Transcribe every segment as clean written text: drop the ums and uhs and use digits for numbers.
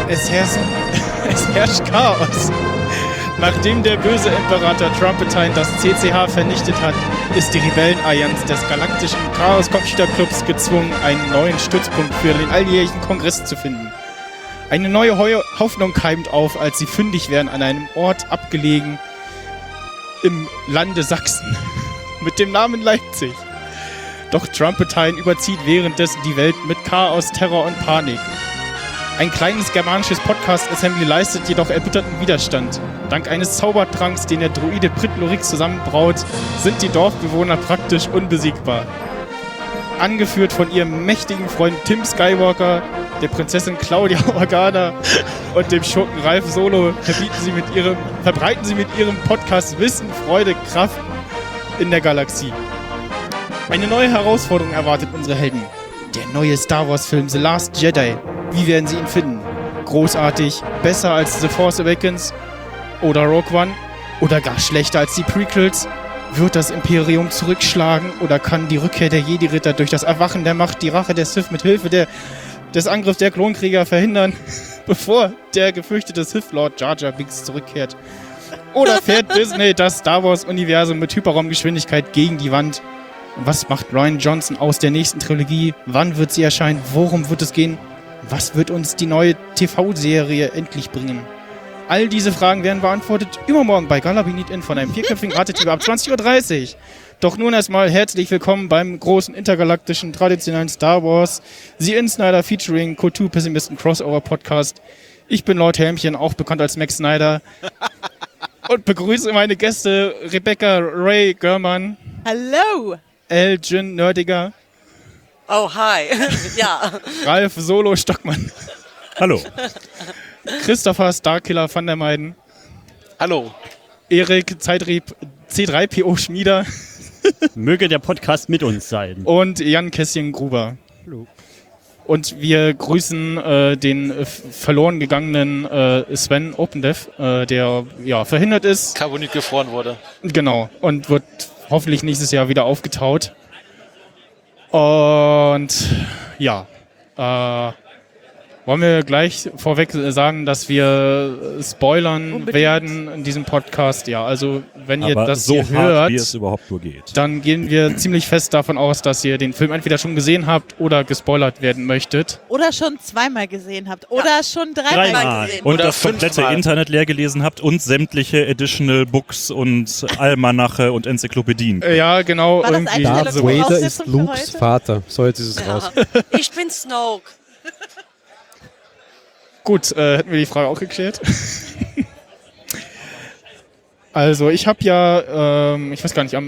Es herrscht Chaos. Nachdem der böse Imperator Trumpetine das CCH vernichtet hat, ist die Rebellenallianz des Galaktischen Chaos Computer Clubs gezwungen, einen neuen Stützpunkt für den alljährlichen Kongress zu finden. Eine neue Hoffnung keimt auf, als sie fündig werden an einem Ort abgelegen im Lande Sachsen mit dem Namen Leipzig. Doch Trumpetine überzieht währenddessen die Welt mit Chaos, Terror und Panik. Ein kleines germanisches Podcast-Assembly leistet jedoch erbitterten Widerstand. Dank eines Zaubertranks, den der Druide Prit-Lorix zusammenbraut, sind die Dorfbewohner praktisch unbesiegbar. Angeführt von ihrem mächtigen Freund Tim Skywalker, der Prinzessin Claudia Organa und dem Schurken Ralf Solo, verbreiten sie mit ihrem Podcast Wissen, Freude, Kraft in der Galaxie. Eine neue Herausforderung erwartet unsere Helden. Der neue Star Wars-Film The Last Jedi. Wie werden sie ihn finden? Großartig, besser als The Force Awakens oder Rogue One oder gar schlechter als die Prequels? Wird das Imperium zurückschlagen oder kann die Rückkehr der Jedi-Ritter durch das Erwachen der Macht die Rache der Sith mit Hilfe des Angriffs der Klonkrieger verhindern, bevor der gefürchtete Sith-Lord Jar Jar Binks zurückkehrt? Oder fährt Disney das Star Wars-Universum mit Hyperraumgeschwindigkeit gegen die Wand? Was macht Rian Johnson aus der nächsten Trilogie? Wann wird sie erscheinen? Worum wird es gehen? Was wird uns die neue TV-Serie endlich bringen? All diese Fragen werden beantwortet übermorgen bei Gala Be Need In von einem vierköpfigen Rateteam ab 20.30 Uhr. Doch nun erstmal herzlich willkommen beim großen intergalaktischen traditionellen Star Wars The Insnider featuring Kulturpessimisten Crossover Podcast. Ich bin Lord Helmchen, auch bekannt als Max Snyder. Und begrüße meine Gäste Rebecca Ray Görmann. Hallo! Elgin Nerdiger. Oh, hi. Ja. Ralf Solo Stockmann. Hallo. Christopher Starkiller van der Meiden. Hallo. Erik Zeitrieb C3PO Schmieder. Möge der Podcast mit uns sein. Und Jan Kässchen Gruber. Hallo. Und wir grüßen den verloren gegangenen Sven Opendev, der ja verhindert ist. Carbonit gefroren wurde. Genau. Und wird hoffentlich nächstes Jahr wieder aufgetaut. Und ja, wollen wir gleich vorweg sagen, dass wir spoilern Unbedingt werden in diesem Podcast. Ja, also wenn ihr Aber das so hier hart, hört, wie es überhaupt nur geht. dann gehen wir ziemlich fest davon aus, dass ihr den Film entweder schon gesehen habt oder gespoilert werden möchtet. Oder schon zweimal gesehen habt. Oder schon dreimal gesehen. Und Oder das komplette 5-mal. Internet leer gelesen habt und sämtliche Additional Books und Almanache und Enzyklopädien. Ja, genau. War das Irgendwie eine Darth so. Voraussetzung Vader ist für Lukes heute? Vater. So, jetzt ist es raus. Ich bin Snoke. Gut, hätten wir die Frage auch geklärt. Also ich habe ja, ich weiß gar nicht,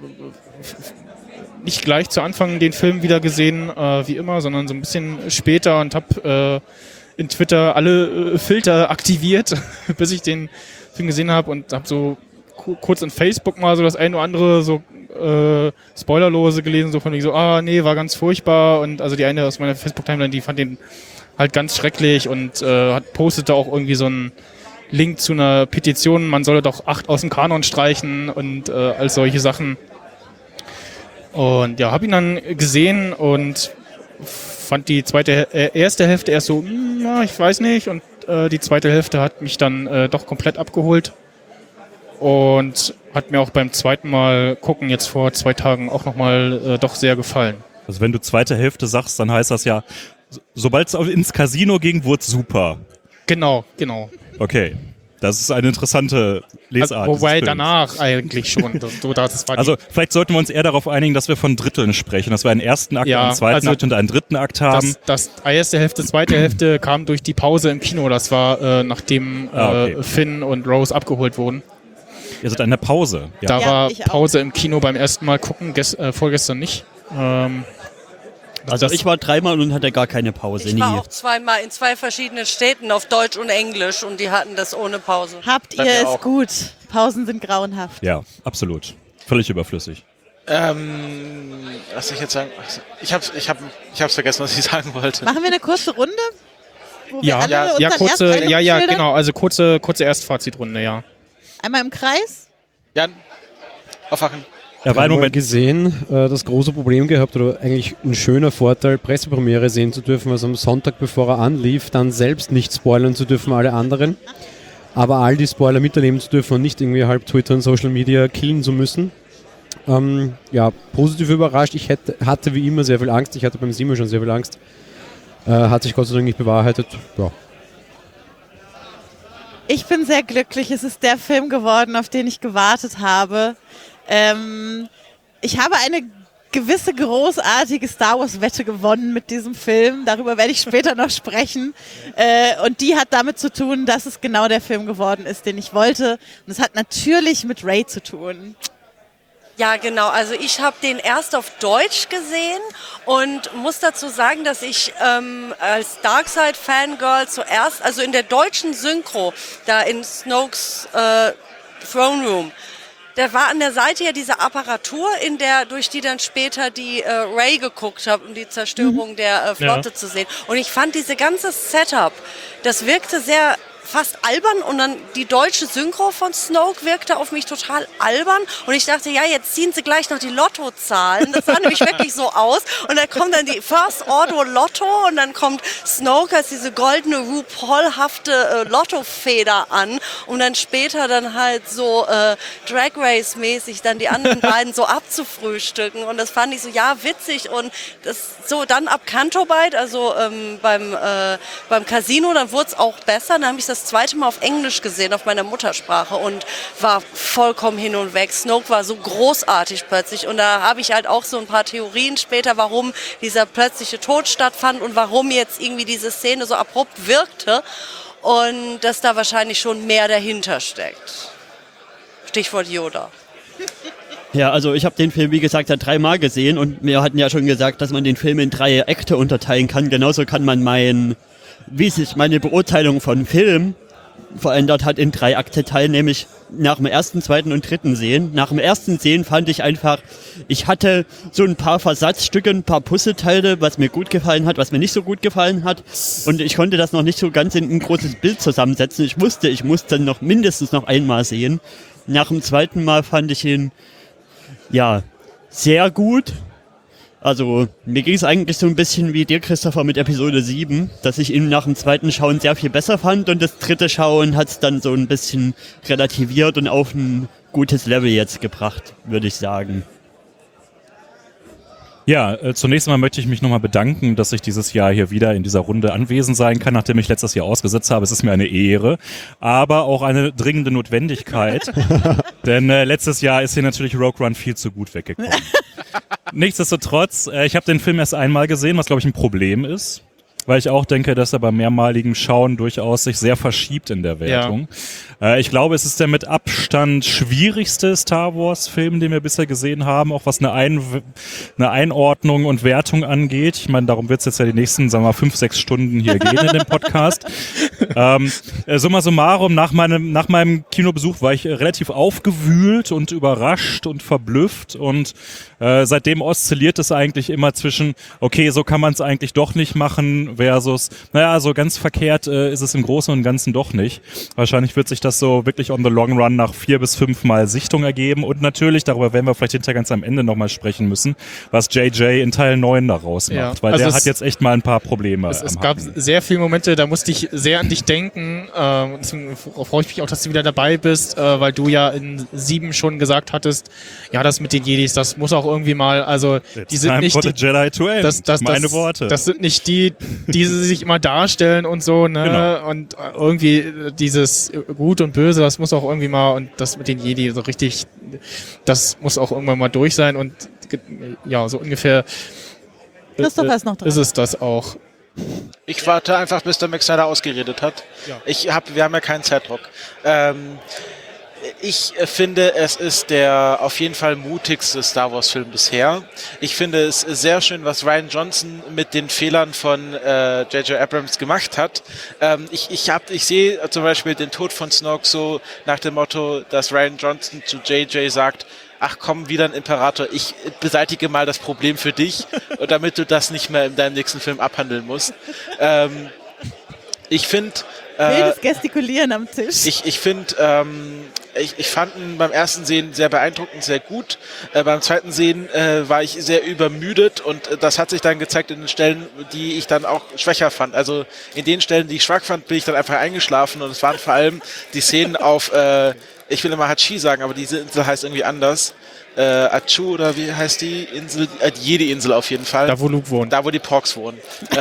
nicht gleich zu Anfang den Film wieder gesehen, wie immer, sondern so ein bisschen später und habe in Twitter alle Filter aktiviert, bis ich den Film gesehen habe und habe so kurz in Facebook mal so das eine oder andere so Spoilerlose gelesen, so von wegen so, nee, war ganz furchtbar und also die eine aus meiner Facebook-Timeline, die fand den halt ganz schrecklich und postete auch irgendwie so einen Link zu einer Petition, man solle doch 8 aus dem Kanon streichen und all solche Sachen. Und ja, habe ihn dann gesehen und fand die erste Hälfte erst so, ja, ich weiß nicht, und die zweite Hälfte hat mich dann doch komplett abgeholt und hat mir auch beim zweiten Mal gucken jetzt vor 2 Tagen auch nochmal doch sehr gefallen. Also wenn du zweite Hälfte sagst, dann heißt das ja, sobald es ins Casino ging, wurde es super. Genau. Okay, das ist eine interessante Lesart. Also, wobei dieses Films. danach eigentlich schon. Das war Also vielleicht sollten wir uns eher darauf einigen, dass wir von Dritteln sprechen, dass wir einen ersten Akt, Ja, einen zweiten also Akt und einen dritten Akt haben. das erste Hälfte, zweite Hälfte kam durch die Pause im Kino. Das war nachdem okay. Finn und Rose abgeholt wurden. Ihr seid in der Pause. Ja. Da Ja, war ich auch. Pause im Kino beim ersten Mal gucken, vorgestern nicht. Also ich war 3-mal und hatte gar keine Pause. Ich nie. war auch zweimal in 2 verschiedenen Städten auf Deutsch und Englisch und die hatten das ohne Pause. Habt Bei ihr mir es auch. gut? Pausen sind grauenhaft. Ja, absolut. Völlig überflüssig. Was soll ich jetzt sagen? Ich hab's vergessen, was ich sagen wollte. Machen wir eine kurze Runde? Wo wir Ja, alle ja, unseren ersten kurze, Eindruck ja, schildern? genau. Also kurze Erstfazitrunde, ja. Einmal im Kreis. Jan, aufwachen. Ja, war Moment gesehen, das große Problem gehabt oder eigentlich ein schöner Vorteil, Pressepremiere sehen zu dürfen, also am Sonntag, bevor er anlief, dann selbst nicht spoilern zu dürfen, alle anderen, aber all die Spoiler miterleben zu dürfen und nicht irgendwie halb Twitter und Social Media killen zu müssen. Positiv überrascht. Ich hatte wie immer sehr viel Angst. Ich hatte beim Simo schon sehr viel Angst. Hat sich Gott sei Dank nicht bewahrheitet. Ja. Ich bin sehr glücklich. Es ist der Film geworden, auf den ich gewartet habe. Ich habe eine gewisse großartige Star Wars-Wette gewonnen mit diesem Film. Darüber werde ich später noch sprechen. Und die hat damit zu tun, dass es genau der Film geworden ist, den ich wollte. Und es hat natürlich mit Rey zu tun. Ja, genau. Also ich habe den erst auf Deutsch gesehen und muss dazu sagen, dass ich als Darkseid-Fangirl zuerst, also in der deutschen Synchro, da in Snokes Throne Room, da war an der Seite ja diese Apparatur, durch die dann später die Rey geguckt habe, um die Zerstörung der Flotte zu sehen. Und ich fand diese ganze Setup, das wirkte sehr fast albern und dann die deutsche Synchro von Snoke wirkte auf mich total albern und ich dachte, ja, jetzt ziehen sie gleich noch die Lottozahlen. Das sah nämlich wirklich so aus und dann kommt dann die First Order Lotto und dann kommt Snoke als diese goldene RuPaul-hafte Lottofeder an und dann später dann halt so Drag Race-mäßig dann die anderen beiden so abzufrühstücken und das fand ich so, ja, witzig und das so dann ab Cantobite, also beim Casino, dann wurde es auch besser, dann habe ich das zweite Mal auf Englisch gesehen, auf meiner Muttersprache und war vollkommen hin und weg. Snoke war so großartig plötzlich und da habe ich halt auch so ein paar Theorien später, warum dieser plötzliche Tod stattfand und warum jetzt irgendwie diese Szene so abrupt wirkte und dass da wahrscheinlich schon mehr dahinter steckt. Stichwort Yoda. Ja, also ich habe den Film, wie gesagt, ja 3-mal gesehen und wir hatten ja schon gesagt, dass man den Film in 3 Akte unterteilen kann. Genauso kann man wie sich meine Beurteilung von Film verändert hat, in 3 Akte teilen, nämlich nach dem ersten, zweiten und dritten Sehen. Nach dem ersten Sehen fand ich einfach, ich hatte so ein paar Versatzstücke, ein paar Puzzleteile, was mir gut gefallen hat, was mir nicht so gut gefallen hat und ich konnte das noch nicht so ganz in ein großes Bild zusammensetzen. Ich musste noch mindestens noch einmal sehen. Nach dem zweiten Mal fand ich ihn, ja, sehr gut. Also mir ging es eigentlich so ein bisschen wie dir, Christopher, mit Episode 7, dass ich ihn nach dem zweiten Schauen sehr viel besser fand und das dritte Schauen hat es dann so ein bisschen relativiert und auf ein gutes Level jetzt gebracht, würde ich sagen. Ja, zunächst einmal möchte ich mich nochmal bedanken, dass ich dieses Jahr hier wieder in dieser Runde anwesend sein kann, nachdem ich letztes Jahr ausgesetzt habe. Es ist mir eine Ehre, aber auch eine dringende Notwendigkeit, denn letztes Jahr ist hier natürlich Rogue One viel zu gut weggekommen. Nichtsdestotrotz, ich habe den Film erst einmal gesehen, was glaube ich ein Problem ist, weil ich auch denke, dass er beim mehrmaligen Schauen durchaus sich sehr verschiebt in der Wertung. Ja. Ich glaube, es ist der mit Abstand schwierigste Star Wars Film, den wir bisher gesehen haben, auch was eine Einordnung und Wertung angeht. Ich meine, darum wird es jetzt ja die nächsten, sagen wir mal, 5-6 Stunden hier gehen in dem Podcast. Summa summarum, nach meinem Kinobesuch war ich relativ aufgewühlt und überrascht und verblüfft und seitdem oszilliert es eigentlich immer zwischen, okay, so kann man es eigentlich doch nicht machen, versus, naja, so ganz verkehrt ist es im Großen und Ganzen doch nicht. Wahrscheinlich wird sich das so wirklich on the long run nach 4 bis 5 Mal Sichtung ergeben und natürlich, darüber werden wir vielleicht hinterher ganz am Ende nochmal sprechen müssen, was JJ in Teil 9 daraus macht, weil also der hat jetzt echt mal ein paar Probleme. Es gab sehr viele Momente, da musste ich sehr an dich denken, deswegen freue ich mich auch, dass du wieder dabei bist, weil du ja in 7 schon gesagt hattest, ja, das mit den Jedis, das muss auch irgendwie mal, also die sind nicht meine Worte. Das sind nicht die sie sich immer darstellen und so, ne? Genau. Und irgendwie dieses Gut und Böse, das muss auch irgendwie mal, und das mit den Jedi so richtig, das muss auch irgendwann mal durch sein und ja, so ungefähr Christopher ist noch dran. Ist es das auch. Ich warte einfach, bis der Max Snyder ausgeredet hat. Ja. Wir haben ja keinen Zeitdruck. Ich finde, es ist der auf jeden Fall mutigste Star Wars Film bisher. Ich finde es sehr schön, was Rian Johnson mit den Fehlern von J.J. Abrams gemacht hat. Ich sehe zum Beispiel den Tod von Snoke so nach dem Motto, dass Rian Johnson zu J.J. sagt, ach komm, wieder ein Imperator, ich beseitige mal das Problem für dich, damit du das nicht mehr in deinem nächsten Film abhandeln musst. Ich finde... wildes Gestikulieren am Tisch. Ich finde... ich fand ihn beim ersten Sehen sehr beeindruckend, sehr gut. Beim zweiten Sehen war ich sehr übermüdet und das hat sich dann gezeigt in den Stellen, die ich dann auch schwächer fand. Also in den Stellen, die ich schwach fand, bin ich dann einfach eingeschlafen und es waren vor allem die Szenen auf, ich will immer Hachi sagen, aber diese Insel heißt irgendwie anders. Achu oder wie heißt die Insel? Jede Insel auf jeden Fall. Da, wo Luke wohnt. Da, wo die Porks wohnen.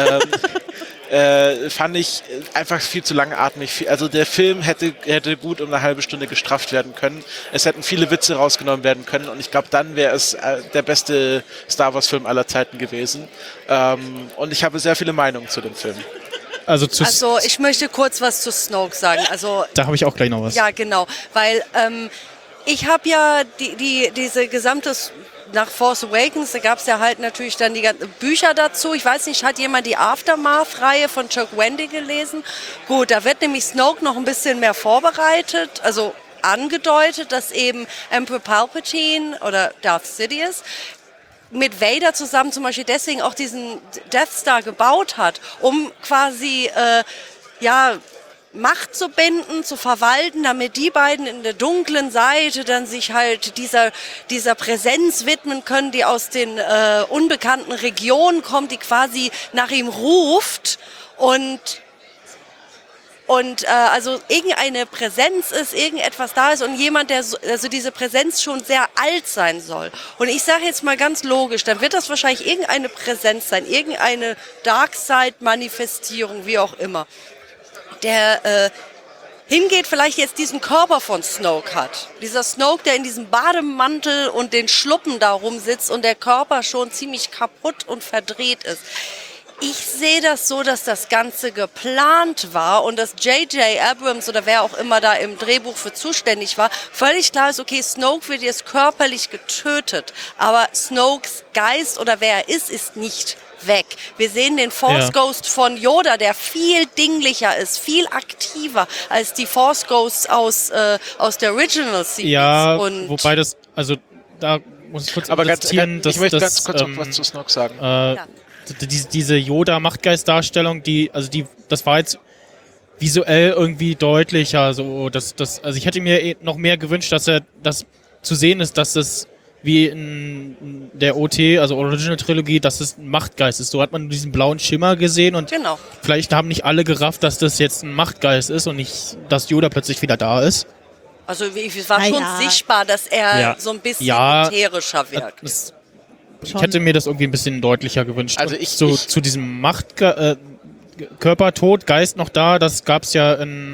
Fand ich einfach viel zu langatmig. Also der Film hätte gut um eine halbe Stunde gestrafft werden können. Es hätten viele Witze rausgenommen werden können und ich glaube, dann wäre es der beste Star Wars Film aller Zeiten gewesen. Und ich habe sehr viele Meinungen zu dem Film. Also ich möchte kurz was zu Snoke sagen. Also Da habe ich auch gleich noch was. ja, genau, weil ich habe ja diese gesamte, nach Force Awakens, da gab es ja halt natürlich dann die ganzen Bücher dazu. Ich weiß nicht, hat jemand die Aftermath-Reihe von Chuck Wendy gelesen? Gut, da wird nämlich Snoke noch ein bisschen mehr vorbereitet, also angedeutet, dass eben Emperor Palpatine oder Darth Sidious mit Vader zusammen zum Beispiel deswegen auch diesen Death Star gebaut hat, um quasi, Macht zu binden, zu verwalten, damit die beiden in der dunklen Seite dann sich halt dieser Präsenz widmen können, die aus den unbekannten Regionen kommt, die quasi nach ihm ruft und also irgendeine Präsenz ist, irgendetwas da ist und jemand, der also diese Präsenz schon sehr alt sein soll. Und ich sage jetzt mal ganz logisch, dann wird das wahrscheinlich irgendeine Präsenz sein, irgendeine Darkseid-Manifestierung, wie auch immer, der hingeht, vielleicht jetzt diesen Körper von Snoke hat. Dieser Snoke, der in diesem Bademantel und den Schluppen da rumsitzt und der Körper schon ziemlich kaputt und verdreht ist. Ich sehe das so, dass das Ganze geplant war und dass J.J. Abrams oder wer auch immer da im Drehbuch für zuständig war, völlig klar ist, okay, Snoke wird jetzt körperlich getötet, aber Snokes Geist oder wer er ist nicht weg. Wir sehen den Force Ghost von Yoda, der viel dinglicher ist, viel aktiver als die Force Ghosts aus der Original Series. Ja, und wobei das, also da muss ich kurz Aber protestieren, ich möchte ganz kurz noch was zu Snoke sagen. Diese Yoda-Machtgeist-Darstellung, das war jetzt visuell irgendwie deutlicher, so, also ich hätte mir noch mehr gewünscht, dass das zu sehen ist, dass es wie in der OT, also Original-Trilogie, dass es ein Machtgeist ist. So hat man diesen blauen Schimmer gesehen und genau. Vielleicht haben nicht alle gerafft, dass das jetzt ein Machtgeist ist und nicht, dass Yoda plötzlich wieder da ist. Also es war schon sichtbar, dass er so ein bisschen ätherischer wirkt. Ich hätte mir das irgendwie ein bisschen deutlicher gewünscht. Also zu diesem Körpertod, Geist noch da, das gab es ja in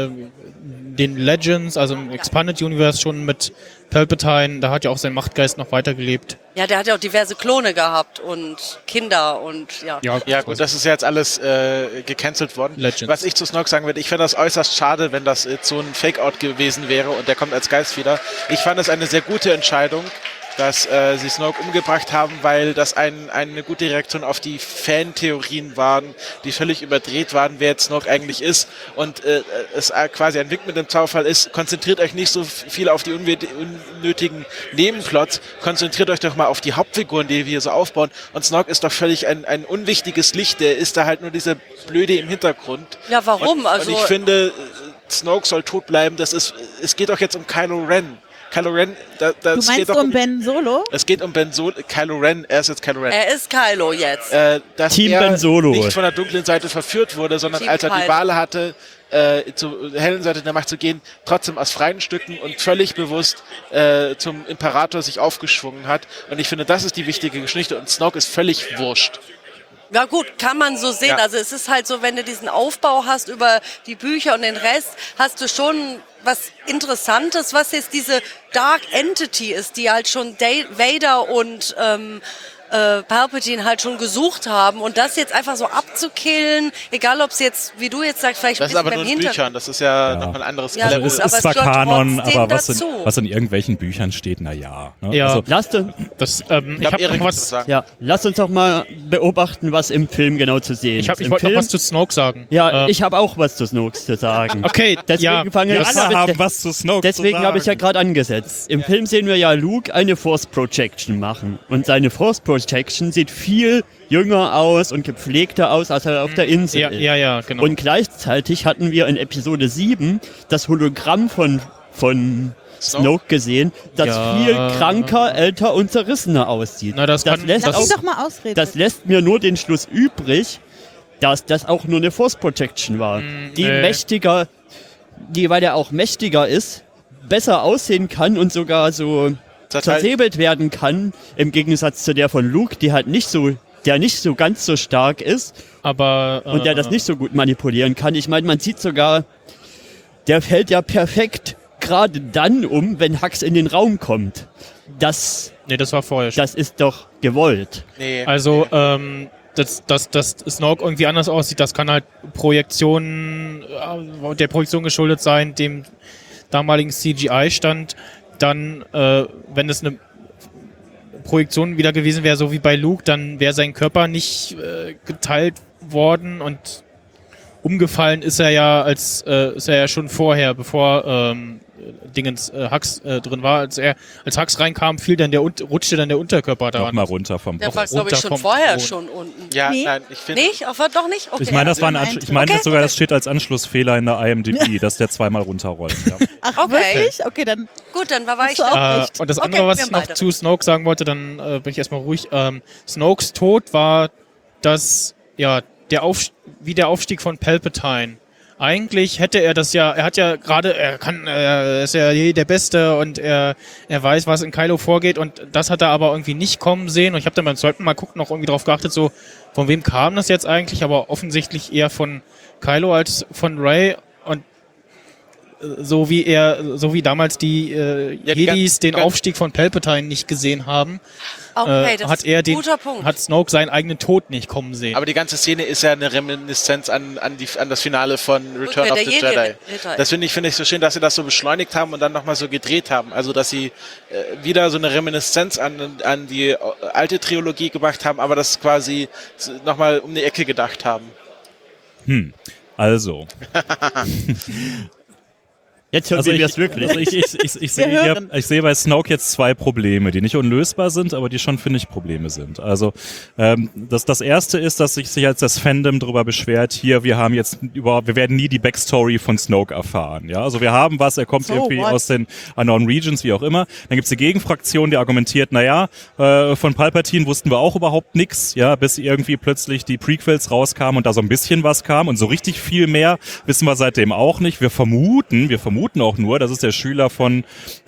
den Legends, also im Expanded Universe schon mit Palpatine, da hat ja auch sein Machtgeist noch weitergelebt. Ja, der hat ja auch diverse Klone gehabt und Kinder und Ja gut, das ist ja jetzt alles gecancelt worden. Legends. Was ich zu Snoke sagen würde, ich fände das äußerst schade, wenn das so ein Fake-Out gewesen wäre und der kommt als Geist wieder. Ich fand es eine sehr gute Entscheidung, dass sie Snoke umgebracht haben, weil das eine gute Reaktion auf die Fan-Theorien waren, die völlig überdreht waren, wer jetzt Snoke eigentlich ist. Und es quasi ein Wink mit dem Zaunfall ist, konzentriert euch nicht so viel auf die unnötigen Nebenplots, konzentriert euch doch mal auf die Hauptfiguren, die wir hier so aufbauen. Und Snoke ist doch völlig ein unwichtiges Licht, der ist da halt nur dieser Blöde im Hintergrund. Ja, warum? Und ich finde, Snoke soll tot bleiben, es geht doch jetzt um Kylo Ren. Kylo Ren, du meinst um Ben Solo? Es geht um Ben Solo, Kylo Ren, er ist jetzt Kylo Ren. Er ist Kylo jetzt. Dass Team er Ben Solo. nicht von der dunklen Seite verführt wurde, sondern Team als er die Kylo. Wahl hatte, zur hellen Seite der Macht zu gehen, trotzdem aus freien Stücken und völlig bewusst zum Imperator sich aufgeschwungen hat. Und ich finde, das ist die wichtige Geschichte und Snoke ist völlig wurscht. Ja gut, kann man so sehen. Ja. Also es ist halt so, wenn du diesen Aufbau hast über die Bücher und den Rest, hast du schon was Interessantes, was jetzt diese Dark Entity ist, die halt schon Vader und Palpatine halt schon gesucht haben und das jetzt einfach so abzukillen, egal ob es jetzt, wie du jetzt sagst, vielleicht Das ist ein aber bisschen nur in Büchern, das ist ja noch ein anderes Ja, Level. gut, Es aber ist es zwar gehört Kanon, trotzdem aber dazu. was in irgendwelchen Büchern steht, naja. Ne? Ja. Also, Lasst uns, Ich Erik habe noch möchte was. sagen. lasst uns doch mal beobachten, was im Film genau zu sehen ist. Ich Im wollte noch Film- was zu Snoke sagen. Ja, ich habe auch was zu Snoke zu sagen. Okay, Deswegen fange wir ich alle an. haben was zu Snoke Deswegen zu habe ich ja sagen. gerade angesetzt. Im Film sehen wir ja Luke eine Force Projection machen. Und seine Force Projection sieht viel jünger aus und gepflegter aus, als er auf der Insel ist. Ja, genau. Und gleichzeitig hatten wir in Episode 7 das Hologramm von von Snoke gesehen, das viel kranker, älter und zerrissener aussieht. Na, das kann- lässt Lass auch, ihn doch mal ausreden. das lässt mir nur den Schluss übrig, dass das auch nur eine Force Projection war. Die mächtiger, weil er auch mächtiger ist, besser aussehen kann und sogar so zersäbelt werden kann, im Gegensatz zu der von Luke, der nicht so ganz so stark ist Aber und der das nicht so gut manipulieren kann. Ich meine, man sieht sogar, der fällt ja perfekt gerade dann um, wenn Hux in den Raum kommt. Das das war vorher schon. ist doch gewollt. Nee. Also, dass Snoke irgendwie anders aussieht, das kann halt der Projektion geschuldet sein, dem damaligen CGI-Stand. Dann, wenn es eine Projektion wieder gewesen wäre, so wie bei Luke, dann wäre sein Körper nicht geteilt worden und umgefallen ist er ja schon vorher, bevor Hux drin war. Als Hux reinkam, rutschte dann der Unterkörper daran. Nochmal runter vom Der Bruch. war, glaube ich, runter schon vom vorher Thron. schon unten. Ja, Nee. nein, ich finde. Nicht? Aber doch nicht? Okay. Ich meine, das war Okay. sogar, das steht als Anschlussfehler in der IMDb, dass der zweimal runterrollt. Ja. Ach, Okay. wirklich? Okay, dann Gut, dann war ich Hast du auch da. recht. Und das Okay, andere, was wir ich noch beide. zu Snoke sagen wollte, dann bin ich erstmal ruhig. Snokes Tod war der Aufstieg von Palpatine. Eigentlich hätte er das er ist ja der Beste und er weiß, was in Kylo vorgeht und das hat er aber irgendwie nicht kommen sehen und ich habe dann beim zweiten Mal gucken noch irgendwie drauf geachtet, so von wem kam das jetzt eigentlich, aber offensichtlich eher von Kylo als von Rey und so wie damals die Jedis den Aufstieg von Palpatine nicht gesehen haben, Okay, das ist ein guter Punkt. hat Snoke seinen eigenen Tod nicht kommen sehen. Aber die ganze Szene ist ja eine Reminiszenz an das Finale von Return Okay, of der the Jedi. Jedi-Ritter. Das finde ich so schön, dass sie das so beschleunigt haben und dann nochmal so gedreht haben. Also, dass sie wieder so eine Reminiszenz an die alte Trilogie gemacht haben, aber das quasi nochmal um die Ecke gedacht haben. Also, Jetzt hören wir es wirklich. Also ich sehe bei Snoke jetzt zwei Probleme, die nicht unlösbar sind, aber die schon, finde ich, Probleme sind. Also das erste ist, dass sich jetzt das Fandom darüber beschwert, wir werden nie die Backstory von Snoke erfahren. Ja, also wir haben was, er kommt irgendwie aus den Unknown Regions, wie auch immer. Dann gibt's die Gegenfraktion, die argumentiert, von Palpatine wussten wir auch überhaupt nichts, ja, bis irgendwie plötzlich die Prequels rauskamen und da so ein bisschen was kam und so richtig viel mehr wissen wir seitdem auch nicht. Wir vermuten auch nur, dass es der Schüler von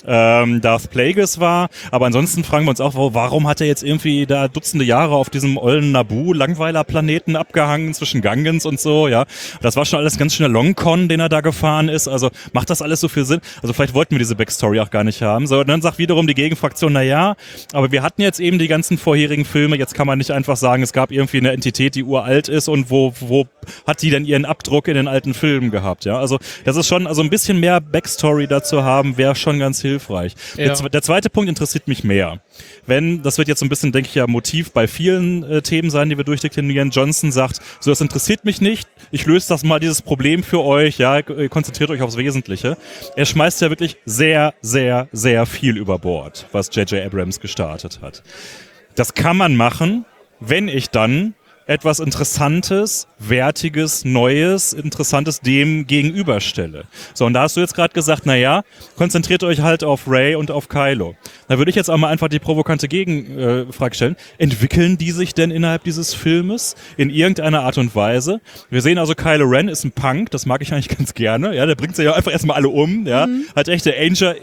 Darth Plagueis war. Aber ansonsten fragen wir uns auch, warum hat er jetzt irgendwie da Dutzende Jahre auf diesem ollen Naboo-Langweiler-Planeten abgehangen zwischen Gangens und so, ja. Das war schon alles ganz schön der Long-Con, den er da gefahren ist. Also macht das alles so viel Sinn? Also vielleicht wollten wir diese Backstory auch gar nicht haben. So, und dann sagt wiederum die Gegenfraktion, aber wir hatten jetzt eben die ganzen vorherigen Filme, jetzt kann man nicht einfach sagen, es gab irgendwie eine Entität, die uralt ist und wo hat die denn ihren Abdruck in den alten Filmen gehabt, ja. Also das ist schon, also ein bisschen mehr Backstory dazu haben, wäre schon ganz hilfreich. Ja. Der zweite Punkt interessiert mich mehr. Das wird jetzt so ein bisschen, denke ich, ja Motiv bei vielen Themen sein, die wir durchdeklinieren. Johnson sagt, so, das interessiert mich nicht, ich löse das mal, dieses Problem für euch, ja, konzentriert euch aufs Wesentliche. Er schmeißt ja wirklich sehr, sehr, sehr viel über Bord, was J.J. Abrams gestartet hat. Das kann man machen, wenn ich dann etwas Interessantes, Wertiges, Neues, Interessantes dem gegenüberstelle. So, und da hast du jetzt gerade gesagt, konzentriert euch halt auf Rey und auf Kylo. Da würde ich jetzt auch mal einfach die provokante Gegenfrage stellen. Entwickeln die sich denn innerhalb dieses Filmes in irgendeiner Art und Weise? Wir sehen also, Kylo Ren ist ein Punk, das mag ich eigentlich ganz gerne, ja, der bringt sich ja einfach erstmal alle um, ja, hat echte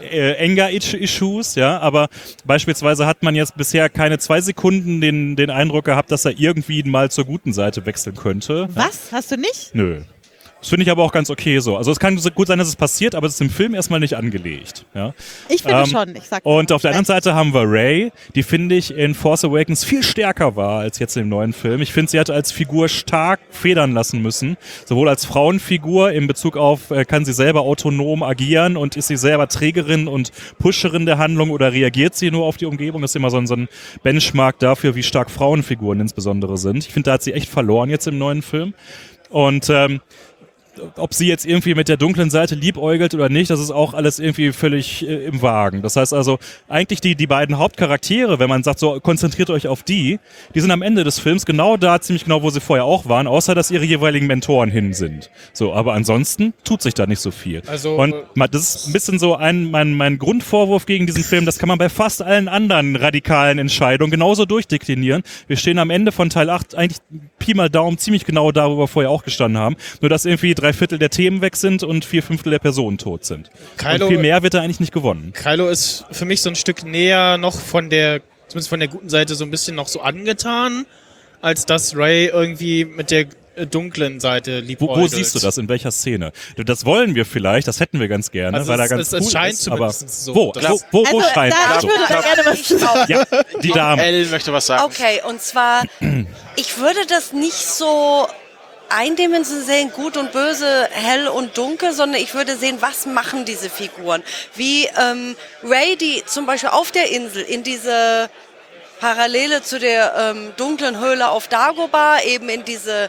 Anger-Issues, ja, aber beispielsweise hat man jetzt bisher keine 2 Sekunden den Eindruck gehabt, dass er irgendwie mal zur guten Seite wechseln könnte. Was? Hast du nicht? Nö. Das finde ich aber auch ganz okay so. Also es kann so gut sein, dass es passiert, aber es ist im Film erstmal nicht angelegt. Ja? Ich finde schon. Ich sag Und auf der anderen Seite haben wir Rey, die, finde ich, in Force Awakens viel stärker war als jetzt im neuen Film. Ich finde, sie hat als Figur stark federn lassen müssen. Sowohl als Frauenfigur in Bezug auf, kann sie selber autonom agieren und ist sie selber Trägerin und Pusherin der Handlung oder reagiert sie nur auf die Umgebung? Das ist immer so ein Benchmark dafür, wie stark Frauenfiguren insbesondere sind. Ich finde, da hat sie echt verloren jetzt im neuen Film. Und ob sie jetzt irgendwie mit der dunklen Seite liebäugelt oder nicht, das ist auch alles irgendwie völlig im Wagen. Das heißt also, eigentlich die beiden Hauptcharaktere, wenn man sagt, so konzentriert euch auf die sind am Ende des Films genau da, ziemlich genau, wo sie vorher auch waren, außer dass ihre jeweiligen Mentoren hin sind. So, aber ansonsten tut sich da nicht so viel. Also, und das ist ein bisschen so mein Grundvorwurf gegen diesen Film, das kann man bei fast allen anderen radikalen Entscheidungen genauso durchdeklinieren. Wir stehen am Ende von Teil 8 eigentlich Pi mal Daumen ziemlich genau da, wo wir vorher auch gestanden haben. Nur dass irgendwie 3/4 der Themen weg sind und 4/5 der Personen tot sind. Und viel mehr wird da eigentlich nicht gewonnen. Kylo ist für mich so ein Stück näher noch zumindest von der guten Seite so ein bisschen noch so angetan, als dass Rey irgendwie mit der dunklen Seite liebäugelt. Wo siehst du das? In welcher Szene? Das wollen wir vielleicht, das hätten wir ganz gerne, also weil er ganz cool es scheint ist, aber so. Wo scheint Ich würde da gerne was zu sagen. Ja, die Dame. Elle möchte was sagen. Okay, und zwar, ich würde das nicht so eindimensional sehen, gut und böse, hell und dunkel, sondern ich würde sehen, was machen diese Figuren. Wie Rey, die zum Beispiel auf der Insel in diese Parallele zu der dunklen Höhle auf Dagobah, eben in diese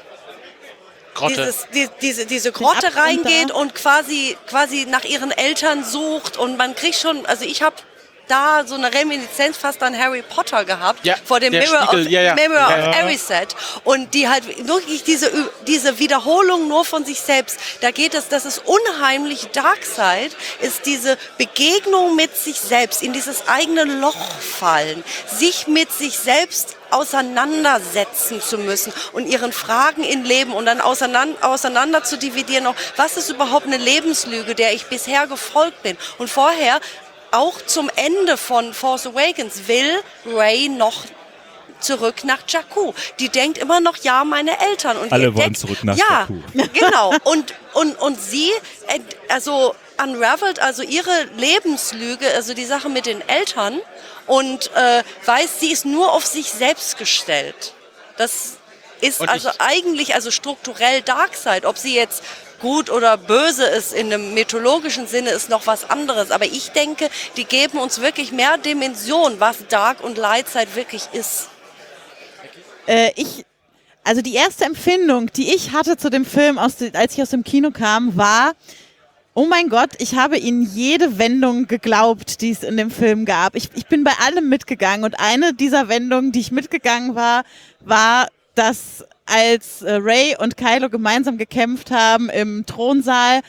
Grotte. Diese Grotte reingeht und quasi nach ihren Eltern sucht und man kriegt schon, also ich habe da so eine Reminiszenz fast an Harry Potter gehabt, Ja, vor dem der Mirror Spiegel, of, Mirror ja. of Erised. Und die halt wirklich diese Wiederholung nur von sich selbst, da geht es, das ist unheimlich Darkseid, ist diese Begegnung mit sich selbst, in dieses eigene Loch fallen, sich mit sich selbst auseinandersetzen zu müssen und ihren Fragen im Leben und dann auseinander zu dividieren, noch, was ist überhaupt eine Lebenslüge, der ich bisher gefolgt bin. Und vorher auch zum Ende von Force Awakens will Rey noch zurück nach Jakku. Die denkt immer noch, ja, meine Eltern. Und alle wollen zurück nach Jakku. Ja, genau. Und sie, also unravelt, also ihre Lebenslüge, also die Sache mit den Eltern und weiß, sie ist nur auf sich selbst gestellt. Das ist also eigentlich strukturell Darkseid. Ob sie jetzt gut oder böse ist in einem mythologischen Sinne, ist noch was anderes. Aber ich denke, die geben uns wirklich mehr Dimension, was Dark und Lightside wirklich ist. Also die erste Empfindung, die ich hatte zu dem Film, als ich aus dem Kino kam, war, oh mein Gott, ich habe ihnen jede Wendung geglaubt, die es in dem Film gab. Ich bin bei allem mitgegangen und eine dieser Wendungen, die ich mitgegangen war, dass als Rey und Kylo gemeinsam gekämpft haben im Thronsaal,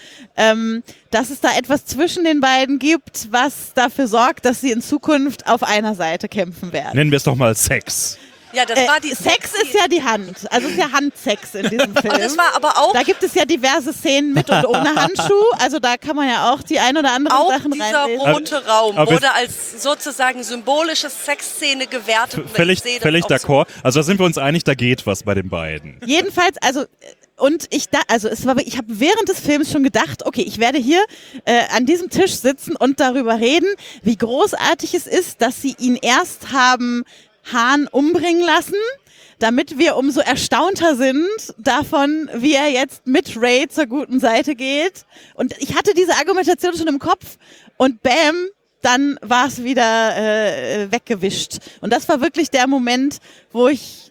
dass es da etwas zwischen den beiden gibt, was dafür sorgt, dass sie in Zukunft auf einer Seite kämpfen werden. Nennen wir es doch mal Sex. Ja, das war die Sex ist ja die Hand. Also es ist ja Handsex in diesem Film. Und das war aber auch Da gibt es ja diverse Szenen mit und ohne Handschuh. Also da kann man ja auch die ein oder anderen auch Sachen dieser reinlesen. rote Raum aber wurde als sozusagen symbolische Sexszene gewertet. Völlig d'accord. Also da sind wir uns einig, da geht was bei den beiden. Jedenfalls, also ich habe während des Films schon gedacht, okay, ich werde hier an diesem Tisch sitzen und darüber reden, wie großartig es ist, dass sie ihn erst haben Han umbringen lassen, damit wir umso erstaunter sind davon, wie er jetzt mit Rey zur guten Seite geht. Und ich hatte diese Argumentation schon im Kopf und bam, dann war es wieder weggewischt. Und das war wirklich der Moment, wo ich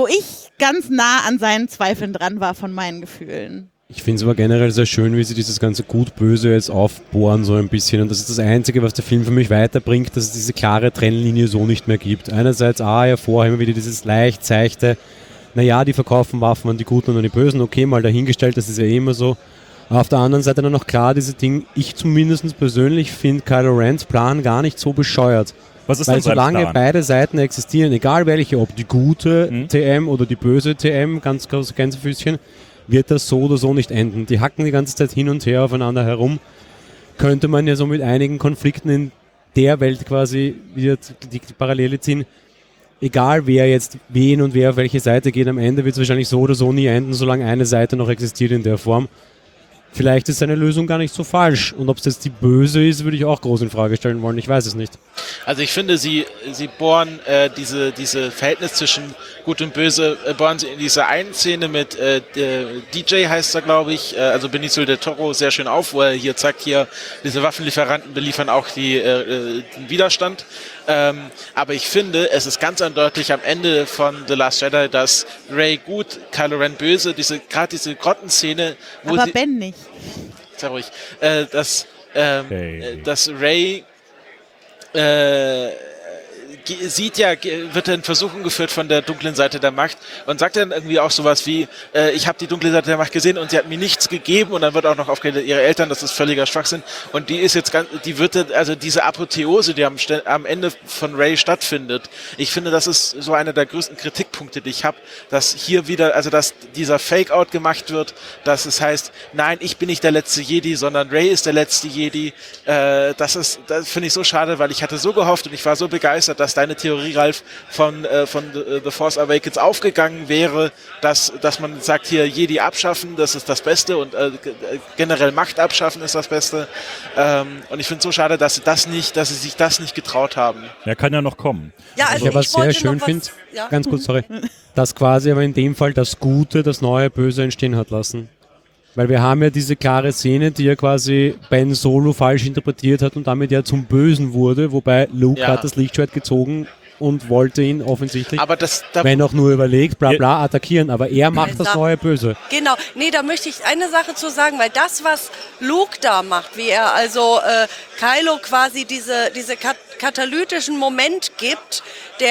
ganz nah an seinen Zweifeln dran war von meinen Gefühlen. Ich finde es aber generell sehr schön, wie sie dieses ganze Gut-Böse jetzt aufbohren so ein bisschen. Und das ist das Einzige, was der Film für mich weiterbringt, dass es diese klare Trennlinie so nicht mehr gibt. Einerseits, hervor immer wieder dieses leicht seichte, naja, die verkaufen Waffen an die Guten und an die Bösen, okay, mal dahingestellt, das ist ja immer so. Aber auf der anderen Seite dann noch klar diese Dinge, ich zumindest persönlich finde Kylo Rens Plan gar nicht so bescheuert. Was ist Weil denn sein solange Plan? beide Seiten existieren, egal welche, ob die gute TM oder die böse TM, ganz große Gänsefüßchen, wird das so oder so nicht enden. Die hacken die ganze Zeit hin und her aufeinander herum. Könnte man ja so mit einigen Konflikten in der Welt quasi wieder die Parallele ziehen. Egal wer jetzt wen und wer auf welche Seite geht, am Ende wird es wahrscheinlich so oder so nie enden, solange eine Seite noch existiert in der Form. vielleicht ist seine Lösung gar nicht so falsch. Und ob es jetzt die böse ist, würde ich auch groß in Frage stellen wollen. Ich weiß es nicht. Also ich finde, sie bohren diese Verhältnis zwischen Gut und Böse, bohren sie in dieser einen Szene mit DJ heißt er, glaube ich, also Benicio del Toro sehr schön auf, wo er hier zeigt, hier diese Waffenlieferanten beliefern auch den Widerstand. Aber ich finde, es ist ganz eindeutig am Ende von The Last Jedi, dass Rey gut, Kylo Ren böse, gerade diese Grottenszene, wo Aber sie... Ben nicht. Sehr ruhig. Dass Rey wird in Versuchung geführt von der dunklen Seite der Macht und sagt dann irgendwie auch sowas wie, ich habe die dunkle Seite der Macht gesehen und sie hat mir nichts gegeben, und dann wird auch noch aufgeredet, ihre Eltern, das ist völliger Schwachsinn, und diese Apotheose, die am Ende von Rey stattfindet, ich finde, das ist so einer der größten Kritikpunkte, die ich habe, dass hier wieder, also dass dieser Fake-Out gemacht wird, dass es heißt, nein, ich bin nicht der letzte Jedi, sondern Rey ist der letzte Jedi. Das finde ich so schade, weil ich hatte so gehofft und ich war so begeistert, dass deine Theorie, Ralf, von The Force Awakens aufgegangen wäre, dass man sagt, hier Jedi abschaffen, das ist das Beste, und generell Macht abschaffen ist das Beste. Und ich finde es so schade, dass sie sich das nicht getraut haben. Er kann ja noch kommen. Ja, also Ich was sehr schön finde, ganz kurz, sorry, dass quasi aber in dem Fall das Gute, das neue Böse entstehen hat lassen. Weil wir haben ja diese klare Szene, die ja quasi Ben Solo falsch interpretiert hat und damit ja zum Bösen wurde, wobei Luke hat das Lichtschwert gezogen und wollte ihn offensichtlich, aber wenn auch nur überlegt, bla bla, attackieren, aber er macht das neue Böse. Genau, nee, da möchte ich eine Sache zu sagen, weil das, was Luke da macht, wie er also Kylo quasi diese katalytischen Moment gibt,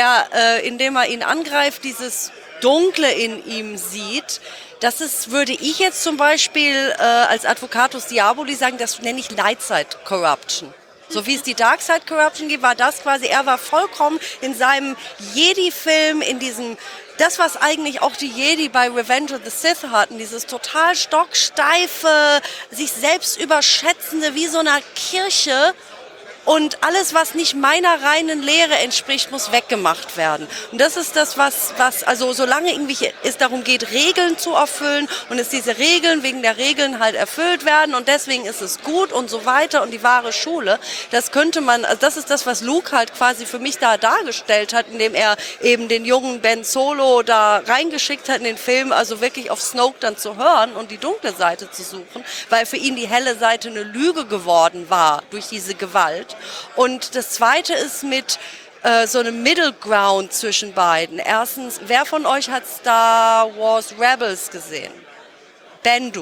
indem er ihn angreift, dieses Dunkle in ihm sieht. Das ist, würde ich jetzt zum Beispiel als Advocatus Diaboli sagen, das nenne ich Lightside Corruption. So wie es die Darkside Corruption gibt, war das quasi, er war vollkommen in seinem Jedi-Film, in diesem, das was eigentlich auch die Jedi bei Revenge of the Sith hatten, dieses total stocksteife, sich selbst überschätzende, wie so einer Kirche. Und alles, was nicht meiner reinen Lehre entspricht, muss weggemacht werden. Und das ist das, was also solange irgendwie es darum geht, Regeln zu erfüllen und es diese Regeln wegen der Regeln halt erfüllt werden und deswegen ist es gut und so weiter und die wahre Schule, das könnte man, also das ist das, was Luke halt quasi für mich da dargestellt hat, indem er eben den jungen Ben Solo da reingeschickt hat in den Film, also wirklich auf Snoke dann zu hören und die dunkle Seite zu suchen, weil für ihn die helle Seite eine Lüge geworden war durch diese Gewalt. Und das Zweite ist mit so einem Middle Ground zwischen beiden. Erstens, wer von euch hat Star Wars Rebels gesehen? Bendu.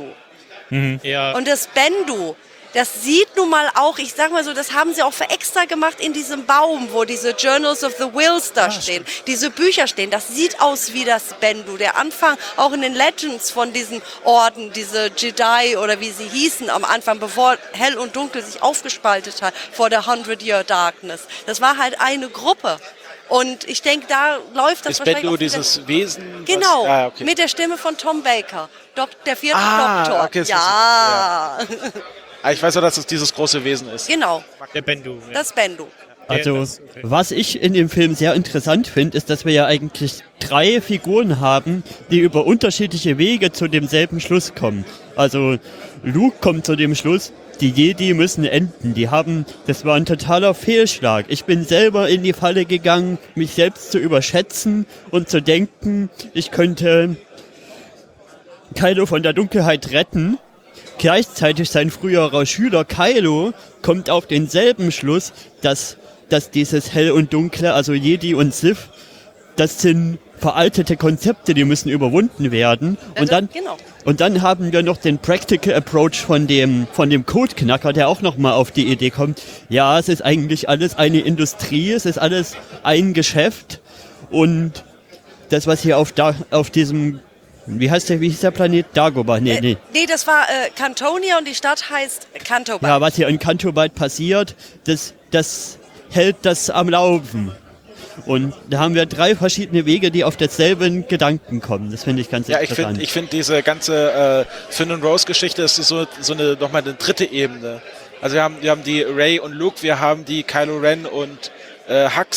Ja. Und das Bendu, das sieht nun mal auch, ich sag mal so, das haben sie auch für extra gemacht in diesem Baum, wo diese Journals of the Wills da stehen, diese Bücher stehen. Das sieht aus wie das Bendu. Der Anfang, auch in den Legends von diesen Orden, diese Jedi oder wie sie hießen am Anfang, bevor Hell und Dunkel sich aufgespaltet hat vor der 100-Year Darkness. Das war halt eine Gruppe. Und ich denke, da läuft das ist wahrscheinlich Bendu auch dieses Wesen? Genau, Okay. mit der Stimme von Tom Baker, der vierte Doktor. Okay, Ja. Ich weiß ja, dass es dieses große Wesen ist. Genau, Der Bendu. Ja. das Bendu. Also, Okay. was ich in dem Film sehr interessant finde, ist, dass wir ja eigentlich 3 Figuren haben, die über unterschiedliche Wege zu demselben Schluss kommen. Also, Luke kommt zu dem Schluss, die Jedi müssen enden. Das war ein totaler Fehlschlag. Ich bin selber in die Falle gegangen, mich selbst zu überschätzen und zu denken, ich könnte Kylo von der Dunkelheit retten. Gleichzeitig sein früherer Schüler Kylo kommt auf denselben Schluss, dass dieses Hell und Dunkle, also Jedi und Sith, das sind veraltete Konzepte, die müssen überwunden werden. Genau. Und dann haben wir noch den Practical Approach von dem Codeknacker, der auch nochmal auf die Idee kommt, ja, es ist eigentlich alles eine Industrie, es ist alles ein Geschäft und das, was hier auf diesem, wie hieß der Planet? Dagobah, nee. Nee, das war Cantonia und die Stadt heißt Cantoba. Ja, was hier in Cantoba passiert, das hält das am Laufen. Und da haben wir 3 verschiedene Wege, die auf denselben Gedanken kommen. Das finde ich ganz interessant. Ich finde diese ganze Finn und Rose Geschichte ist so nochmal eine dritte Ebene. Also wir haben die Rey und Luke, wir haben die Kylo Ren und Hux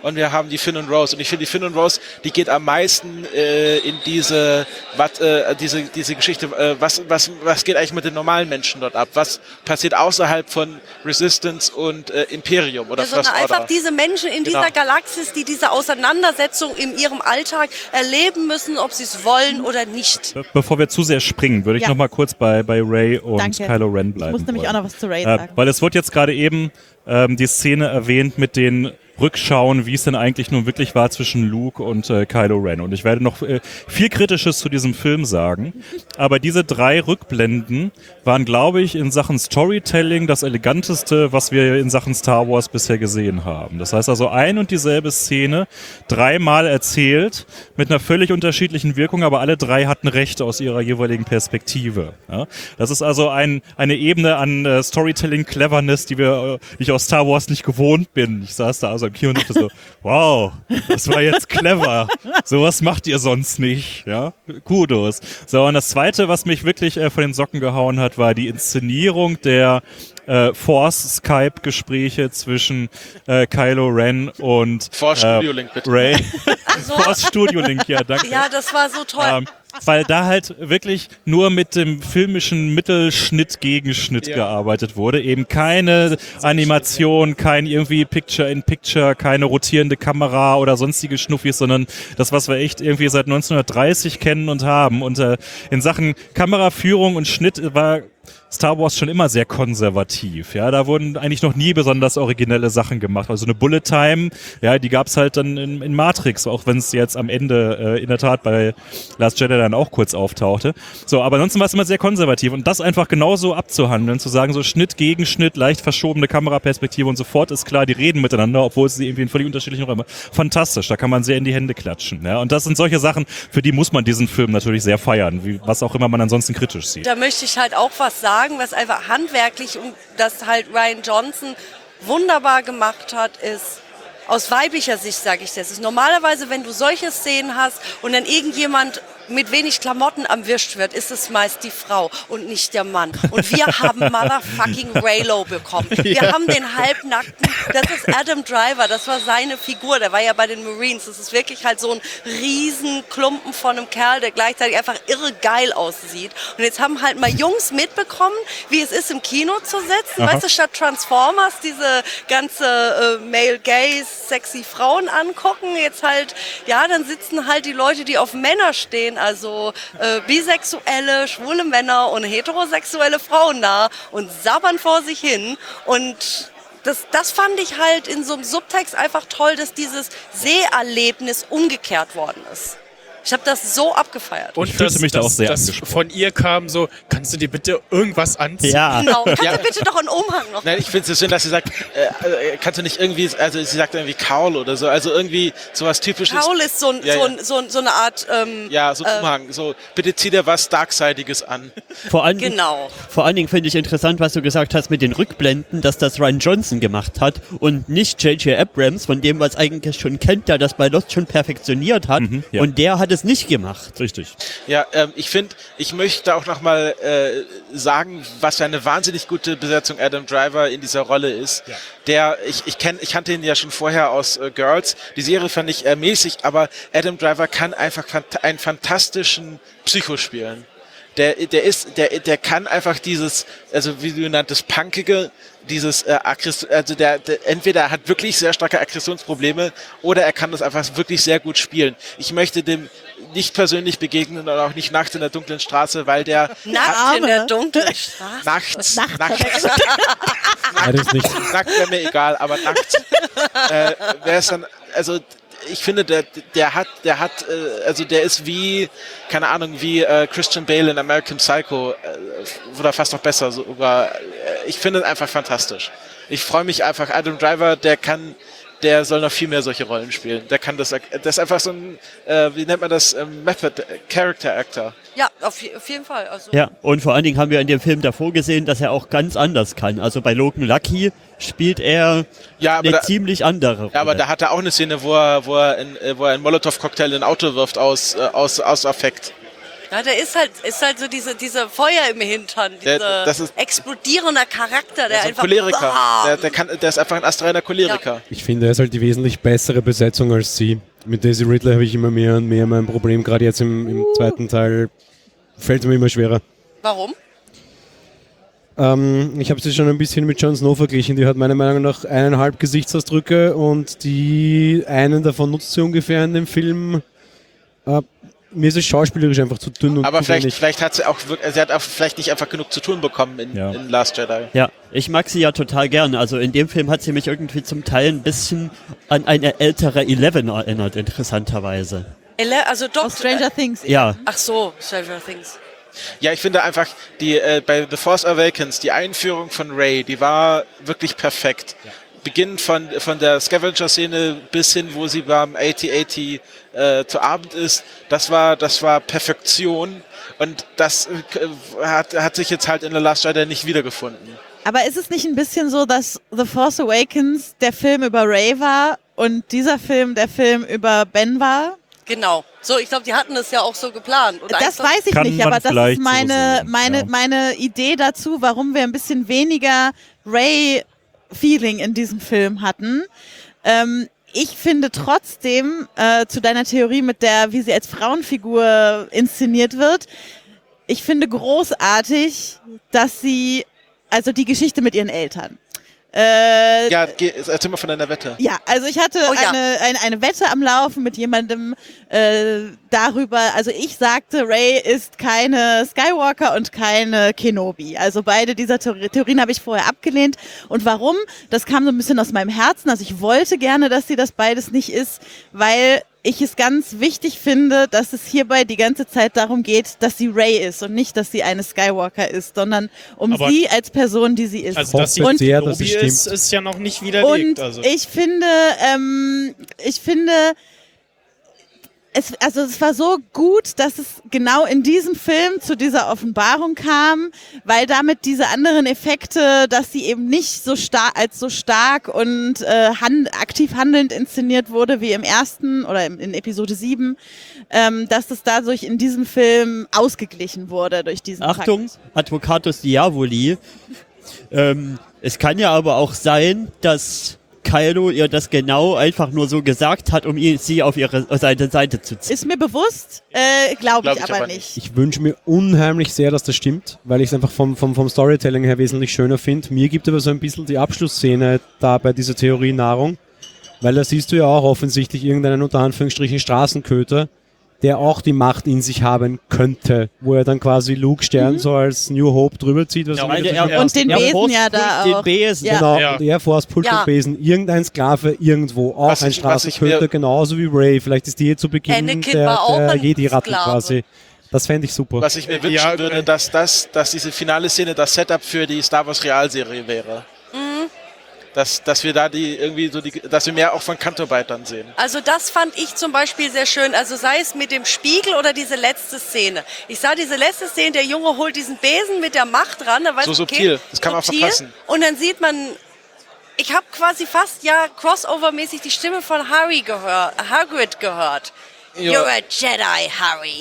und wir haben die Finn und Rose. Und ich finde, die Finn und Rose, die geht am meisten in diese Geschichte, was geht eigentlich mit den normalen Menschen dort ab? Was passiert außerhalb von Resistance und Imperium oder First sondern Order? einfach diese Menschen in dieser Galaxis, die diese Auseinandersetzung in ihrem Alltag erleben müssen, ob sie es wollen oder nicht. Bevor wir zu sehr springen, würde ich noch mal kurz bei Rey und Danke. Kylo Ren bleiben. Ich muss nämlich wollen. auch noch was zu Rey sagen. Weil es wurde jetzt gerade eben die Szene erwähnt mit den Rückschauen, wie es denn eigentlich nun wirklich war zwischen Luke und Kylo Ren. Und ich werde noch viel Kritisches zu diesem Film sagen. Aber diese 3 Rückblenden waren, glaube ich, in Sachen Storytelling das eleganteste, was wir in Sachen Star Wars bisher gesehen haben. Das heißt also ein und dieselbe Szene 3-mal erzählt mit einer völlig unterschiedlichen Wirkung, aber alle 3 hatten Recht aus ihrer jeweiligen Perspektive. Ja? Das ist also eine Ebene an Storytelling-Cleverness, die ich aus Star Wars nicht gewohnt bin. Ich saß da also im Kino und dachte so, wow, das war jetzt clever. Sowas macht ihr sonst nicht. Ja? Kudos. So, und das Zweite, was mich wirklich von den Socken gehauen hat, war die Inszenierung der Force-Skype-Gespräche zwischen Kylo Ren und Force Studio Link, bitte. Rey. Force Studio Link, ja, danke. Ja, das war so toll. Weil da halt wirklich nur mit dem filmischen Mittelschnitt, gearbeitet wurde. Eben keine Animation, kein irgendwie Picture-in-Picture, keine rotierende Kamera oder sonstige Schnuffis, sondern das, was wir echt irgendwie seit 1930 kennen und haben. Und in Sachen Kameraführung und Schnitt war Star Wars schon immer sehr konservativ. Ja, da wurden eigentlich noch nie besonders originelle Sachen gemacht. Also eine Bullet Time, ja, die gab's halt dann in Matrix, auch wenn es jetzt am Ende in der Tat bei Last Jedi dann auch kurz auftauchte. So, aber ansonsten war es immer sehr konservativ und das einfach genauso abzuhandeln, zu sagen so Schnitt gegen Schnitt, leicht verschobene Kameraperspektive und sofort ist klar, die reden miteinander, obwohl sie irgendwie in völlig unterschiedlichen Räumen. Fantastisch, da kann man sehr in die Hände klatschen. Ja, und das sind solche Sachen, für die muss man diesen Film natürlich sehr feiern, wie was auch immer man ansonsten kritisch sieht. Da möchte ich halt auch was sagen, was einfach handwerklich und das halt Rian Johnson wunderbar gemacht hat, ist, aus weiblicher Sicht sage ich das, ist normalerweise, wenn du solche Szenen hast und dann irgendjemand mit wenig Klamotten erwischt wird, ist es meist die Frau und nicht der Mann. Und wir haben motherfucking Reylo bekommen. Wir haben den halbnackten, das ist Adam Driver, das war seine Figur, der war ja bei den Marines. Das ist wirklich halt so ein Riesenklumpen von einem Kerl, der gleichzeitig einfach irre geil aussieht. Und jetzt haben halt mal Jungs mitbekommen, wie es ist, im Kino zu sitzen. Weißt du, statt Transformers diese ganze Male Gaze, sexy Frauen angucken, jetzt halt, ja, dann sitzen halt die Leute, die auf Männer stehen, also bisexuelle, schwule Männer und heterosexuelle Frauen da und sabbern vor sich hin. Und das fand ich halt in so einem Subtext einfach toll, dass dieses Seherlebnis umgekehrt worden ist. Ich habe das so abgefeiert. Und ich fühlte mich da auch sehr angesprochen. Von ihr kam so, kannst du dir bitte irgendwas anziehen? Ja. Genau. Kannst du bitte doch einen Umhang noch? Nein, ich finde es so schön, dass sie sagt, kannst du nicht irgendwie, also sie sagt irgendwie Kaul oder so, also irgendwie sowas Typisches. Kaul ist so eine Art... so ein Umhang, so bitte zieh dir was Darksidiges an. Vor allen Dingen finde ich interessant, was du gesagt hast mit den Rückblenden, dass das Rian Johnson gemacht hat und nicht J.J. Abrams, von dem man es eigentlich schon kennt, der das bei Lost schon perfektioniert hat. Ja. Und der hat es nicht gemacht. Richtig. Ja, ich möchte auch nochmal sagen, was für eine wahnsinnig gute Besetzung Adam Driver in dieser Rolle ist. Ja. Ich kannte ihn ja schon vorher aus Girls. Die Serie fand ich mäßig, aber Adam Driver kann einfach einen fantastischen Psycho spielen. Der kann einfach dieses, also wie du nanntest, punkige, dieses entweder er hat wirklich sehr starke Aggressionsprobleme oder er kann das einfach wirklich sehr gut spielen. Ich möchte dem nicht persönlich begegnen und auch nicht nachts in der dunklen Straße, weil der Nackt in der dunklen Straße. nachts. Das ist nicht. Nackt wäre mir egal, aber nackt wäre es dann, also ich finde, der ist wie, keine Ahnung, wie Christian Bale in American Psycho, oder fast noch besser sogar. Ich finde es einfach fantastisch. Ich freue mich einfach, Adam Driver, der soll noch viel mehr solche Rollen spielen. Der kann das ist einfach so ein, wie nennt man das, Method Character Actor. Ja, auf jeden Fall. Also Ja, und vor allen Dingen haben wir in dem Film davor gesehen, dass er auch ganz anders kann. Also bei Logan Lucky spielt er eine ziemlich andere Rolle. Ja, aber da hat er auch eine Szene, wo er einen Molotow-Cocktail in ein Auto wirft aus Affekt. Ja, der ist halt so diese Feuer im Hintern, Das ist explodierender Charakter, der so ein einfach... Choleriker. Ah! Der ist einfach ein astreiner Choleriker. Ich finde, er ist halt die wesentlich bessere Besetzung als sie. Mit Daisy Ridley habe ich immer mehr und mehr mein Problem. Gerade jetzt im zweiten Teil fällt es mir immer schwerer. Warum? Ich habe sie schon ein bisschen mit Jon Snow verglichen. Die hat meiner Meinung nach 1,5 Gesichtsausdrücke und die einen davon nutzt sie ungefähr in dem Film. Mir ist es schauspielerisch einfach zu dünn und Aber zu wenig. vielleicht hat sie auch vielleicht nicht einfach genug zu tun bekommen in Last Jedi. Ja, ich mag sie ja total gern. Also in dem Film hat sie mich irgendwie zum Teil ein bisschen an eine ältere Eleven erinnert, interessanterweise. Also Dr. Aus Stranger Things. Ja, Ach so, Stranger Things. Ja, ich finde einfach, bei The Force Awakens, die Einführung von Rey, die war wirklich perfekt. Ja. Beginnend von der Scavenger-Szene bis hin, wo sie beim AT-AT zu Abend ist, das war Perfektion und das hat sich jetzt halt in The Last Jedi nicht wiedergefunden. Aber ist es nicht ein bisschen so, dass The Force Awakens der Film über Rey war und dieser Film der Film über Ben war? Genau. So, ich glaube, die hatten das ja auch so geplant. Und Das weiß ich Kann nicht, man aber das ist vielleicht so meine Idee dazu, warum wir ein bisschen weniger Rey-Feeling in diesem Film hatten. Ich finde trotzdem, zu deiner Theorie mit der, wie sie als Frauenfigur inszeniert wird, ich finde großartig, dass sie, also die Geschichte mit ihren Eltern. Erzähl mal von deiner Wette. Ja, also ich hatte eine Wette am Laufen mit jemandem darüber, also ich sagte, Rey ist keine Skywalker und keine Kenobi. Also beide dieser Theorien habe ich vorher abgelehnt. Und warum? Das kam so ein bisschen aus meinem Herzen. Also ich wollte gerne, dass sie das beides nicht ist, weil ich es ganz wichtig finde, dass es hierbei die ganze Zeit darum geht, dass sie Rey ist und nicht, dass sie eine Skywalker ist, sondern Aber sie als Person, die sie ist. Also, dass sie Hoffe sehr, Kenobi dass es stimmt. ist ja noch nicht widerlegt. Und Also. ich finde, es war so gut, dass es genau in diesem Film zu dieser Offenbarung kam, weil damit diese anderen Effekte, dass sie eben nicht so stark und aktiv handelnd inszeniert wurde wie im ersten oder in Episode 7, dass es dadurch in diesem Film ausgeglichen wurde durch diesen Achtung, Fakt. Advocatus Diaboli. Es kann ja aber auch sein, dass Kylo ihr das genau einfach nur so gesagt hat, um sie auf ihre Seite zu ziehen. Ist mir bewusst, glaube ich aber nicht. Ich wünsche mir unheimlich sehr, dass das stimmt, weil ich es einfach vom Storytelling her wesentlich schöner finde. Mir gibt aber so ein bisschen die Abschlussszene da bei dieser Theorie Nahrung, weil da siehst du ja auch offensichtlich irgendeinen unter Anführungsstrichen Straßenköter, der auch die Macht in sich haben könnte, wo er dann quasi Luke Stern so als New Hope drüber zieht. Was Und den Besen ja da auch. Den Besen. Ja. Genau, Ja. und Air Force Pult Ja. und Besen, irgendein Sklave irgendwo, auch Was ein ich Straßenköter, mir- genauso wie Ray. Vielleicht ist die hier zu Beginn Anakin war auch der ein Jedi-Ratten Sklave. quasi. Das fände ich super. Was ich mir wünschen Ja, würde, dass diese finale Szene das Setup für die Star Wars Realserie wäre. Dass wir da dass wir mehr auch von Canto-Bite dann sehen. Also das fand ich zum Beispiel sehr schön, also sei es mit dem Spiegel oder diese letzte Szene. Ich sah diese letzte Szene, der Junge holt diesen Besen mit der Macht ran. Da weiß So ich, subtil, das kann man subtil. verpassen. Und dann sieht man, ich habe quasi fast crossover-mäßig die Stimme von Hagrid gehört. Ja. You're a Jedi, Harry.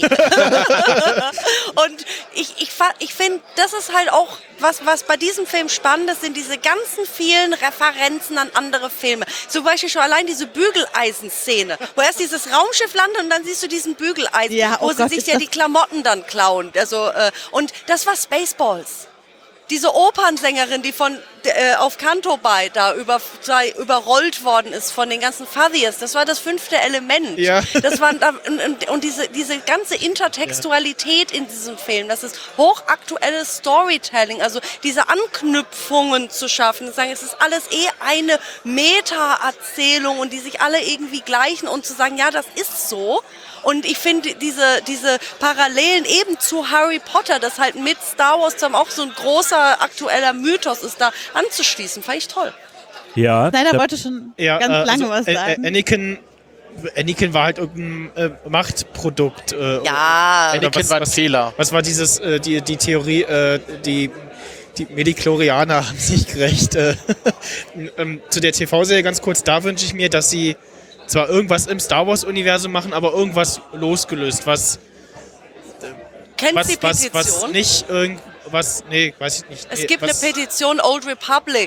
Und ich finde, das ist halt auch, was bei diesem Film spannend ist, sind diese ganzen vielen Referenzen an andere Filme. Zum Beispiel schon allein diese Bügeleisen-Szene, wo erst dieses Raumschiff landet und dann siehst du diesen Bügeleisen, Ja, oh wo sie Gott, sich ist ja das- die Klamotten dann klauen. Also, und das war Spaceballs. Diese Opernsängerin, die auf Canto-Bite da überrollt worden ist von den ganzen Fathiers, das war das 5. Element. Ja. Das war, und diese ganze Intertextualität in diesem Film, das ist hochaktuelles Storytelling, also diese Anknüpfungen zu schaffen, sagen, es ist alles eine Meta-Erzählung und die sich alle irgendwie gleichen und zu sagen, ja, das ist so. Und ich finde diese Parallelen eben zu Harry Potter, das halt mit Star Wars dann auch so ein großer aktueller Mythos ist, da anzuschließen, fand ich toll. Ja, Snyder wollte schon ganz lange was sagen. Anakin war halt irgendein Machtprodukt. Ja. Anakin war ein Fehler. Was war dieses, die Theorie, die Mediklorianer haben sich gerecht. Zu der TV-Serie ganz kurz, da wünsche ich mir, dass sie zwar irgendwas im Star Wars-Universum machen, aber irgendwas losgelöst, was kennst die Petition? Was nicht irgendwas, nee, weiß ich nicht. Es gibt eine Petition, Old Republic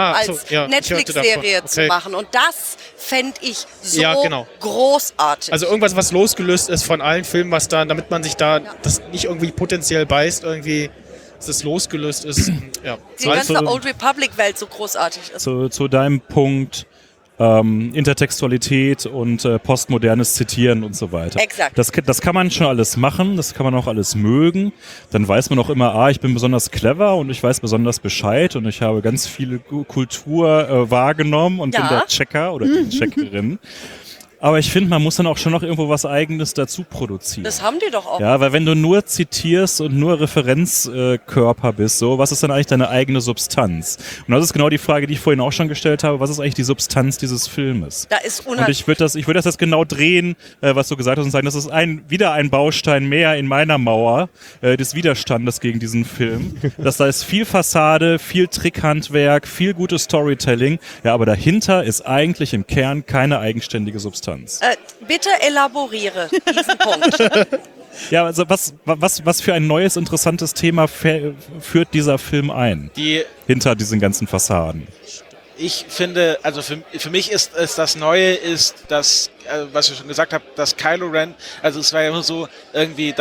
Netflix-Serie zu machen. Und das fände ich so großartig. Also irgendwas, was losgelöst ist von allen Filmen, was da, damit man sich da das nicht irgendwie potenziell beißt, irgendwie, dass es losgelöst ist. Die ganze Old Republic-Welt so großartig ist. Zu deinem Punkt, Intertextualität und postmodernes Zitieren und so weiter. Exakt. Das kann man schon alles machen, das kann man auch alles mögen. Dann weiß man auch immer, ich bin besonders clever und ich weiß besonders Bescheid und ich habe ganz viele Kultur wahrgenommen und bin der Checker oder die Checkerin. Aber ich finde, man muss dann auch schon noch irgendwo was Eigenes dazu produzieren. Das haben die doch auch. Ja, weil wenn du nur zitierst und nur Referenzkörper bist, was ist dann eigentlich deine eigene Substanz? Und das ist genau die Frage, die ich vorhin auch schon gestellt habe. Was ist eigentlich die Substanz dieses Filmes? Da ist und ich würde das jetzt genau drehen, was du gesagt hast, und sagen, das ist wieder ein Baustein mehr in meiner Mauer des Widerstandes gegen diesen Film. Da ist viel Fassade, viel Trickhandwerk, viel gutes Storytelling. Ja, aber dahinter ist eigentlich im Kern keine eigenständige Substanz. Bitte elaboriere diesen Punkt. Ja, also was für ein neues, interessantes Thema führt dieser Film ein? Hinter diesen ganzen Fassaden. Ich finde, also für mich ist das Neue, dass, was ich schon gesagt habe, dass Kylo Ren, also es war ja immer so, irgendwie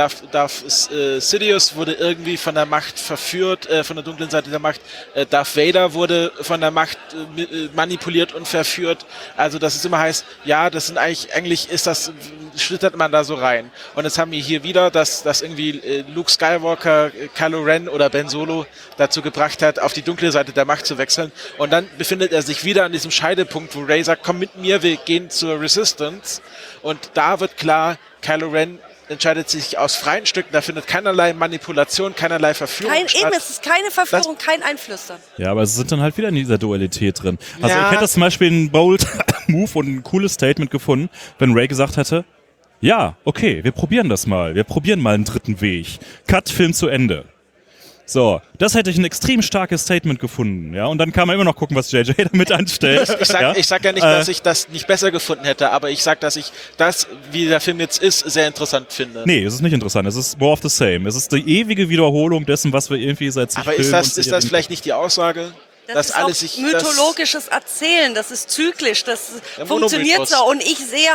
Sidious wurde irgendwie von der Macht verführt, von der dunklen Seite der Macht, Darth Vader wurde von der Macht manipuliert und verführt, also dass es immer heißt, ja, das sind eigentlich ist das, schlittert man da so rein. Und jetzt haben wir hier wieder, dass irgendwie Luke Skywalker, Kylo Ren oder Ben Solo dazu gebracht hat, auf die dunkle Seite der Macht zu wechseln, und dann befindet er sich wieder an diesem Scheidepunkt, wo Rey sagt, komm mit mir, wir gehen zur Resistance. Und da wird klar, Kylo Ren entscheidet sich aus freien Stücken, da findet keinerlei Manipulation, keinerlei Verführung statt. Es ist keine Verführung, kein Einflüstern. Ja, aber sie sind dann halt wieder in dieser Dualität drin. Also ich hätte zum Beispiel einen bold Move und ein cooles Statement gefunden, wenn Rey gesagt hätte, ja, okay, wir probieren das mal. Wir probieren mal einen dritten Weg. Cut, Film zu Ende. So, das hätte ich ein extrem starkes Statement gefunden, ja, und dann kann man immer noch gucken, was JJ damit anstellt. Ich sag ja nicht, dass ich das nicht besser gefunden hätte, aber ich sag, dass ich das, wie der Film jetzt ist, sehr interessant finde. Nee, es ist nicht interessant, es ist more of the same. Es ist die ewige Wiederholung dessen, was wir irgendwie seit zig Filmen... Aber ist das vielleicht nicht die Aussage? Das ist alles auch mythologisches Erzählen, das ist zyklisch, das funktioniert so. Und ich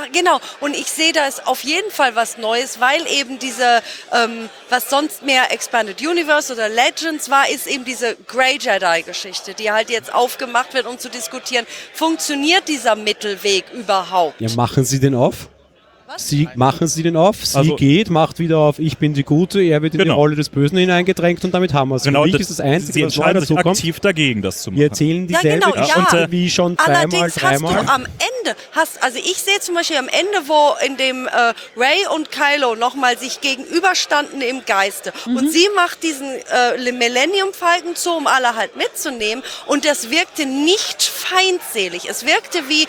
sehe da ist auf jeden Fall was Neues, weil eben diese, was sonst mehr Expanded Universe oder Legends war, ist eben diese Grey Jedi-Geschichte, die halt jetzt aufgemacht wird, um zu diskutieren, funktioniert dieser Mittelweg überhaupt? Ja, machen Sie den auf? Machen Sie den auf, geht, macht wieder auf, ich bin die Gute, er wird in die Rolle des Bösen hineingedrängt und damit haben wir es. Genau, Für mich ist das Einzige, sie was neu entscheiden sich dazu kommt. aktiv dagegen, das zu machen. Wir erzählen dieselbe Geschichte wie schon dreimal. Allerdings hast du am Ende, also ich sehe zum Beispiel am Ende, wo in dem Rey und Kylo nochmal sich gegenüberstanden im Geiste und sie macht diesen Millennium Falcon zu, um alle halt mitzunehmen, und das wirkte nicht feindselig, es wirkte wie...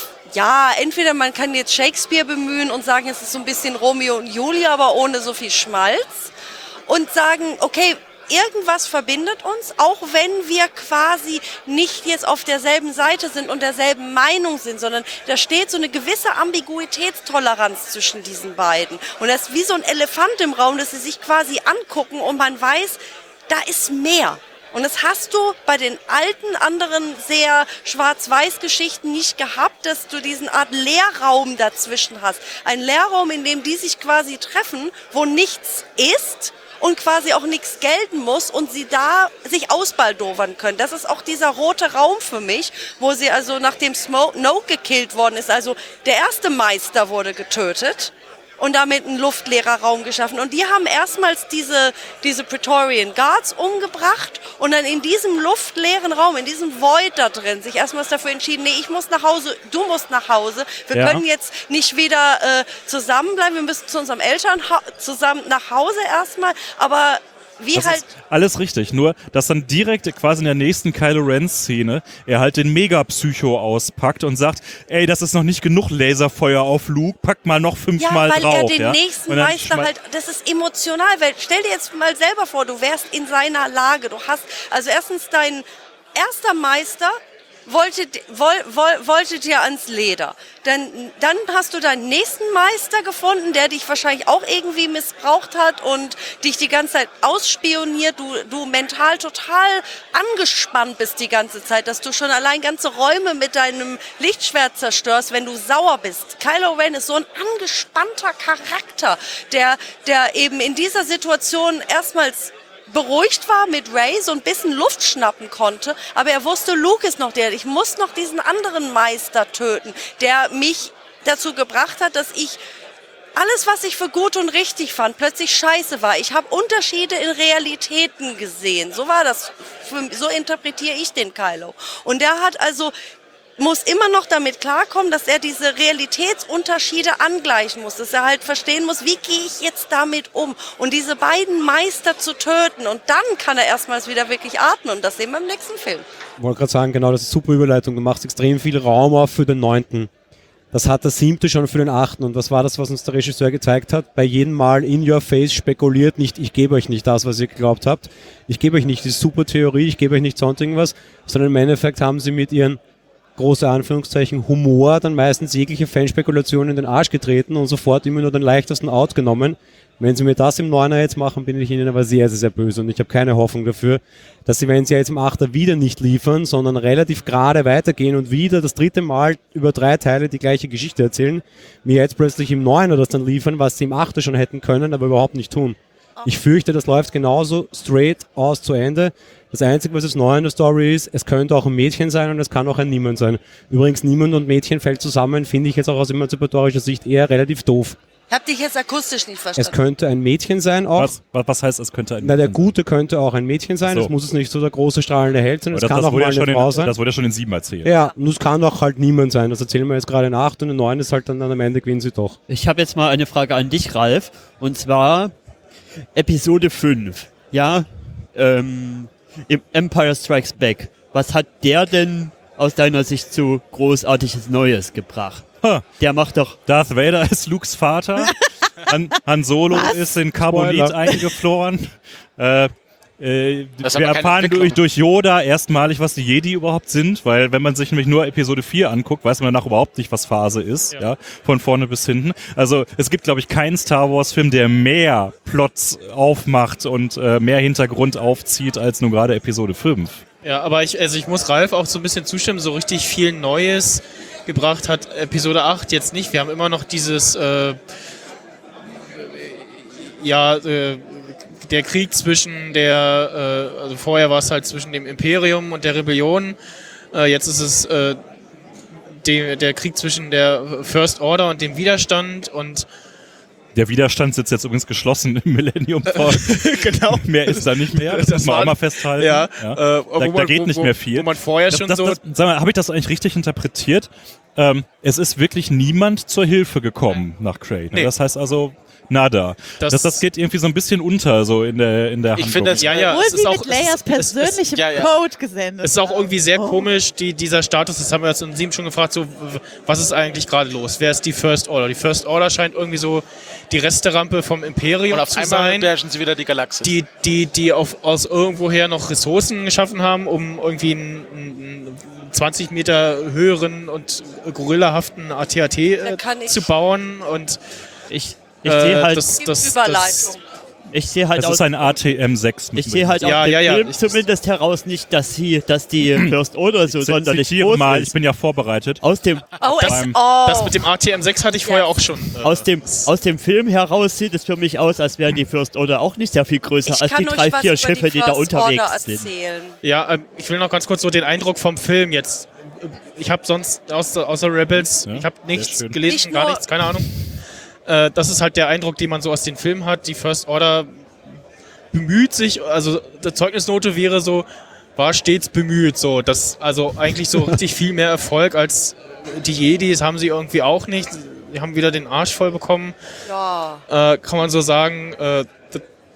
Ja, entweder man kann jetzt Shakespeare bemühen und sagen, es ist so ein bisschen Romeo und Julia, aber ohne so viel Schmalz. Und sagen, okay, irgendwas verbindet uns, auch wenn wir quasi nicht jetzt auf derselben Seite sind und derselben Meinung sind, sondern da steht so eine gewisse Ambiguitätstoleranz zwischen diesen beiden. Und das ist wie so ein Elefant im Raum, dass sie sich quasi angucken und man weiß, da ist mehr. Und das hast du bei den alten, anderen sehr Schwarz-Weiß-Geschichten nicht gehabt, dass du diesen Art Leerraum dazwischen hast. Ein Leerraum, in dem die sich quasi treffen, wo nichts ist und quasi auch nichts gelten muss und sie da sich ausbaldowern können. Das ist auch dieser rote Raum für mich, wo sie also nachdem Snoke gekillt worden ist, also der erste Meister wurde getötet. Und damit einen luftleerer Raum geschaffen. Und die haben erstmals diese Praetorian Guards umgebracht und dann in diesem luftleeren Raum, in diesem Void da drin, sich erstmals dafür entschieden, nee, ich muss nach Hause, du musst nach Hause. Wir können jetzt nicht wieder zusammenbleiben, wir müssen zu unserem Eltern zusammen nach Hause erstmal, aber das ist alles richtig, nur dass dann direkt quasi in der nächsten Kylo Ren-Szene er halt den Mega-Psycho auspackt und sagt, ey, das ist noch nicht genug Laserfeuer auf Luke, pack mal noch 5-mal drauf. Ja, weil er den nächsten Meister halt, das ist emotional, weil stell dir jetzt mal selber vor, du wärst in seiner Lage, du hast, also erstens dein erster Meister wolltet ihr ans Leder. Dann hast du deinen nächsten Meister gefunden, der dich wahrscheinlich auch irgendwie missbraucht hat und dich die ganze Zeit ausspioniert. Du mental total angespannt bist die ganze Zeit, dass du schon allein ganze Räume mit deinem Lichtschwert zerstörst, wenn du sauer bist. Kylo Ren ist so ein angespannter Charakter, der eben in dieser Situation erstmals beruhigt war mit Rey, so ein bisschen Luft schnappen konnte, aber er wusste, Luke ist noch der, ich muss noch diesen anderen Meister töten, der mich dazu gebracht hat, dass ich alles, was ich für gut und richtig fand, plötzlich scheiße war. Ich habe Unterschiede in Realitäten gesehen. So war das, so interpretiere ich den Kylo. Und der hat also muss immer noch damit klarkommen, dass er diese Realitätsunterschiede angleichen muss, dass er halt verstehen muss, wie gehe ich jetzt damit um und diese beiden Meister zu töten und dann kann er erstmals wieder wirklich atmen und das sehen wir im nächsten Film. Ich wollte gerade sagen, genau, das ist eine super Überleitung, du machst extrem viel Raum auf für den 9. Das hat der 7. schon für den 8. Und das war das, was uns der Regisseur gezeigt hat. Bei jedem Mal in your face spekuliert nicht, ich gebe euch nicht das, was ihr geglaubt habt, ich gebe euch nicht die super Theorie, ich gebe euch nicht sonst irgendwas, sondern im Endeffekt haben sie mit ihren große Anführungszeichen, Humor, dann meistens jegliche Fanspekulation in den Arsch getreten und sofort immer nur den leichtesten Out genommen. Wenn sie mir das im 9er jetzt machen, bin ich ihnen aber sehr, sehr, sehr böse und ich habe keine Hoffnung dafür, dass sie, wenn sie jetzt im 8er wieder nicht liefern, sondern relativ gerade weitergehen und wieder das 3. Mal über 3 Teile die gleiche Geschichte erzählen, mir jetzt plötzlich im 9er das dann liefern, was sie im 8er schon hätten können, aber überhaupt nicht tun. Ich fürchte, das läuft genauso straight aus zu Ende. Das Einzige, was jetzt neu in der Story ist, es könnte auch ein Mädchen sein und es kann auch ein Niemand sein. Übrigens, Niemand und Mädchen fällt zusammen, finde ich jetzt auch aus emanzipatorischer Sicht eher relativ doof. Ich habe dich jetzt akustisch nicht verstanden. Es könnte ein Mädchen sein auch. Was heißt, es könnte ein Mädchen sein? Der sein? Gute könnte auch ein Mädchen sein. Es muss es nicht so der große strahlende Held sein. Es kann auch mal eine Frau sein. Das wurde ja schon in 7 erzählt. Ja, und es kann auch halt Niemand sein. Das erzählen wir jetzt gerade in 8 und in 9 ist halt dann am Ende gewinnen sie doch. Ich habe jetzt mal eine Frage an dich, Ralf. Und zwar Episode 5. Ja, im Empire Strikes Back. Was hat der denn aus deiner Sicht so großartiges Neues gebracht? Der macht doch... Darth Vader ist Lukes Vater. Han Solo ist in Carbonit eingefroren. Wir erfahren durch Yoda erstmalig, was die Jedi überhaupt sind, weil wenn man sich nämlich nur Episode 4 anguckt, weiß man danach überhaupt nicht, was Phase ist, ja, von vorne bis hinten. Also es gibt, glaube ich, keinen Star Wars Film, der mehr Plots aufmacht und mehr Hintergrund aufzieht als nun gerade Episode 5. Ja, aber ich muss Ralf auch so ein bisschen zustimmen, so richtig viel Neues gebracht hat Episode 8 jetzt nicht. Wir haben immer noch dieses der Krieg zwischen also vorher war es halt zwischen dem Imperium und der Rebellion, jetzt ist es der Krieg zwischen der First Order und dem Widerstand und der Widerstand sitzt jetzt übrigens geschlossen im Millennium Falcon. Genau. Mehr ist da nicht mehr, das muss man auch mal festhalten. Ja, da geht nicht mehr viel. Wo man vorher schon sag mal, habe ich das eigentlich richtig interpretiert? Es ist wirklich niemand zur Hilfe gekommen nach Cray. Nee. Das heißt also, nada. Das geht irgendwie so ein bisschen unter, so in der Handlung. Ich finde das, es ist auch mit Leias persönlichem Code gesendet. Es ist auch irgendwie sehr komisch, dieser Status, das haben wir jetzt in 7 schon gefragt, so, was ist eigentlich gerade los? Wer ist die First Order? Die First Order scheint irgendwie so die Resterampe vom Imperium und auf zu einmal sein. beherrschen sie wieder die Galaxis. Die aus irgendwoher noch Ressourcen geschaffen haben, um irgendwie einen 20 Meter höheren und gorillahaften AT-AT zu bauen und ich sehe halt Ich sehe halt das ist ein ATM6. Ich sehe halt aus dem Film zumindest heraus nicht, dass die First Order so sonderlich groß ist. Ich bin ja vorbereitet. Aus dem das mit dem ATM6 hatte ich vorher auch schon. Aus dem Film heraus sieht es für mich aus, als wären die First Order auch nicht sehr viel größer als die 3-4 Schiffe, die da unterwegs sind. Ja, ich will noch ganz kurz so den Eindruck vom Film jetzt. Ich habe sonst außer Rebels, ich habe nichts gelesen, gar nichts, keine Ahnung. Das ist halt der Eindruck, den man so aus den Filmen hat. Die First Order bemüht sich, also die Zeugnisnote wäre so, war stets bemüht. So, also eigentlich so richtig viel mehr Erfolg als die Jedis haben sie irgendwie auch nicht. Die haben wieder den Arsch voll bekommen. Ja. Kann man so sagen.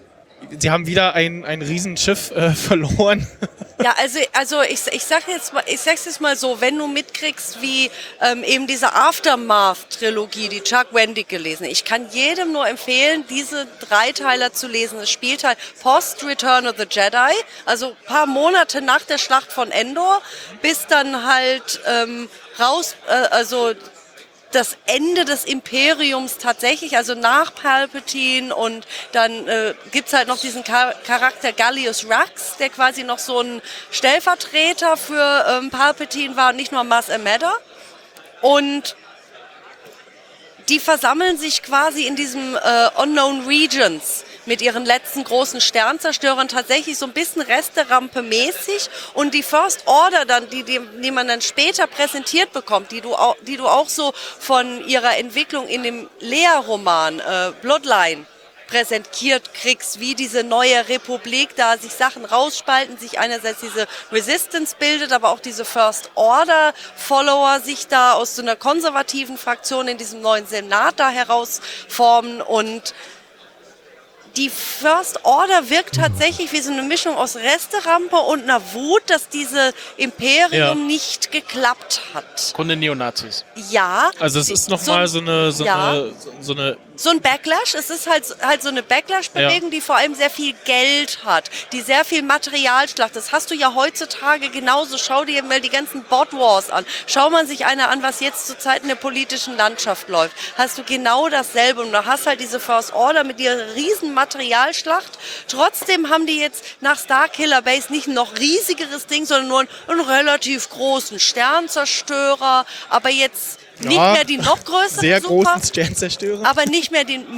sie haben wieder ein Riesenschiff verloren. Ja, also ich sag's jetzt mal so, wenn du mitkriegst, wie eben diese Aftermath-Trilogie, die Chuck Wendig gelesen, ich kann jedem nur empfehlen, diese Dreiteiler zu lesen. Es spielt halt Post-Return of the Jedi, also ein paar Monate nach der Schlacht von Endor, bis dann halt also das Ende des Imperiums tatsächlich, also nach Palpatine, und dann gibt's halt noch diesen Charakter Gallius Rax, der quasi noch so ein Stellvertreter für Palpatine war, nicht nur Maz Amedda. Und die versammeln sich quasi in diesem Unknown Regions mit ihren letzten großen Sternzerstörern tatsächlich so ein bisschen Resterampe-mäßig, und die First Order dann, die man dann später präsentiert bekommt, die du auch so von ihrer Entwicklung in dem Leia-Roman Bloodline präsentiert kriegst, wie diese neue Republik da sich Sachen rausspalten, sich einerseits diese Resistance bildet, aber auch diese First Order Follower sich da aus so einer konservativen Fraktion in diesem neuen Senat da herausformen, und die First Order wirkt tatsächlich wie so eine Mischung aus Resterampe und einer Wut, dass diese Imperium nicht geklappt hat. Grunde Neonazis. Ja. Also es ist nochmal so ein Backlash. Es ist halt so eine Backlash-Bewegung, die vor allem sehr viel Geld hat, die sehr viel Materialschlacht. Das hast du ja heutzutage genauso. Schau dir mal die ganzen Bot-Wars an. Schau man sich einer an, was jetzt zurzeit in der politischen Landschaft läuft. Hast du genau dasselbe. Und du hast halt diese First Order mit ihrer riesen Materialschlacht. Trotzdem haben die jetzt nach Starkiller Base nicht ein noch riesigeres Ding, sondern nur einen relativ großen Sternzerstörer. Aber jetzt nicht mehr die noch größere sehr großen Sternzerstörer. Aber nicht mehr den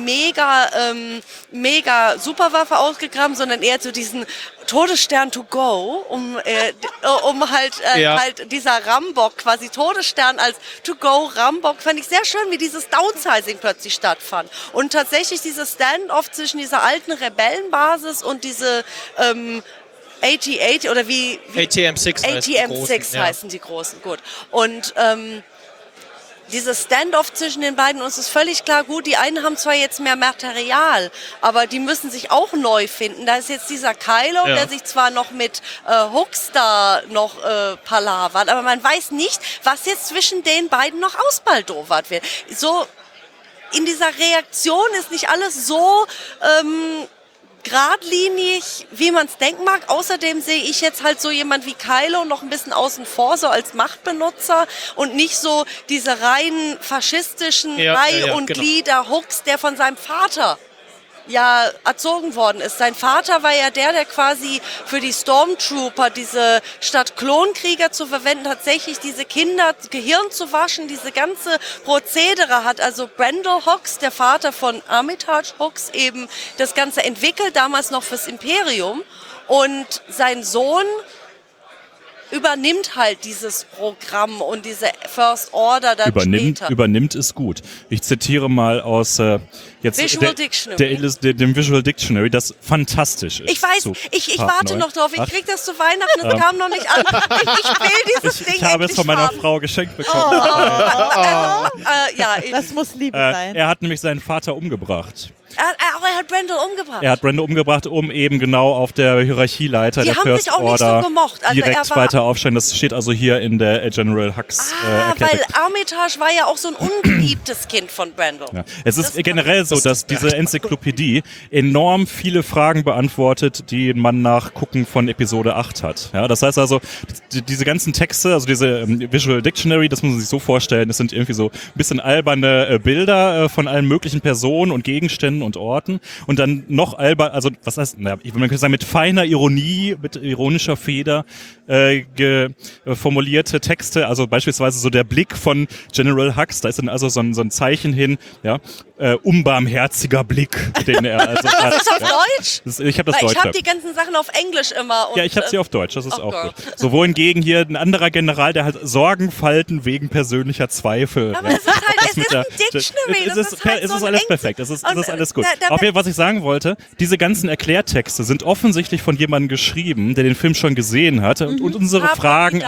mega Superwaffe ausgegraben, sondern eher zu diesen Todesstern to go, um halt dieser Rambock, quasi Todesstern als to go Rambock, fand ich sehr schön, wie dieses Downsizing plötzlich stattfand. Und tatsächlich dieses Standoff zwischen dieser alten Rebellenbasis und diese AT-8 oder wie ATM-6 heißen die Großen, gut. Und dieses Standoff zwischen den beiden, uns ist völlig klar, gut, die einen haben zwar jetzt mehr Material, aber die müssen sich auch neu finden. Da ist jetzt dieser Kylo, der sich zwar noch mit Hux da noch palavert, aber man weiß nicht, was jetzt zwischen den beiden noch ausbaldowert wird. So, in dieser Reaktion ist nicht alles so geradlinig, wie man es denken mag. Außerdem sehe ich jetzt halt so jemand wie Kylo noch ein bisschen außen vor, so als Machtbenutzer, und nicht so diese rein faschistischen Glieder Hux, der von seinem Vater erzogen worden ist. Sein Vater war ja der quasi für die Stormtrooper, diese statt Klonkrieger zu verwenden, tatsächlich diese Kinder Gehirn zu waschen, diese ganze Prozedere hat. Also Brendel Hux, der Vater von Armitage Hux, eben das Ganze entwickelt, damals noch fürs Imperium. Und sein Sohn übernimmt halt dieses Programm und diese First Order dann später. Übernimmt ist gut. Ich zitiere mal aus Visual Dictionary. Dem Visual Dictionary, das fantastisch ist. Ich weiß, ich warte noch drauf. Ich krieg das zu Weihnachten, es kam noch nicht an. Ich will dieses Ding. Ich habe es von meiner Frau geschenkt bekommen. Das muss Liebe sein. Er hat nämlich seinen Vater umgebracht. Er hat Brendel umgebracht. Er hat Brendel umgebracht, um eben genau auf der Hierarchieleiter der First Order direkt weiter aufsteigen. Das steht also hier in der General Hux weil Armitage war ja auch so ein ungeliebtes Kind von Brendel. Ja. Es ist generell so, dass diese Enzyklopädie enorm viele Fragen beantwortet, die man nach Gucken von Episode 8 hat. Ja, das heißt also, diese ganzen Texte, also diese Visual Dictionary, das muss man sich so vorstellen, das sind irgendwie so ein bisschen alberne Bilder von allen möglichen Personen und Gegenständen und Orten, und dann noch albern, also was heißt, man könnte sagen, mit feiner Ironie, mit ironischer Feder formulierte Texte, also beispielsweise so der Blick von General Hux, da ist dann also so ein Zeichen hin, unbarmherziger Blick, den er also hat. Das ist auf Deutsch? Ich habe das Deutsch. Ich habe die ganzen Sachen auf Englisch immer. Und, ich habe sie auf Deutsch, das ist auch gut. So, wohingegen hier ein anderer General, der halt Sorgenfalten wegen persönlicher Zweifel. Aber es ist halt, es ist ein Dictionary. Es ist alles perfekt, es ist alles gut. Auf jeden Fall, was ich sagen wollte, diese ganzen Erklärtexte sind offensichtlich von jemandem geschrieben, der den Film schon gesehen hat und unsere Fragen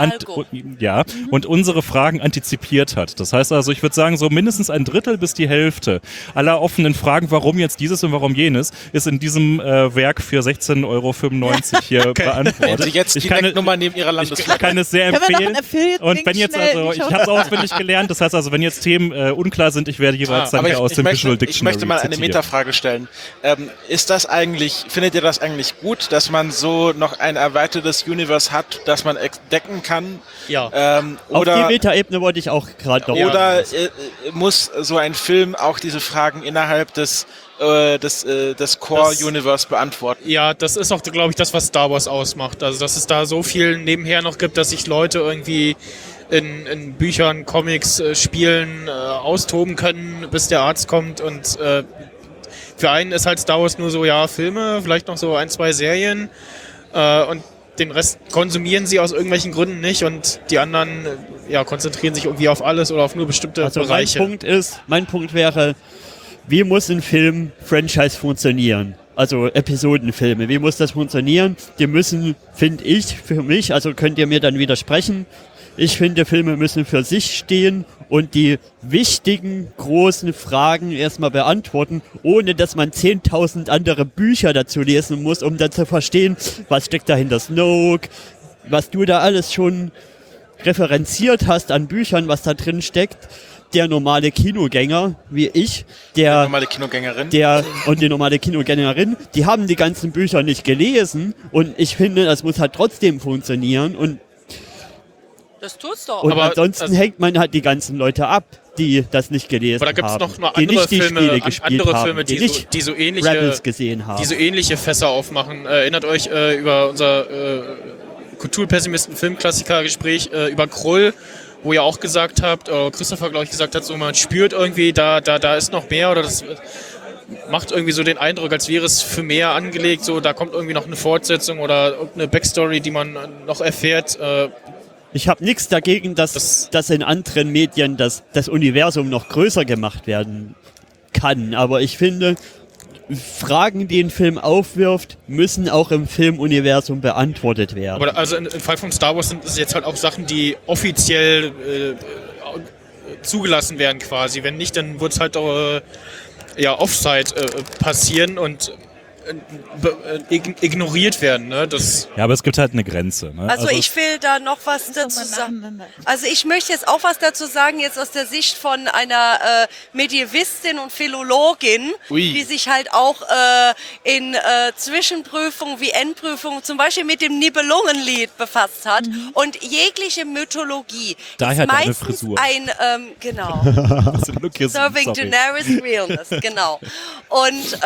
und unsere Fragen antizipiert hat. Das heißt also, ich würde sagen, so mindestens ein Drittel bis die Hälfte aller offenen Fragen, warum jetzt dieses und warum jenes, ist in diesem Werk für 16,95 € hier beantwortet. Wenn Sie jetzt die Nummer neben Ihrer Ich Landesflagge. kann es sehr Können wir noch empfehlen. einen Affiliate-Link Und wenn jetzt schnell also, in die ich Show- habe es auswendig gelernt, das heißt also, wenn jetzt Themen unklar sind, ich werde jeweils dann Aber hier aus dem Visual ich Dictionary möchte mal eine zitieren. Metafrage stellen. Findet ihr das eigentlich gut, dass man so noch ein erweitertes Universe hat, das man entdecken kann? Ja. Auf die Oder Meta-Ebene wollte ich auch gerade noch. oder muss so ein Film auch diese Fragen innerhalb des Core-Universe beantworten? Ja, das ist auch, glaube ich, das, was Star Wars ausmacht. Also, dass es da so viel nebenher noch gibt, dass sich Leute irgendwie in Büchern, Comics, Spielen austoben können, bis der Arzt kommt. Und für einen ist halt Star Wars nur so, ja, Filme, vielleicht noch so 1, 2 Serien. Und den Rest konsumieren sie aus irgendwelchen Gründen nicht. Und die anderen konzentrieren sich irgendwie auf alles oder auf nur bestimmte Also Bereiche. mein Punkt wäre, wie muss ein Film-Franchise funktionieren? Also Episodenfilme, wie muss das funktionieren? Die müssen, finde ich, für mich, also könnt ihr mir dann widersprechen, ich finde, Filme müssen für sich stehen und die wichtigen, großen Fragen erstmal beantworten, ohne dass man 10.000 andere Bücher dazu lesen muss, um dann zu verstehen, was steckt dahinter Snoke, was du da alles schon referenziert hast an Büchern, was da drin steckt. Der normale Kinogänger, wie ich, Die normale Kinogängerin? und die normale Kinogängerin, die haben die ganzen Bücher nicht gelesen und ich finde, das muss halt trotzdem funktionieren und Das tut's doch. Und Aber ansonsten hängt man halt die ganzen Leute ab, die das nicht gelesen Aber da gibt es haben. noch mal die andere nicht die Filme, Spiele gespielt andere haben, Filme, die die nicht so ähnliche, Rebels gesehen haben. die so ähnliche Fässer aufmachen. Erinnert euch über unser Kulturpessimisten-Filmklassiker-Gespräch über Krull, wo ihr auch gesagt habt, Christopher, glaube ich, gesagt hat, so man spürt irgendwie, da ist noch mehr oder das macht irgendwie so den Eindruck, als wäre es für mehr angelegt, so da kommt irgendwie noch eine Fortsetzung oder irgendeine Backstory, die man noch erfährt. Ich habe nichts dagegen, dass in anderen Medien das Universum noch größer gemacht werden kann. Aber ich finde, Fragen, die ein Film aufwirft, müssen auch im Filmuniversum beantwortet werden. Aber also im Fall von Star Wars sind es jetzt halt auch Sachen, die offiziell zugelassen werden quasi. Wenn nicht, dann wird es halt Offside passieren und ignoriert werden. Ne? Ja, aber es gibt halt eine Grenze. Ne? Also ich will da noch was dazu sagen. Also ich möchte jetzt auch was dazu sagen, jetzt aus der Sicht von einer Medievistin und Philologin, die sich halt auch in Zwischenprüfungen wie Endprüfungen zum Beispiel mit dem Nibelungenlied befasst hat. Und jegliche Mythologie Daher ist deine meistens Frisur. genau. Serving Daenerys Realness, genau. Und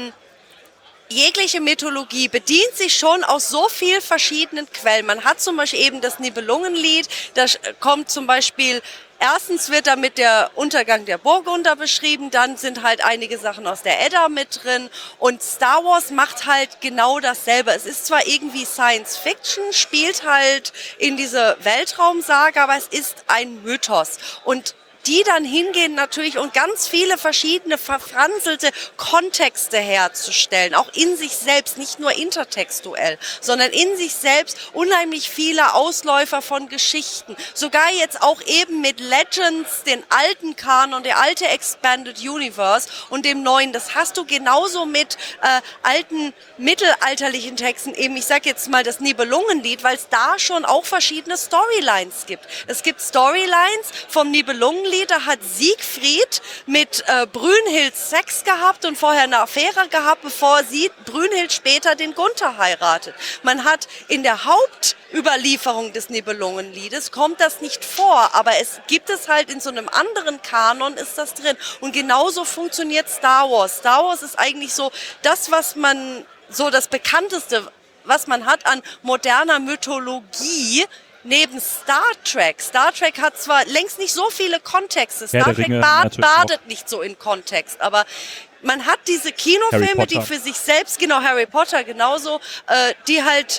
jegliche Mythologie bedient sich schon aus so vielen verschiedenen Quellen. Man hat zum Beispiel eben das Nibelungenlied, da kommt zum Beispiel, erstens wird damit der Untergang der Burgunder beschrieben, dann sind halt einige Sachen aus der Edda mit drin und Star Wars macht halt genau dasselbe. Es ist zwar irgendwie Science Fiction, spielt halt in diese Weltraumsaga, aber es ist ein Mythos und die dann hingehen natürlich und ganz viele verschiedene verfranselte Kontexte herzustellen, auch in sich selbst, nicht nur intertextuell, sondern in sich selbst unheimlich viele Ausläufer von Geschichten. Sogar jetzt auch eben mit Legends, den alten Kanon, der alte Expanded Universe und dem neuen. Das hast du genauso mit alten mittelalterlichen Texten, eben ich sag jetzt mal das Nibelungenlied, weil es da schon auch verschiedene Storylines gibt. Es gibt Storylines vom Nibelungenlied, da hat Siegfried mit Brünnhild Sex gehabt und vorher eine Affäre gehabt, bevor Brünnhild später den Gunther heiratet. Man hat in der Hauptüberlieferung des Nibelungenliedes kommt das nicht vor, aber es gibt es halt in so einem anderen Kanon ist das drin. Und genauso funktioniert Star Wars. Star Wars ist eigentlich so das, was man, so das Bekannteste, was man hat an moderner Mythologie, neben Star Trek. Star Trek hat zwar längst nicht so viele Kontexte. Star Trek badet nicht so in Kontext, aber man hat diese Kinofilme, die für sich selbst, genau, Harry Potter genauso, die halt,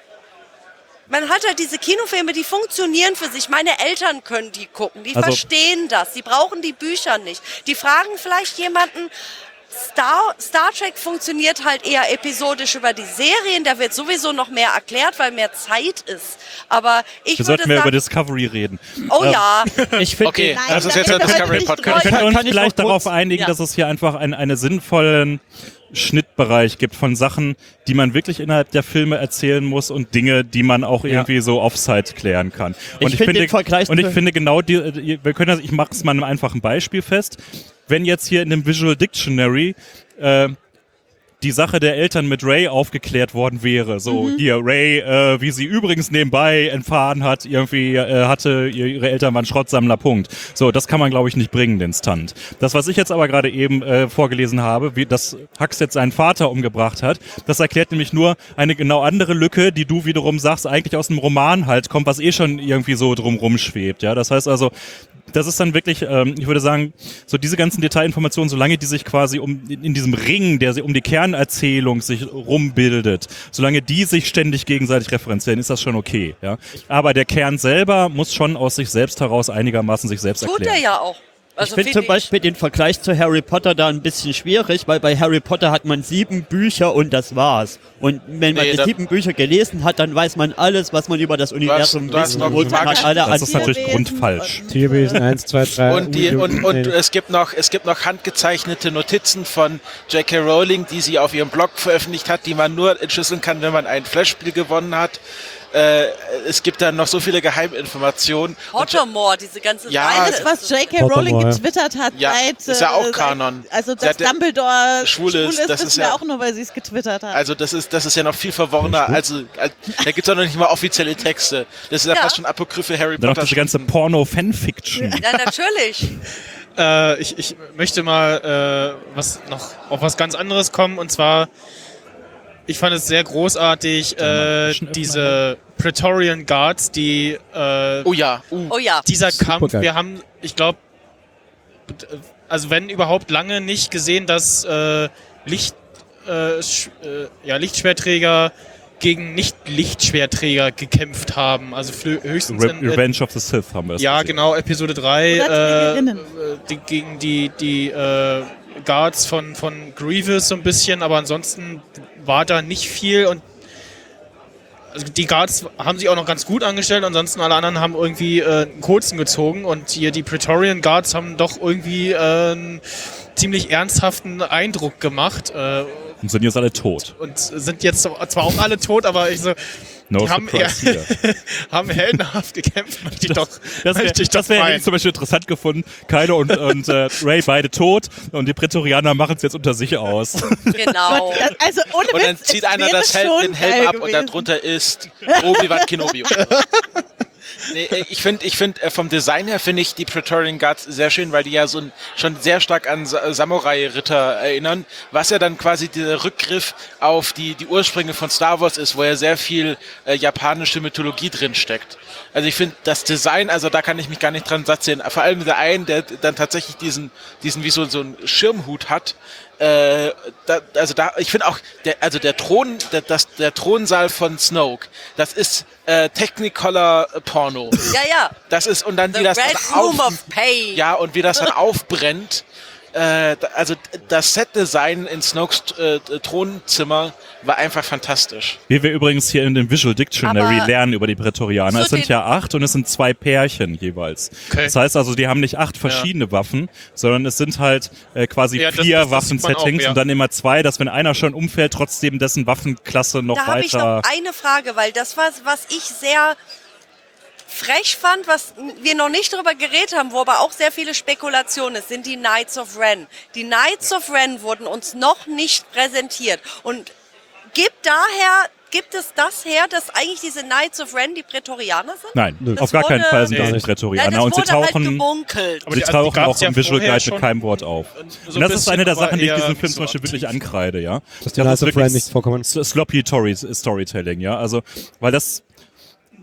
man hat halt diese Kinofilme, die funktionieren für sich. Meine Eltern können die gucken, die verstehen das, die brauchen die Bücher nicht. Die fragen vielleicht jemanden, Star Trek funktioniert halt eher episodisch über die Serien, da wird sowieso noch mehr erklärt, weil mehr Zeit ist. Aber ich Wir würde sollten mehr sagen, über Discovery reden. oh ja, Ich finde Okay, Nein, das ist da jetzt der ist aber Discovery nicht Podcast. Können wir uns Kann ich vielleicht noch kurz- darauf einigen, Ja. dass es hier einfach einen sinnvollen Schnittbereich gibt von Sachen, die man wirklich innerhalb der Filme erzählen muss und Dinge, die man auch irgendwie so offside klären kann. Und Ich finde den Vergleich und ich zu- finde genau wir können ich mache es mal einem einfachen Beispiel fest. Wenn jetzt hier in dem Visual Dictionary die Sache der Eltern mit Ray aufgeklärt worden wäre. So, hier, Ray, wie sie übrigens nebenbei erfahren hat, irgendwie ihre Eltern waren Schrottsammler, Punkt. So, das kann man, glaube ich, nicht bringen, den Stunt. Das, was ich jetzt aber gerade eben vorgelesen habe, wie dass Hux jetzt seinen Vater umgebracht hat, das erklärt nämlich nur eine genau andere Lücke, die du wiederum sagst, eigentlich aus einem Roman halt kommt, was schon irgendwie so drumrum schwebt. Ja, das heißt also, das ist dann wirklich, ich würde sagen, so diese ganzen Detailinformationen, solange die sich quasi in diesem Ring, der sich um die Kernerzählung sich rumbildet, solange die sich ständig gegenseitig referenzieren, ist das schon okay. Ja? Aber der Kern selber muss schon aus sich selbst heraus einigermaßen sich selbst tut erklären. er ja auch. Also ich finde zum Beispiel den Vergleich zu Harry Potter da ein bisschen schwierig, weil bei Harry Potter hat man 7 Bücher und das war's. Und wenn man die 7 Bücher gelesen hat, dann weiß man alles, was man über das Universum du hast wissen noch muss. Man magisch- hat alle Das ist natürlich Tierwesen grundfalsch. Tierwesen 1, 2, 3. Und es gibt noch handgezeichnete Notizen von J.K. Rowling, die sie auf ihrem Blog veröffentlicht hat, die man nur entschlüsseln kann, wenn man ein Flashspiel gewonnen hat. Es gibt da noch so viele Geheiminformationen. Pottermore, diese ganze Ja, Seite. Das, was J.K. Pottermore, Rowling ja. getwittert hat, Ja, ist ja auch Kanon. Also, Sie dass hat ja- Dumbledore schwul ist, das wissen ist wir ja- auch nur, weil sie es getwittert hat. Also das ist ja noch viel verworrener. Also da gibt es ja noch nicht mal offizielle Texte. Das ist ja Ja. fast schon apokryphe Harry Dann noch Potter. diese ganze Porno-Fanfiction. Ja, natürlich. Ich möchte mal auf was ganz anderes kommen, und zwar, ich fand es sehr großartig, diese Praetorian Guards, die Oh ja. Oh ja. dieser Kampf, Supergeil. wir haben, ich glaube, also wenn überhaupt lange nicht gesehen, dass Lichtschwerträger gegen Nicht-Lichtschwerträger gekämpft haben. Also höchstens in, Revenge of the Sith haben wir es ja, gesehen. genau, Episode 3 Oder Trägerinnen. gegen die Guards von Grievous so ein bisschen, aber ansonsten war da nicht viel, und also die Guards haben sich auch noch ganz gut angestellt, ansonsten alle anderen haben irgendwie einen kurzen gezogen, und hier die Praetorian Guards haben doch irgendwie einen ziemlich ernsthaften Eindruck gemacht Und sind jetzt alle tot. und sind jetzt zwar auch alle tot, aber ich so, No die haben, surprise here. haben heldenhaft gekämpft, möchte ich doch Das wäre meinen. zum Beispiel interessant gefunden. Kylo und Ray beide tot und die Prätorianer machen es jetzt unter sich aus. Genau. Also ohne Und dann Witz, zieht es einer wäre schon den Helm geil ab und gewesen. darunter ist Obi-Wan Kenobi. Nee, ich finde vom Design her finde ich die Praetorian Guards sehr schön, weil die ja schon sehr stark an Samurai-Ritter erinnern, was ja dann quasi der Rückgriff auf die Ursprünge von Star Wars ist, wo ja sehr viel japanische Mythologie drin steckt. Also ich finde das Design, also da kann ich mich gar nicht dran satt sehen. Vor allem der einen, der dann tatsächlich diesen wie so einen Schirmhut hat. Ich finde auch, der Thronsaal von Snoke, das ist Technicolor Porno. Ja, ja. Das ist, und dann The wie das Red dann Room of Pain. ja, und wie das dann aufbrennt. Also das Set-Design in Snokes Thronzimmer war einfach fantastisch. Wie wir übrigens hier in dem Visual Dictionary Aber lernen über die Prätorianer. so Es sind den- ja 8 und es sind 2 Pärchen jeweils. Okay. Das heißt also, die haben nicht 8 verschiedene Waffen, sondern es sind halt quasi Ja, das 4 sieht man Waffensettings auch, ja. und dann immer 2, dass wenn einer schon umfällt, trotzdem dessen Waffenklasse noch Da habe ich weiter... noch eine Frage, weil das war, was ich sehr frech fand, was wir noch nicht drüber geredet haben, wo aber auch sehr viele Spekulationen ist, sind die Knights of Ren. Die Knights of Ren wurden uns noch nicht präsentiert. Und gibt es das her, dass eigentlich diese Knights of Ren die Prätorianer sind? Nein, Nö. auf gar keinen wurde- Fall sind das Nee. die Ja, Prätorianer. das Und sie wurde halt tauchen, gebunkelt. Aber sie die tauchen gab's auch ja im Visual vorher Guide schon. mit keinem Wort auf. So Und das ein ist eine der bisschen, Sachen, die ich aber diesem eher Film zum Beispiel wirklich aktiv. ankreide, ja. Dass die Knights of Ren nicht vorkommen. Sloppy Storytelling, ja. Also, weil das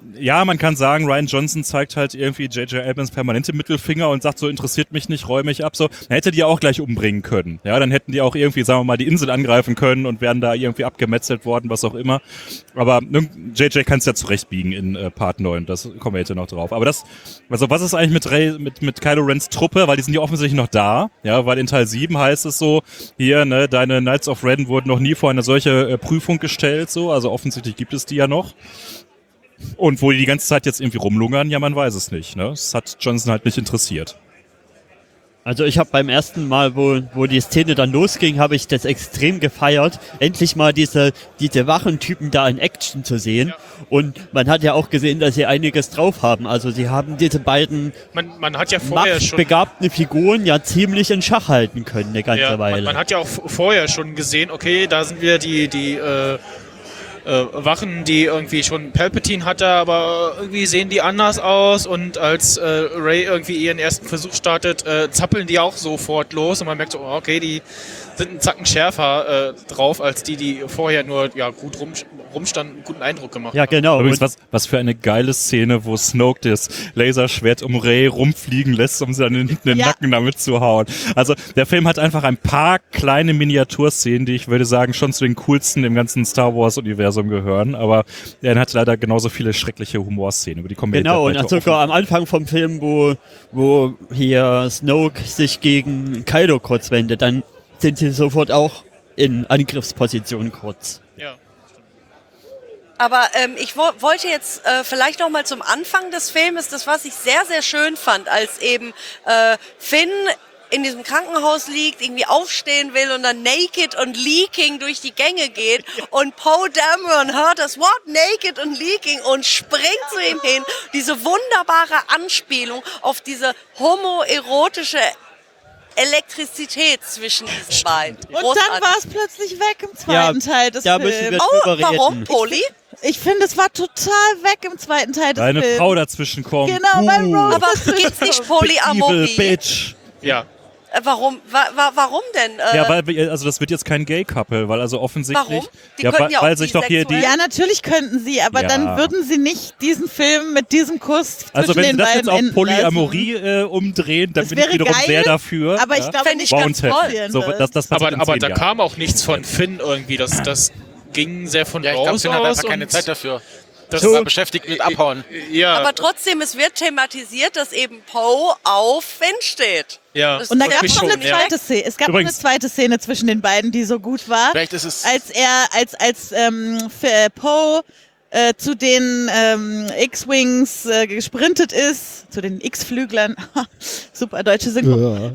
ja, man kann sagen, Rian Johnson zeigt halt irgendwie J.J. Abrams permanente Mittelfinger und sagt so, interessiert mich nicht, räume mich ab, so. Dann hätte die auch gleich umbringen können. Ja, dann hätten die auch irgendwie, sagen wir mal, die Insel angreifen können und wären da irgendwie abgemetzelt worden, was auch immer. Aber J.J. kann es ja zurechtbiegen in Part 9, das kommen wir jetzt noch drauf. Aber das, also was ist eigentlich mit Kylo Rens Truppe, weil die sind ja offensichtlich noch da, ja, weil in Teil 7 heißt es so, hier, ne, deine Knights of Ren wurden noch nie vor eine solche Prüfung gestellt, so, also offensichtlich gibt es die ja noch. Und wo die ganze Zeit jetzt irgendwie rumlungern, ja, man weiß es nicht, ne, das hat Johnson halt nicht interessiert. Also ich habe beim ersten Mal, wo die Szene dann losging, habe ich das extrem gefeiert, endlich mal diese Wachentypen da in Action zu sehen. Ja. Und man hat ja auch gesehen, dass sie einiges drauf haben. Also sie haben diese beiden man hat ja vorher schon begabten Figuren ja ziemlich in Schach halten können eine ganze Weile. Man hat ja auch vorher schon gesehen, okay, da sind wir die Wachen, die irgendwie schon Palpatine hatte, aber irgendwie sehen die anders aus und als Rey irgendwie ihren ersten Versuch startet, zappeln die auch sofort los und man merkt so, okay, die sind einen Zacken schärfer drauf, als die vorher nur gut rumstanden, einen guten Eindruck gemacht haben. Ja, genau. Übrigens, was für eine geile Szene, wo Snoke das Laserschwert um Rey rumfliegen lässt, um sie dann in den Nacken damit zu hauen. Also der Film hat einfach ein paar kleine Miniaturszenen, die ich würde sagen schon zu den coolsten im ganzen Star Wars-Universum gehören, aber er hat leider genauso viele schreckliche Humorszenen, über die kommen wir genau, und sogar am Anfang vom Film, wo hier Snoke sich gegen Kylo kurz wendet, dann sind sie sofort auch in Angriffsposition kurz. Ja. Aber ich wollte jetzt vielleicht noch mal zum Anfang des Filmes, das was ich sehr, sehr schön fand, als eben Finn in diesem Krankenhaus liegt, irgendwie aufstehen will und dann naked und leaking durch die Gänge geht und Poe Dameron hört das Wort naked und leaking und springt zu ihm hin. Diese wunderbare Anspielung auf diese homoerotische Elektrizität zwischen diesen beiden. Und dann war es plötzlich weg im zweiten Teil des Films. Müssen wir drüber reden. Warum, Poli? Ich finde, es war total weg im zweiten Teil des Films. Deine Frau dazwischen kommt. Genau, mein Rose. Aber gibt's nicht Polyamorie? Evil Bitch. Ja. Warum? Warum denn? Ja, weil also das wird jetzt kein Gay-Couple, weil also offensichtlich... Warum? Die könnten ja auch weil sich doch hier die... Ja, natürlich könnten sie, aber dann würden sie nicht diesen Film mit diesem Kuss also zwischen den beiden Also wenn sie das jetzt auf enden Polyamorie umdrehen, dann das bin ich wiederum geil, sehr dafür. Aber ich glaube nicht, ganz toll. So, das aber da kam auch nichts von Finn irgendwie. Das ging sehr von Ja, ich glaube, raus Finn hat aus. einfach keine Zeit dafür. Das war beschäftigt mit Abhauen. Ja. Aber trotzdem, es wird thematisiert, dass eben Poe auf Finn steht. Ja. Und da gab es noch schon, eine zweite Szene. Es gab noch eine zweite Szene zwischen den beiden, die so gut war. Vielleicht ist es als Poe zu den X-Wings gesprintet ist, zu den X-Flüglern, super deutsche Synchro,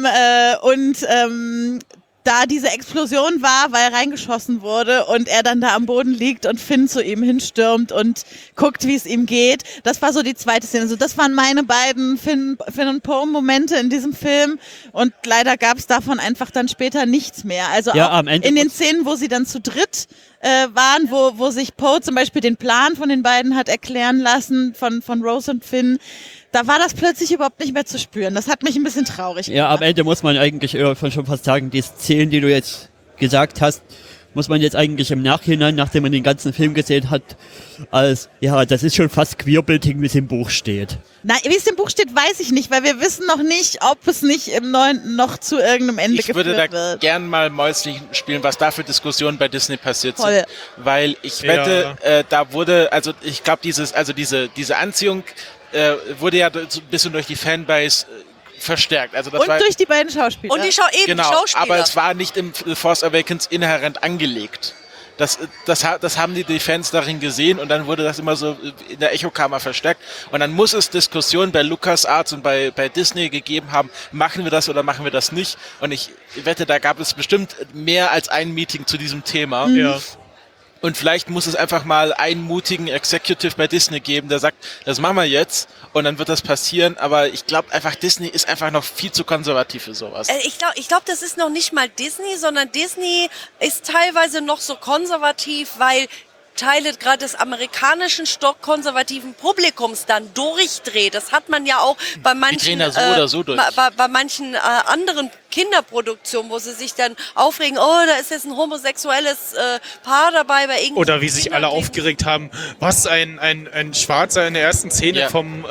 da diese Explosion war, weil reingeschossen wurde und er dann da am Boden liegt und Finn zu ihm hinstürmt und guckt, wie es ihm geht. Das war so die zweite Szene. Also das waren meine beiden Finn und Poe-Momente in diesem Film und leider gab es davon einfach dann später nichts mehr. Also ja, auch in den Szenen, wo sie dann zu dritt waren, wo sich Poe zum Beispiel den Plan von den beiden hat erklären lassen, von Rose und Finn, da war das plötzlich überhaupt nicht mehr zu spüren. Das hat mich ein bisschen traurig gemacht. Ja, am Ende muss man eigentlich schon fast sagen, die Szenen, die du jetzt gesagt hast, muss man jetzt eigentlich im Nachhinein, nachdem man den ganzen Film gesehen hat, als, ja, das ist schon fast queerbilding, wie es im Buch steht. Nein, wie es im Buch steht, weiß ich nicht, weil wir wissen noch nicht, ob es nicht im 9. noch zu irgendeinem Ende geführt wird. Ich würde da gern mal Mäuschen spielen, was da für Diskussionen bei Disney passiert sind. Weil ich wette, da wurde, also ich glaube, diese Anziehung wurde ja ein bisschen durch die Fanbase verstärkt. Also das und durch die beiden Schauspieler. Und die Schauspieler. Aber es war nicht im Force Awakens inhärent angelegt. Das haben die Fans darin gesehen und dann wurde das immer so in der Echokammer verstärkt. Und dann muss es Diskussionen bei LucasArts und bei Disney gegeben haben, machen wir das oder machen wir das nicht. Und ich wette, da gab es bestimmt mehr als ein Meeting zu diesem Thema. Ja. Und vielleicht muss es einfach mal einen mutigen Executive bei Disney geben, der sagt, das machen wir jetzt und dann wird das passieren. Aber ich glaube einfach, Disney ist einfach noch viel zu konservativ für sowas. Ich glaube, das ist noch nicht mal Disney, sondern Disney ist teilweise noch so konservativ, weil Teile gerade des amerikanischen stockkonservativen Publikums dann durchdreht. Das hat man ja auch bei manchen, die drehen da so oder so durch. Bei manchen anderen Kinderproduktion, wo sie sich dann aufregen, oh, da ist jetzt ein homosexuelles Paar dabei bei irgendeinem Oder wie sich alle aufgeregt haben, was ein Schwarzer in der ersten Szene vom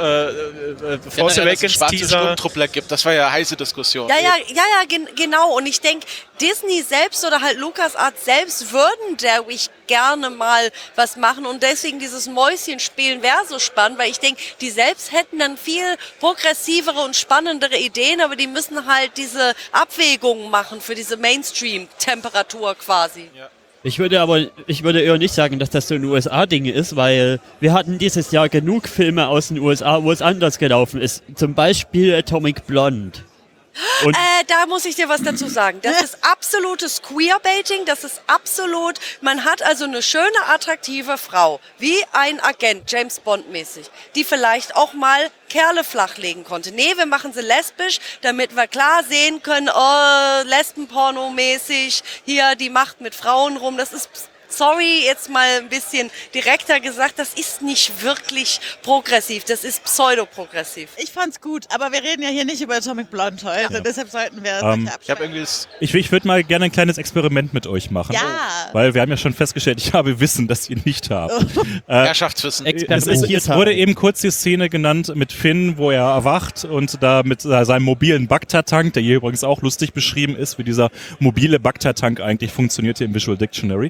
Force Awakens schwarze Teaser. Sturmtruppler gibt. Das war ja eine heiße Diskussion. Ja, genau. Und ich denke, Disney selbst oder halt LucasArts selbst würden dadurch gerne mal was machen und deswegen dieses Mäuschenspielen wäre so spannend, weil ich denke, die selbst hätten dann viel progressivere und spannendere Ideen, aber die müssen halt diese Abwägungen machen für diese Mainstream-Temperatur quasi. Ja. Ich würde eher nicht sagen, dass das so ein USA-Ding ist, weil wir hatten dieses Jahr genug Filme aus den USA, wo es anders gelaufen ist. Zum Beispiel Atomic Blonde. Und Da muss ich dir was dazu sagen. Das ist absolutes Queerbaiting, das ist absolut, man hat also eine schöne, attraktive Frau, wie ein Agent, James Bond mäßig, die vielleicht auch mal Kerle flachlegen konnte. Nee, wir machen sie lesbisch, damit wir klar sehen können, oh, Lesbenporno-mäßig, hier, die macht mit Frauen rum, das ist... Sorry, jetzt mal ein bisschen direkter gesagt, das ist nicht wirklich progressiv, das ist pseudoprogressiv. Ich fand's gut, aber wir reden ja hier nicht über Atomic Blonde heute, deshalb sollten wir Ich habe irgendwie das Ich würde mal gerne ein kleines Experiment mit euch machen. Ja. Weil wir haben ja schon festgestellt, ich habe Wissen, das ihr nicht habt. Herrschaftswissen. Es wurde eben kurz die Szene genannt mit Finn, wo er erwacht und da mit seinem mobilen Bagdad-Tank, der hier übrigens auch lustig beschrieben ist, wie dieser mobile Bagdad-Tank eigentlich funktioniert hier im Visual Dictionary.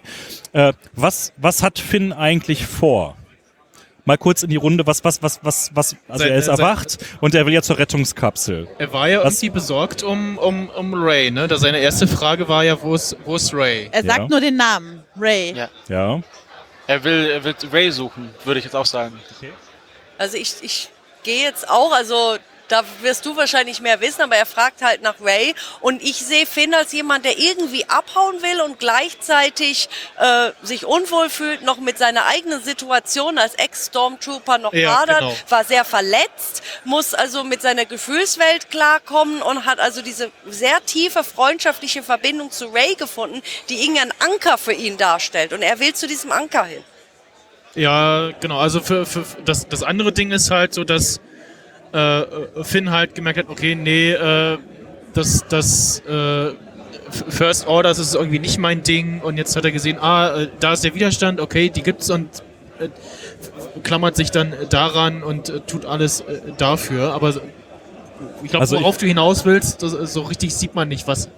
Was hat Finn eigentlich vor? Mal kurz in die Runde, also er ist erwacht und er will ja zur Rettungskapsel. Er war ja irgendwie besorgt um Ray, ne? Seine erste Frage war ja, wo ist Ray? Er sagt nur den Namen, Ray. Ja. Er will Ray suchen, würde ich jetzt auch sagen. Okay. Also ich gehe jetzt auch, also da wirst du wahrscheinlich mehr wissen, aber er fragt halt nach Ray und ich sehe Finn als jemand, der irgendwie abhauen will und gleichzeitig sich unwohl fühlt, noch mit seiner eigenen Situation als Ex-Stormtrooper noch hadert, genau. war sehr verletzt, muss also mit seiner Gefühlswelt klarkommen und hat also diese sehr tiefe freundschaftliche Verbindung zu Ray gefunden, die irgendein Anker für ihn darstellt und er will zu diesem Anker hin. Ja, genau. Also für das andere Ding ist halt so, dass Finn halt gemerkt hat, okay, nee, das First Order, das ist irgendwie nicht mein Ding und jetzt hat er gesehen, da ist der Widerstand, okay, die gibt's und klammert sich dann daran und tut alles dafür, aber ich glaube, Also worauf du hinaus willst, so richtig sieht man nicht, was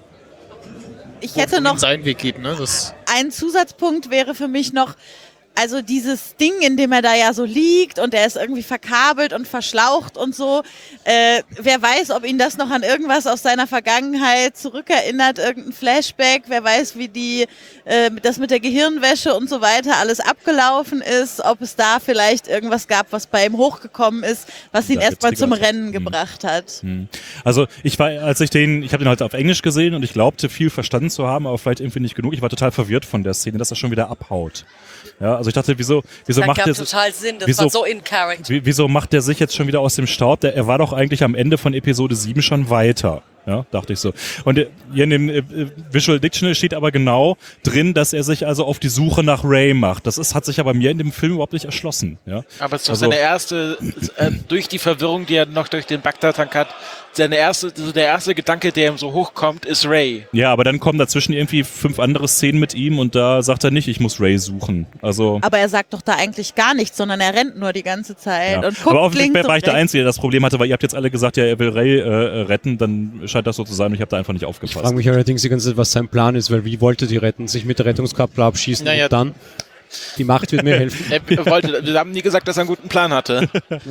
Ich hätte noch seinen Weg geht, ne? ein Zusatzpunkt wäre für mich noch, also dieses Ding, in dem er da ja so liegt und er ist irgendwie verkabelt und verschlaucht und so, wer weiß, ob ihn das noch an irgendwas aus seiner Vergangenheit zurückerinnert, irgendein Flashback, wer weiß, wie das mit der Gehirnwäsche und so weiter alles abgelaufen ist, ob es da vielleicht irgendwas gab, was bei ihm hochgekommen ist, was ihn erstmal zum Rennen gebracht hat. Also ich habe den halt auf Englisch gesehen und ich glaubte viel verstanden zu haben, aber vielleicht irgendwie nicht genug. Ich war total verwirrt von der Szene, dass er schon wieder abhaut. Ja, also ich dachte, wieso macht der total Sinn, das war so in Character. Wieso macht der sich jetzt schon wieder aus dem Staub? Er war doch eigentlich am Ende von Episode 7 schon weiter. Ja, dachte ich so. Und hier in dem Visual Dictionary steht aber genau drin, dass er sich also auf die Suche nach Ray macht. Hat sich aber mir in dem Film überhaupt nicht erschlossen. Ja? Aber es ist seine erste, durch die Verwirrung, die er noch durch den Bagdad-Tank hat, der erste Gedanke, der ihm so hochkommt, ist Ray. Ja, aber dann kommen dazwischen irgendwie 5 andere Szenen mit ihm und da sagt er nicht, ich muss Ray suchen. Also. Aber er sagt doch da eigentlich gar nichts, sondern er rennt nur die ganze Zeit und guckt aber offensichtlich war ich der rechts. Einzige, der das Problem hatte, weil ihr habt jetzt alle gesagt, ja, er will Ray retten, dann scheint das so zu sein und ich habe da einfach nicht Ich aufgepasst. frage mich allerdings die ganze Zeit, was sein Plan ist, weil wie wollte die retten? Sich mit der Rettungskapsel abschießen und dann? Die Macht wird mir helfen. Wir haben nie gesagt, dass er einen guten Plan hatte.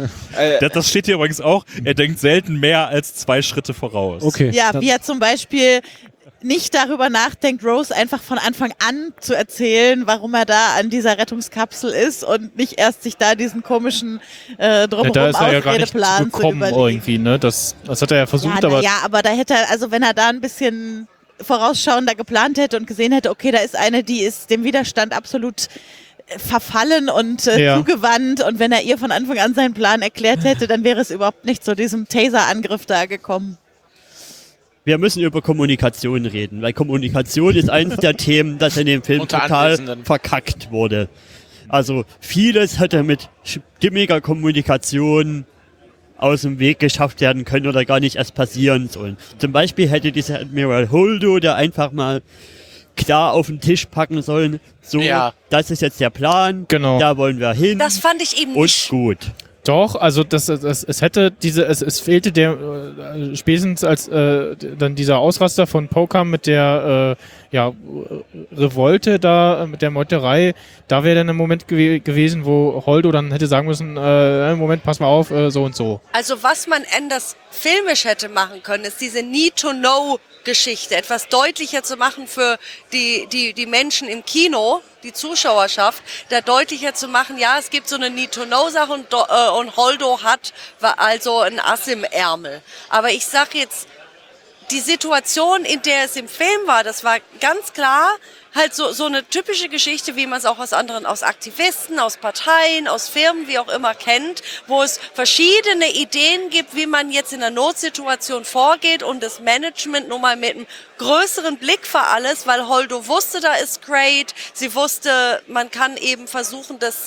Das steht hier übrigens auch, er denkt selten mehr als 2 Schritte voraus. Okay. Ja, wie er zum Beispiel nicht darüber nachdenkt, Rose einfach von Anfang an zu erzählen, warum er da an dieser Rettungskapsel ist und nicht erst sich da diesen komischen drumherum Da ist er ja gar nicht Ausredeplan zu gekommen überlegen. irgendwie, ne? Das hat er ja versucht, Ja, aber ja, aber da hätte er, also wenn er da ein bisschen vorausschauender geplant hätte und gesehen hätte, okay, da ist eine, die ist dem Widerstand absolut verfallen und zugewandt und wenn er ihr von Anfang an seinen Plan erklärt hätte, dann wäre es überhaupt nicht zu diesem Taser-Angriff da gekommen. Wir müssen über Kommunikation reden, weil Kommunikation ist eines der Themen, das in dem Film Unter total Anwesenden. verkackt wurde. Also vieles hätte mit stimmiger Kommunikation aus dem Weg geschafft werden können oder gar nicht erst passieren sollen. Zum Beispiel hätte dieser Admiral Holdo, der einfach mal klar auf den Tisch packen sollen, so, das ist jetzt der Plan, Genau. da wollen wir hin Das fand ich eben und nicht. gut. Doch, also es fehlte der spätestens als dann dieser Ausraster von Poe mit der Revolte da, mit der Meuterei, da wäre dann ein Moment gewesen, wo Holdo dann hätte sagen müssen, Moment, pass mal auf, so und so. Also was man anders filmisch hätte machen können, ist diese Need-to-Know-Geschichte etwas deutlicher zu machen für die Menschen im Kino, die Zuschauerschaft, da deutlicher zu machen, ja, es gibt so eine Need-to-Know-Sache und Holdo war also ein Ass im Ärmel. Aber ich sag jetzt, die Situation, in der es im Film war, das war ganz klar halt so eine typische Geschichte, wie man es auch aus Aktivisten, aus Parteien, aus Firmen, wie auch immer kennt, wo es verschiedene Ideen gibt, wie man jetzt in einer Notsituation vorgeht und das Management nun mal mit einem größeren Blick für alles, weil Holdo wusste, da ist Great, sie wusste, man kann eben versuchen, das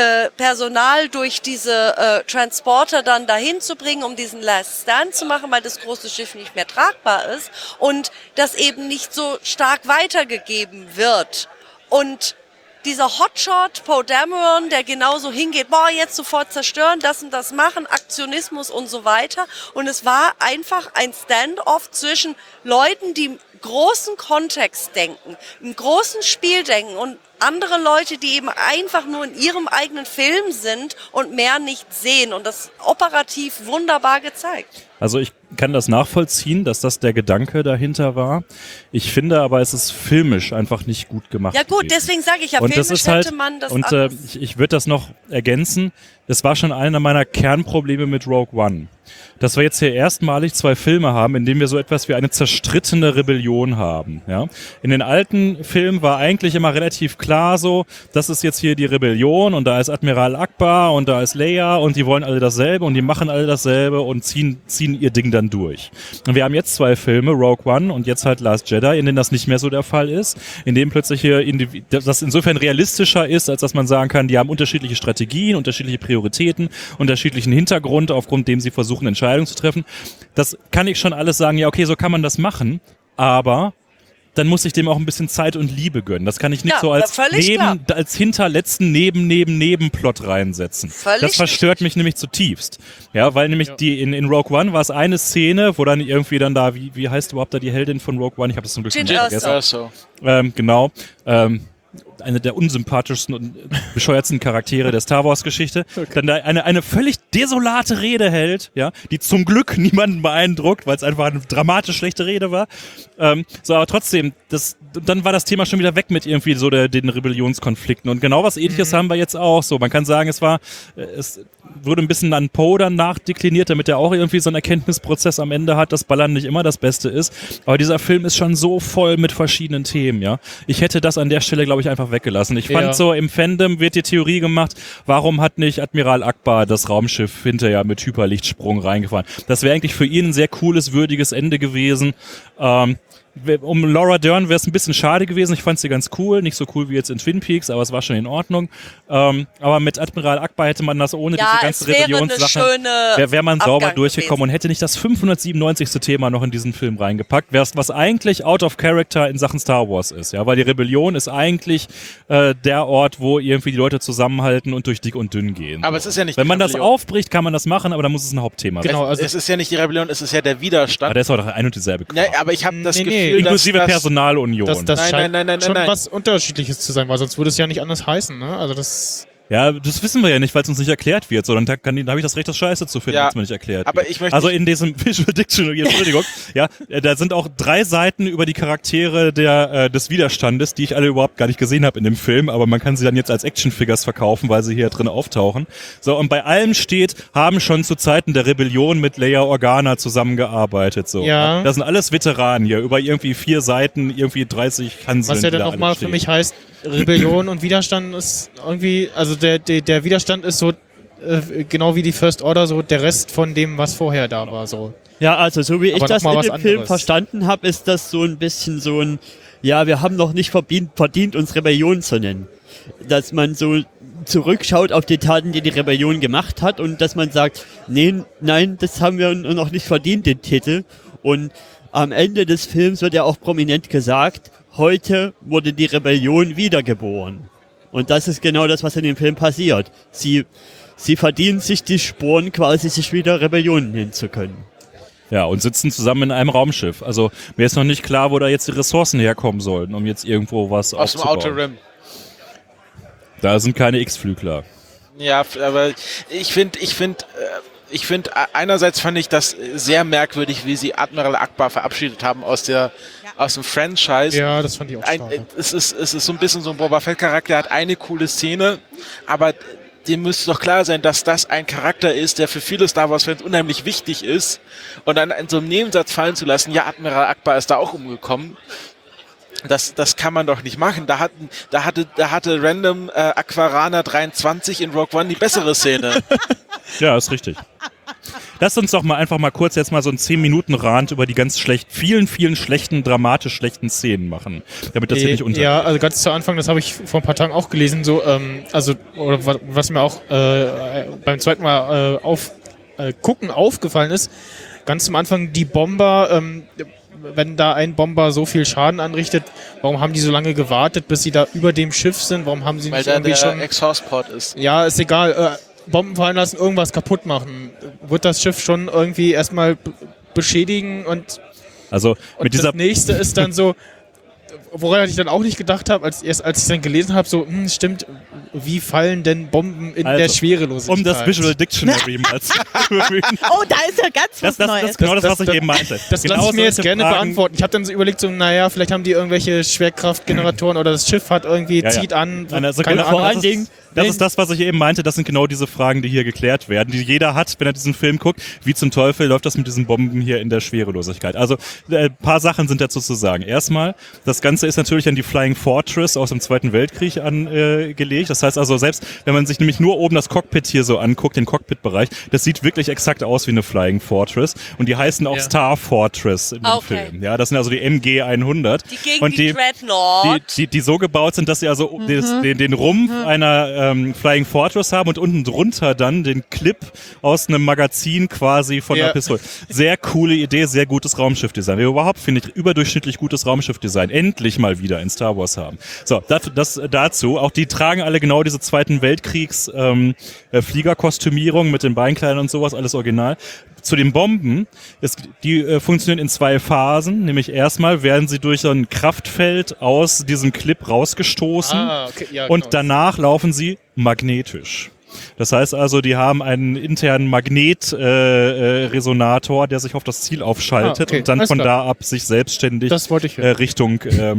Personal durch diese Transporter dann dahin zu bringen, um diesen Last Stand zu machen, weil das große Schiff nicht mehr tragbar ist und das eben nicht so stark weitergegeben wird. Und dieser Hotshot, Poe Dameron, der genauso hingeht, jetzt sofort zerstören, das und das machen, Aktionismus und so weiter. Und es war einfach ein Standoff zwischen Leuten, die im großen Kontext denken, im großen Spiel denken und andere Leute, die eben einfach nur in ihrem eigenen Film sind und mehr nicht sehen und das operativ wunderbar gezeigt. Also ich kann das nachvollziehen, dass das der Gedanke dahinter war. Ich finde aber, es ist filmisch einfach nicht gut gemacht. Ja gut, gewesen. deswegen sage ich ja, Und filmisch das ist halt, hätte man das und anders. ich würde das noch ergänzen, das war schon einer meiner Kernprobleme mit Rogue One. Dass wir jetzt hier erstmalig 2 Filme haben, in denen wir so etwas wie eine zerstrittene Rebellion haben. Ja? In den alten Filmen war eigentlich immer relativ klar so, das ist jetzt hier die Rebellion und da ist Admiral Akbar und da ist Leia und die wollen alle dasselbe und die machen alle dasselbe und ziehen ihr Ding dann durch. Und wir haben jetzt 2 Filme, Rogue One und jetzt halt Last Jedi, in denen das nicht mehr so der Fall ist, in dem plötzlich hier das insofern realistischer ist, als dass man sagen kann, die haben unterschiedliche Strategien, unterschiedliche Prioritäten, unterschiedlichen Hintergrund, aufgrund dem sie versuchen, Entscheidungen zu treffen. Das kann ich schon alles sagen, ja okay, so kann man das machen, aber dann muss ich dem auch ein bisschen Zeit und Liebe gönnen. Das kann ich nicht so als hinterletzten Nebenplot reinsetzen. Das verstört mich nämlich zutiefst. Ja, weil nämlich in Rogue One war es eine Szene, wo dann irgendwie dann da, wie heißt überhaupt da die Heldin von Rogue One? Ich habe das zum Glück schon vergessen. Genau. Eine der unsympathischsten und bescheuertsten Charaktere der Star Wars Geschichte, dann da eine völlig desolate Rede hält, ja, die zum Glück niemanden beeindruckt, weil es einfach eine dramatisch schlechte Rede war. Aber trotzdem, dann war das Thema schon wieder weg mit irgendwie so den Rebellionskonflikten und genau was Ähnliches haben wir jetzt auch so. Man kann sagen, es wurde ein bisschen an Poe dann nachdekliniert, damit er auch irgendwie so einen Erkenntnisprozess am Ende hat, dass Ballern nicht immer das Beste ist. Aber dieser Film ist schon so voll mit verschiedenen Themen, ja. Ich hätte das an der Stelle, glaube ich, einfach weggelassen. Ich fand so, im Fandom wird die Theorie gemacht, warum hat nicht Admiral Akbar das Raumschiff hinterher mit Hyperlichtsprung reingefahren? Das wäre eigentlich für ihn ein sehr cooles, würdiges Ende gewesen. Um Laura Dern wäre es ein bisschen schade gewesen. Ich fand sie ganz cool. Nicht so cool wie jetzt in Twin Peaks, aber es war schon in Ordnung. Aber mit Admiral Akbar hätte man das ohne diese ganze Rebellionssache, wäre man sauber durchgekommen und hätte nicht das 597. Thema noch in diesen Film reingepackt, was eigentlich out of character in Sachen Star Wars ist. Ja, weil die Rebellion ist eigentlich der Ort, wo irgendwie die Leute zusammenhalten und durch dick und dünn gehen. Aber es ist ja nicht Wenn man die das Rebellion. aufbricht, kann man das machen, aber dann muss es ein Hauptthema sein. Genau, also Es ist ja nicht die Rebellion, es ist ja der Widerstand. Aber der ist doch ein und dieselbe Kram. Ja, aber ich habe das Gefühl, Inklusive dass Personalunion. das scheint Nein. schon was Unterschiedliches zu sein, weil sonst würde es ja nicht anders heißen, ne? Also das... Ja, das wissen wir ja nicht, weil es uns nicht erklärt wird. So, dann habe ich das Recht, das Scheiße zu finden, wenn es mir nicht erklärt aber wird. ich möchte Also in diesem Visual Dictionary, Entschuldigung, ja, da sind auch 3 Seiten über die Charaktere des Widerstandes, die ich alle überhaupt gar nicht gesehen habe in dem Film, aber man kann sie dann jetzt als Actionfigures verkaufen, weil sie hier drin auftauchen. So, und bei allem steht, haben schon zu Zeiten der Rebellion mit Leia Organa zusammengearbeitet. So. Ja. Das sind alles Veteranen hier, über irgendwie 4 Seiten, irgendwie 30 Hanseln. Was ja dann auch mal für mich heißt, Rebellion und Widerstand ist irgendwie, also der Widerstand ist so genau wie die First Order, so der Rest von dem, was vorher da war. So. Ja, also so wie ich Aber das noch in mal dem was Film anderes. verstanden habe, ist das so ein bisschen so ein, ja, wir haben noch nicht verdient, uns Rebellion zu nennen. Dass man so zurückschaut auf die Taten, die die Rebellion gemacht hat und dass man sagt, nein, das haben wir noch nicht verdient, den Titel. Und am Ende des Films wird ja auch prominent gesagt, heute wurde die Rebellion wiedergeboren. Und das ist genau das, was in dem Film passiert. Sie verdienen sich die Sporen, quasi sich wieder Rebellion nennen zu können. Ja, und sitzen zusammen in einem Raumschiff. Also mir ist noch nicht klar, wo da jetzt die Ressourcen herkommen sollen, um jetzt irgendwo was Aus dem aufzubauen. Outer Rim. Da sind keine X-Flügler. Ja, aber ich finde, einerseits fand ich das sehr merkwürdig, wie sie Admiral Akbar verabschiedet haben aus dem Franchise. Ja, das fand ich auch schade. Es ist so ein bisschen so ein Boba Fett-Charakter, hat eine coole Szene, aber dem müsste doch klar sein, dass das ein Charakter ist, der für viele Star Wars-Fans unheimlich wichtig ist. Und dann in so einem Nebensatz fallen zu lassen, ja, Admiral Akbar ist da auch umgekommen. Das kann man doch nicht machen. Da hatte Random Aquarana 23 in Rogue One die bessere Szene. Ja, ist richtig. Lass uns doch mal einfach mal kurz jetzt mal so einen 10-Minuten-Rant über die ganz vielen schlechten, dramatisch schlechten Szenen machen, damit das hier nicht untergeht. Ja, also ganz zu Anfang, das habe ich vor ein paar Tagen auch gelesen, so, oder was mir auch beim zweiten Mal gucken aufgefallen ist, ganz zum Anfang die Bomber, wenn da ein Bomber so viel Schaden anrichtet, warum haben die so lange gewartet, bis sie da über dem Schiff sind? Warum haben sie Weil nicht da irgendwie der schon... Exhaustport ist. Ja, ist egal. Bomben fallen lassen, irgendwas kaputt machen. Wird das Schiff schon irgendwie erstmal beschädigen und Also mit dieser das nächste ist dann so, woran ich dann auch nicht gedacht habe, als ich dann gelesen habe, so, stimmt, wie fallen denn Bomben in der Schwerelosigkeit? Um das Visual Dictionary mal zu überprüfen. Oh, da ist ja ganz was Das Neues. ist genau das, was ich eben meinte. Das genau lasse ich mir jetzt solche gerne Fragen- beantworten. Ich habe dann so überlegt, so, naja, vielleicht haben die irgendwelche Schwerkraftgeneratoren oder das Schiff hat irgendwie, zieht an, Nein, also keine genau, Ahnung. vor allen Dingen, Das ist das, was ich eben meinte. Das sind genau diese Fragen, die hier geklärt werden, die jeder hat, wenn er diesen Film guckt. Wie zum Teufel läuft das mit diesen Bomben hier in der Schwerelosigkeit? Also ein paar Sachen sind dazu zu sagen. Erstmal, das Ganze ist natürlich an die Flying Fortress aus dem Zweiten Weltkrieg angelegt. Das heißt also, selbst wenn man sich nämlich nur oben das Cockpit hier so anguckt, den Cockpit-Bereich, das sieht wirklich exakt aus wie eine Flying Fortress. Und die heißen auch Star Fortress in dem Film. Ja, das sind also die MG 100. Die gegen und die Dreadnought. die so gebaut sind, dass sie also den Rumpf einer Flying Fortress haben und unten drunter dann den Clip aus einem Magazin quasi von der Pistole. Sehr coole Idee, sehr gutes Raumschiffdesign. Überhaupt finde ich überdurchschnittlich gutes Raumschiffdesign. Endlich mal wieder in Star Wars haben. So, dazu. Auch die tragen alle genau diese Zweiten Weltkriegs Fliegerkostümierung mit den Beinkleidern und sowas, alles original. Zu den Bomben, die funktionieren in 2 Phasen, nämlich erstmal werden sie durch so ein Kraftfeld aus diesem Clip rausgestoßen und danach laufen sie magnetisch. Das heißt also, die haben einen internen Magnetresonator, der sich auf das Ziel aufschaltet und dann von da ab sich selbstständig Richtung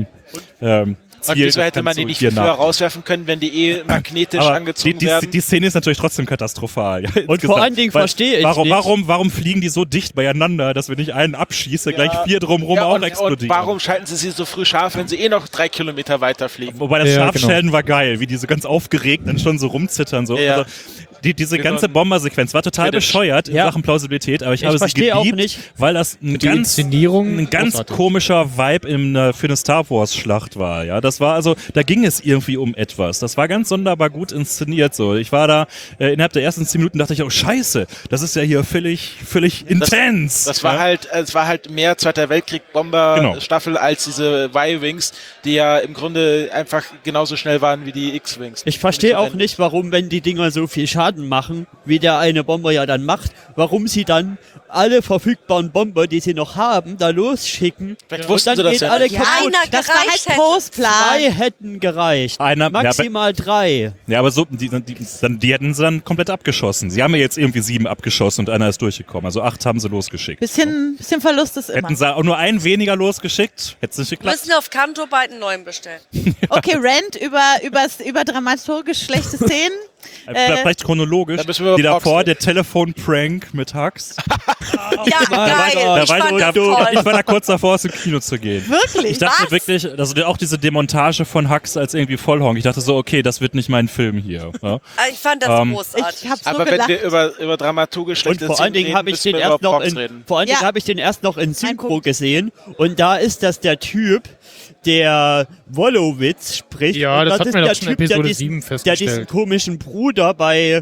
Und wieso hätte man die nicht viel früher rauswerfen können, wenn die magnetisch angezogen werden? Die Szene ist natürlich trotzdem katastrophal. Ja, und vor allen Dingen verstehe ich nicht. Warum fliegen die so dicht beieinander, dass wenn ich einen abschieße, gleich 4 drumherum auch explodieren? Und warum schalten sie so früh scharf, wenn sie noch 3 Kilometer weiter fliegen? Wobei das Scharfstellen war geil, wie die so ganz aufgeregt dann schon so rumzittern. So. Ja. Also, diese ganze Bombersequenz war total bescheuert in Sachen Plausibilität, aber ich habe sie geliebt, weil das ein ganz komischer Vibe für eine Star Wars Schlacht war. Ja, das war also, da ging es irgendwie um etwas. Das war ganz sonderbar gut inszeniert. So, ich war da innerhalb der ersten 10 Minuten dachte ich, oh Scheiße, das ist ja hier völlig intens. Das war halt mehr Zweiter Weltkrieg Bomber-Staffel als diese Y-Wings, die ja im Grunde einfach genauso schnell waren wie die X-Wings. Ich verstehe auch nicht, warum, wenn die Dinger so viel Schaden machen, wie der eine Bomber ja dann macht, warum sie dann alle verfügbaren Bomber, die sie noch haben, da losschicken. Vielleicht und wussten dann sie das geht ja alle nicht. kaputt. Das war halt Postplan. 2 hätten gereicht. Maximal 3. Ja, aber so, die hätten sie dann komplett abgeschossen. Sie haben ja jetzt irgendwie 7 abgeschossen und einer ist durchgekommen. Also 8 haben sie losgeschickt. Bisschen Verlust ist immer. Hätten sie auch nur einen weniger losgeschickt, hätte es nicht Wir geklappt. müssen auf Kanto bald einen neuen bestellen. Okay, Rant über dramaturgisch schlechte Szenen. Vielleicht chronologisch. Die davor, der Telefon-Prank mit Hux. Ja, geil. Ich fand das toll. Ich war da kurz davor, aus dem Kino zu gehen. Wirklich? Ich dachte Was? wirklich, also auch diese Demontage von Hux als irgendwie Vollhonk. Ich dachte so, okay, das wird nicht mein Film hier. Ja? Ich fand das großartig. Ich habe so Aber gedacht. wenn wir über dramaturgisch Und schlechte vor allen Szenen Dingen habe reden, ich müssen den wir über erst noch Porks in, reden. vor allen Dingen Ja. habe ich den erst noch in Ein Synchro Punkt. gesehen und da ist das der Typ, der Wolowitz spricht. Ja, und das hat ist man doch der schon in Typ, Episode der 7 der diesen festgestellt. komischen Bruder bei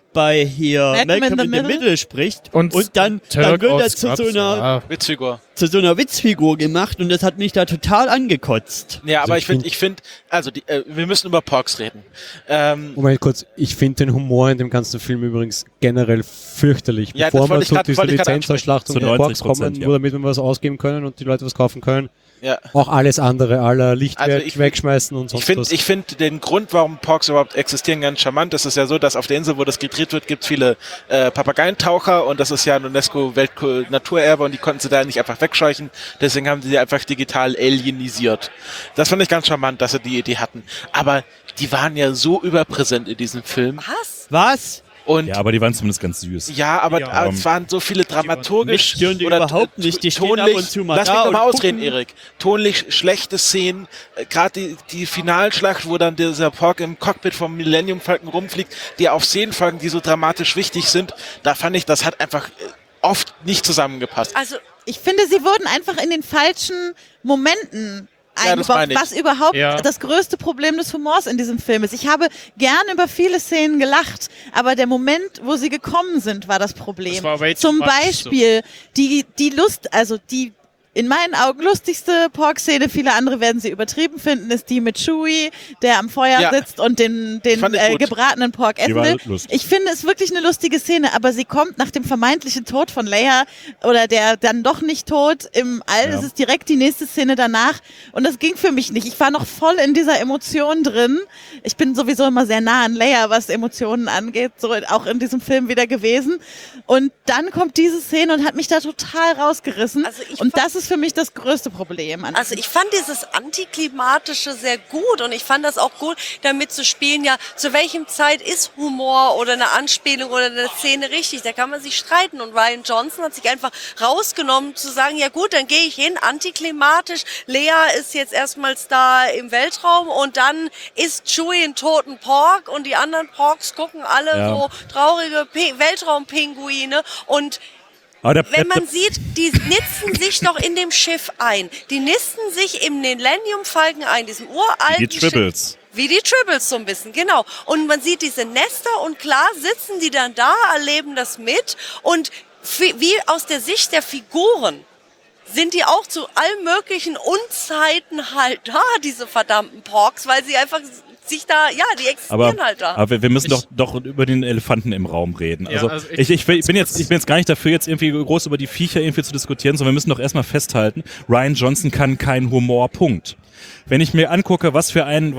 hier Malcolm in the Middle spricht Und dann Turk wird er aus zu so Scrubs, einer ja. Witzfigur. Witzfigur gemacht und das hat mich da total angekotzt. Ja, aber Also ich finde, also wir müssen über Porks reden. Moment kurz, ich finde den Humor in dem ganzen Film übrigens generell fürchterlich. Ja, Bevor das wir wollte ich zu grad- dieser wollte ich grad Lizenzerschlachtung ansprechen. der Porks Zu 90%, kommen, ja. nur damit wir was ausgeben können und die Leute was kaufen können. Ja. Auch alles andere, aller Lichtwerk Also ich- wegschmeißen und sonst was. Ich finde den Grund, warum Porks überhaupt existieren, ganz charmant. Es ist ja so, dass auf der Insel, wo das gedreht wird, gibt es viele Papageientaucher und das ist ja ein UNESCO-Weltnaturerbe und die konnten sie da nicht einfach wegscheuchen. Deswegen haben sie die einfach digital alienisiert. Das fand ich ganz charmant, dass sie die Idee hatten. Aber die waren ja so überpräsent in diesem Film. Was? Und Ja, aber die waren zumindest ganz süß. ja, aber Ja. es waren so viele dramaturgisch Mich stören die oder überhaupt nicht. Die stehen ab und zu mal lass mich da doch mal und ausreden, gucken. Erik. Tonlich schlechte Szenen, gerade die Finalschlacht, wo dann dieser Pork im Cockpit vom Millennium Falcon rumfliegt, die auf Szenen folgen, die so dramatisch wichtig sind, da fand ich, das hat einfach oft nicht zusammengepasst. Also, Ich finde, sie wurden einfach in den falschen Momenten Ja, das eingebaut, meine ich. was überhaupt Ja. das größte Problem des Humors in diesem Film ist. Ich habe gern über viele Szenen gelacht, aber der Moment, wo sie gekommen sind, war das Problem. Das war way too Zum much, Beispiel die Lust, also die in meinen Augen lustigste Pork-Szene, viele andere werden sie übertrieben finden, ist die mit Chewie, der am Feuer Ja. sitzt und den Fand ich gut. gebratenen Pork essen war will. lustig. Ich finde es wirklich eine lustige Szene, aber sie kommt nach dem vermeintlichen Tod von Leia oder der dann doch nicht tot im All. Ja. Es ist direkt die nächste Szene danach und das ging für mich nicht. Ich war noch voll in dieser Emotion drin. Ich bin sowieso immer sehr nah an Leia, was Emotionen angeht, so auch in diesem Film wieder gewesen. Und dann kommt diese Szene und hat mich da total rausgerissen. Also ich Und fand- das ist für mich das größte Problem. Also ich fand dieses Antiklimatische sehr gut und ich fand das auch gut, damit zu spielen, ja, zu welchem Zeit ist Humor oder eine Anspielung oder eine Szene richtig, da kann man sich streiten und Rian Johnson hat sich einfach rausgenommen zu sagen, ja gut, dann gehe ich hin, antiklimatisch, Lea ist jetzt erstmals da im Weltraum und dann isst Chewie einen toten Pork und die anderen Porks gucken alle Ja. so traurige Weltraumpinguine und Aber wenn man sieht, die nitzen sich doch in dem Schiff ein. Die nisten sich im Millennium Falcon ein, diesem uralten die Tribbles. Schiff. Wie die Tribbles so ein bisschen, genau. Und man sieht diese Nester und klar sitzen die dann da, erleben das mit. Und wie aus der Sicht der Figuren sind die auch zu allen möglichen Unzeiten halt da, diese verdammten Porks, weil sie einfach sich da, ja, die existieren halt da. Aber wir müssen doch über den Elefanten im Raum reden. Ja, Also, also ich bin jetzt gar nicht dafür, jetzt irgendwie groß über die Viecher irgendwie zu diskutieren, sondern wir müssen doch erstmal festhalten, Rian Johnson kann keinen Humor, Punkt. Wenn ich mir angucke, was für ein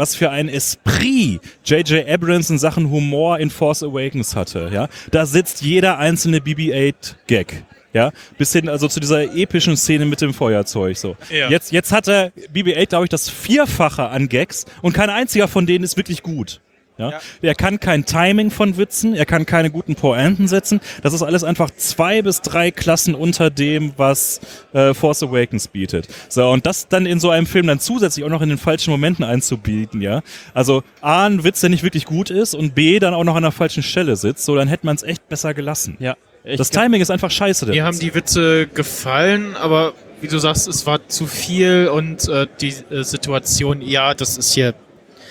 Esprit J.J. Abrams in Sachen Humor in Force Awakens hatte, ja, da sitzt jeder einzelne BB-8-Gag. Ja, bis hin also zu dieser epischen Szene mit dem Feuerzeug so. Ja. Jetzt hat er BB-8, glaube ich, das Vierfache an Gags und kein einziger von denen ist wirklich gut. Ja? Er kann kein Timing von Witzen, er kann keine guten Pointen setzen. Das ist alles einfach 2 bis 3 Klassen unter dem, was Force Awakens bietet. So, und das dann in so einem Film dann zusätzlich auch noch in den falschen Momenten einzubieten, ja. Also A, ein Witz, der nicht wirklich gut ist und B, dann auch noch an der falschen Stelle sitzt, so, dann hätte man es echt besser gelassen. Ja. Das Timing ist einfach scheiße. der Mir Witz. haben die Witze gefallen, aber wie du sagst, es war zu viel und die Situation, ja, das ist hier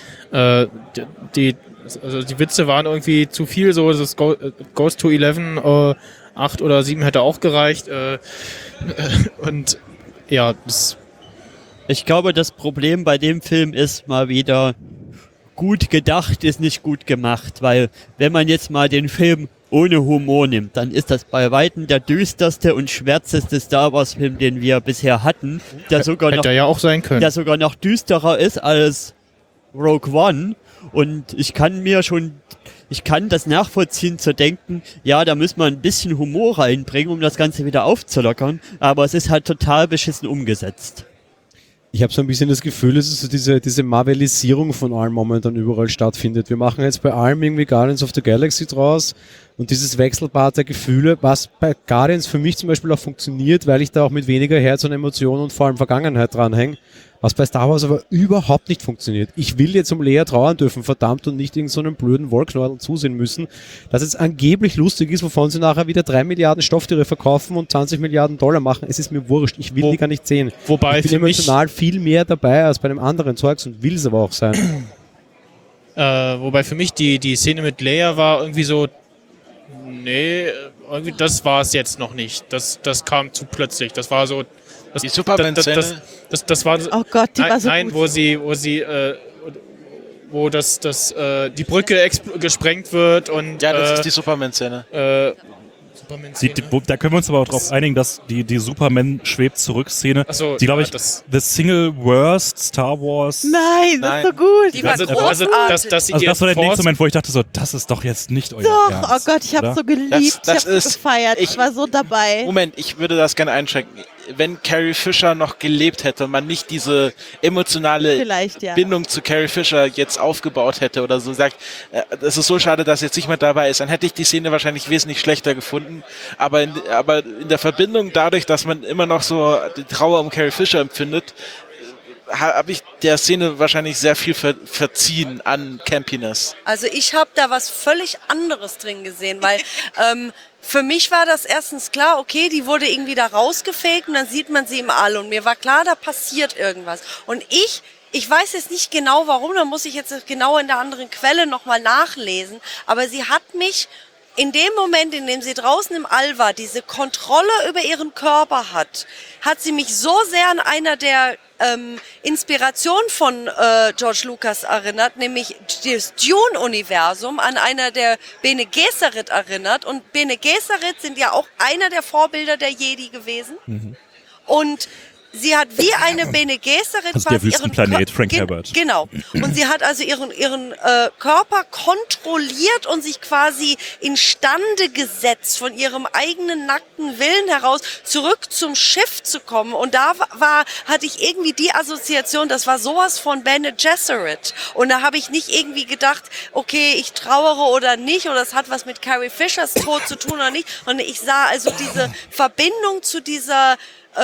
die Witze waren irgendwie zu viel, so das Goes to 11, 8 oder 7 hätte auch gereicht und ja, Ich glaube, das Problem bei dem Film ist mal wieder, gut gedacht ist nicht gut gemacht, weil wenn man jetzt mal den Film ohne Humor nimmt, dann ist das bei Weitem der düsterste und schwärzeste Star Wars Film, den wir bisher hatten, der sogar noch hätte ja auch sein können. der sogar noch düsterer ist als Rogue One. Und ich kann das nachvollziehen zu denken, ja, da muss man ein bisschen Humor reinbringen, um das Ganze wieder aufzulockern, aber es ist halt total beschissen umgesetzt. Ich habe so ein bisschen das Gefühl, dass es so diese Marvelisierung von allem momentan überall stattfindet. Wir machen jetzt bei allem irgendwie Guardians of the Galaxy draus und dieses Wechselbad der Gefühle, was bei Guardians für mich zum Beispiel auch funktioniert, weil ich da auch mit weniger Herz und Emotionen und vor allem Vergangenheit dranhänge, was bei Star Wars aber überhaupt nicht funktioniert. Ich will jetzt um Leia trauern dürfen, verdammt, und nicht irgend so einem blöden Wollknäuel zusehen müssen, dass es angeblich lustig ist, wovon sie nachher wieder 3 Milliarden Stofftiere verkaufen und 20 Milliarden Dollar machen. Es ist mir wurscht, ich will die gar nicht sehen. Wobei ich bin für mich, emotional viel mehr dabei als bei dem anderen Zeugs und will es aber auch sein. wobei für mich die Szene mit Leia war irgendwie so, nee, irgendwie das war es jetzt noch nicht. Das kam zu plötzlich. Das war so. Die Superman-Szene? Das war so. Oh Gott, die war so nein, gut. wo die Brücke gesprengt wird und Ja, das ist die Superman-Szene. Da können wir uns aber auch darauf einigen, dass die Superman schwebt zurück Szene, Ach so, die glaube ich, ja, das- the single worst Star Wars. Nein, das Nein. ist so gut. Die war Also, großartig. dass sie Also die das war der nächste Force- Moment, wo ich dachte so, das ist doch jetzt nicht euer Doch, Ernst, oh Gott, ich habe oder? so geliebt, Das ich habe ist- so gefeiert, ich war so dabei. Moment, ich würde das gerne einschränken. Wenn Carrie Fisher noch gelebt hätte und man nicht diese emotionale Vielleicht, ja. Bindung zu Carrie Fisher jetzt aufgebaut hätte oder so sagt, es ist so schade, dass sie jetzt nicht mehr dabei ist, dann hätte ich die Szene wahrscheinlich wesentlich schlechter gefunden. Aber in der Verbindung dadurch, dass man immer noch so die Trauer um Carrie Fisher empfindet, habe ich der Szene wahrscheinlich sehr viel verziehen an Campiness. Also ich habe da was völlig anderes drin gesehen, weil für mich war das erstens klar, okay, die wurde irgendwie da rausgefegt und dann sieht man sie im All und mir war klar, da passiert irgendwas. Und ich weiß jetzt nicht genau warum, da muss ich jetzt genau in der anderen Quelle nochmal nachlesen, aber sie hat mich in dem Moment, in dem sie draußen im All war, diese Kontrolle über ihren Körper hat sie mich so sehr an einer der Inspirationen von George Lucas erinnert, nämlich das Dune-Universum, an einer der Bene Gesserit erinnert. Und Bene Gesserit sind ja auch einer der Vorbilder der Jedi gewesen. Und sie hat wie eine Bene Gesserit Also der Wüstenplanet, Frank Herbert. Genau. Und sie hat also ihren Körper kontrolliert und sich quasi instande gesetzt, von ihrem eigenen nackten Willen heraus zurück zum Schiff zu kommen. Und da hatte ich irgendwie die Assoziation, das war sowas von Bene Gesserit. Und da habe ich nicht irgendwie gedacht, okay, ich trauere oder nicht, oder es hat was mit Carrie Fishers Tod zu tun oder nicht. Und ich sah also diese Verbindung zu dieser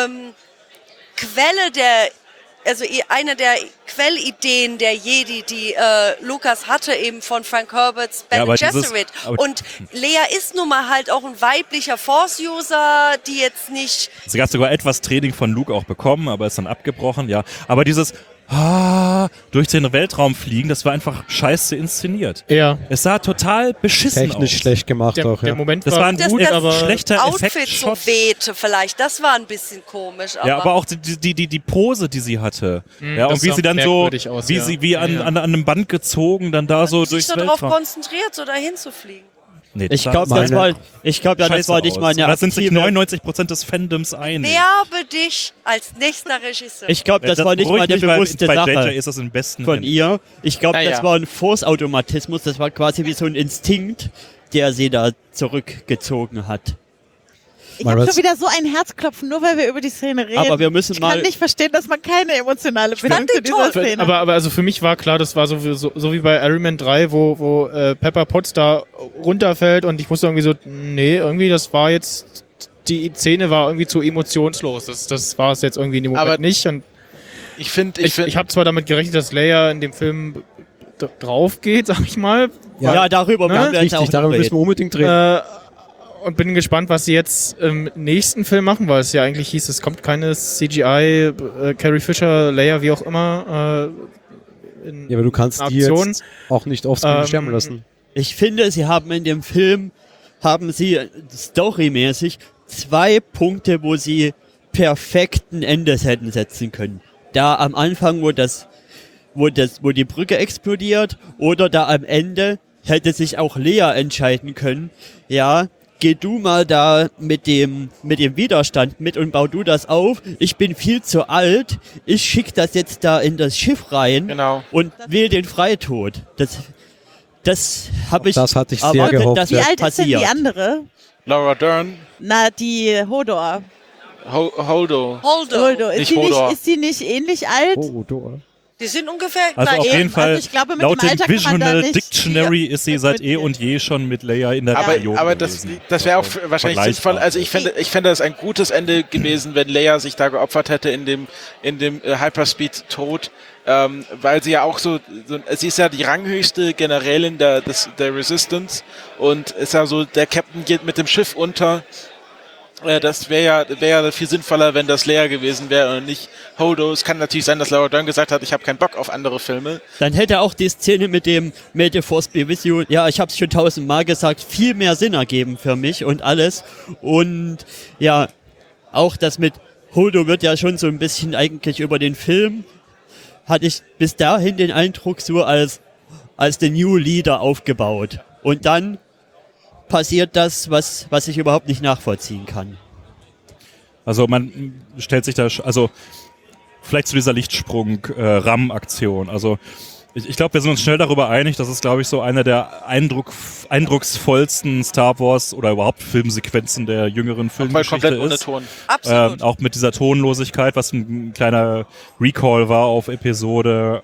Quelle eine der Quellideen der Jedi, die Lucas hatte, eben von Frank Herberts Bene aber Gesserit. Und Leia ist nun mal halt auch ein weiblicher Force-User, die jetzt nicht... Sie hat sogar etwas Training von Luke auch bekommen, aber ist dann abgebrochen, ja. Aber dieses durch den Weltraum fliegen, das war einfach scheiße inszeniert. Ja. Es sah total beschissen Technisch aus. schlecht gemacht Der, auch, ja. der Moment Das war war ein gut, das aber schlechter Outfit so Effektshot. wehte vielleicht, das war ein bisschen komisch. Ja, aber auch die Pose, die sie hatte. Ja, das und wie sah sie dann so, merkwürdig aus, wie ja. sie wie an einem Band gezogen, dann da so sich durchs so darauf Weltraum. konzentriert, so dahin zu fliegen. Nee, Ich sah glaube, das scheiße war nicht mal eine aus. Da sind sich aktive- 99% des Fandoms einig. Werbe dich als nächster Regisseur. Ich glaube, das war nicht mal eine beruhigt mich, weil bewusste bei JJ Sache ist das im besten von Händen. ihr. Ich glaube, Ja, das ja. war ein Force-Automatismus. Das war quasi wie so ein Instinkt, der sie da zurückgezogen hat. Ich Mal habe was- schon wieder so ein Herzklopfen, nur weil wir über die Szene reden. Aber wir müssen ich mal- kann nicht verstehen, dass man keine emotionale Bindung zu dieser Szene hat. Aber also für mich war klar, das war so wie bei Iron Man 3, wo Pepper Potts da runterfällt und ich musste irgendwie so, nee, irgendwie das war jetzt, die Szene war irgendwie zu emotionslos. Das war es jetzt irgendwie in dem Moment Aber nicht. Und Ich finde, ich habe zwar damit gerechnet, dass Leia in dem Film drauf geht, sag ich mal. Ja, darüber Ne? werden wir jetzt auch Richtig, darüber noch müssen wir reden. unbedingt reden. Und bin gespannt, was sie jetzt im nächsten Film machen, weil es ja eigentlich hieß, es kommt keine CGI, Carrie Fisher, Leia, wie auch immer. Ja, aber du kannst die Aktion. jetzt auch nicht aufs sterben lassen. Ich finde, sie haben in dem Film, storymäßig 2 Punkte, wo sie perfekten Endes hätten setzen können. Da am Anfang, wo die Brücke explodiert, oder da am Ende hätte sich auch Leia entscheiden können, ja, geh du mal da mit dem Widerstand mit und bau du das auf. Ich bin viel zu alt. Ich schick das jetzt da in das Schiff rein Genau. und will den Freitod. Das habe ich Das hatte ich sehr erwartet, gehofft, dass Wie das alt ist denn passiert. die andere? Laura Dern. Na, die Hodor. Holdo. Holdo. Nicht Hodor. Ist sie nicht ähnlich alt? Die sind ungefähr Also gleich. auf jeden Fall, Also ich glaube, mit laut dem dem Alter kann man da Visional nicht Dictionary ist sie seit eh und je schon mit Leia in der Periode Aber das gewesen. wäre auch wahrscheinlich sinnvoll. Also ich fände das ein gutes Ende gewesen, wenn Leia sich da geopfert hätte in dem Hyperspeed-Tod, weil sie ja auch so, sie ist ja die ranghöchste Generälin der Resistance und ist ja so, der Captain geht mit dem Schiff unter. Das wäre ja viel sinnvoller, wenn das Leia gewesen wäre und nicht Holdo. Es kann natürlich sein, dass Laura Dern gesagt hat, ich habe keinen Bock auf andere Filme. Dann hätte auch die Szene mit dem May the Force be with you, ja, ich habe es schon 1000-mal gesagt, viel mehr Sinn ergeben für mich und alles. Und ja, auch das mit Holdo wird ja schon so ein bisschen eigentlich über den Film, hatte ich bis dahin den Eindruck so als den New Leader aufgebaut. Und dann passiert das, was ich überhaupt nicht nachvollziehen kann. Also man stellt sich da, also vielleicht zu dieser Lichtsprung-RAM-Aktion. Also ich glaube, wir sind uns schnell darüber einig, das ist, glaube ich, so einer der eindrucksvollsten Star Wars oder überhaupt Filmsequenzen der jüngeren Filmgeschichte komplett ohne ist. Ton. Absolut. Auch mit dieser Tonlosigkeit, was ein kleiner Recall war auf Episode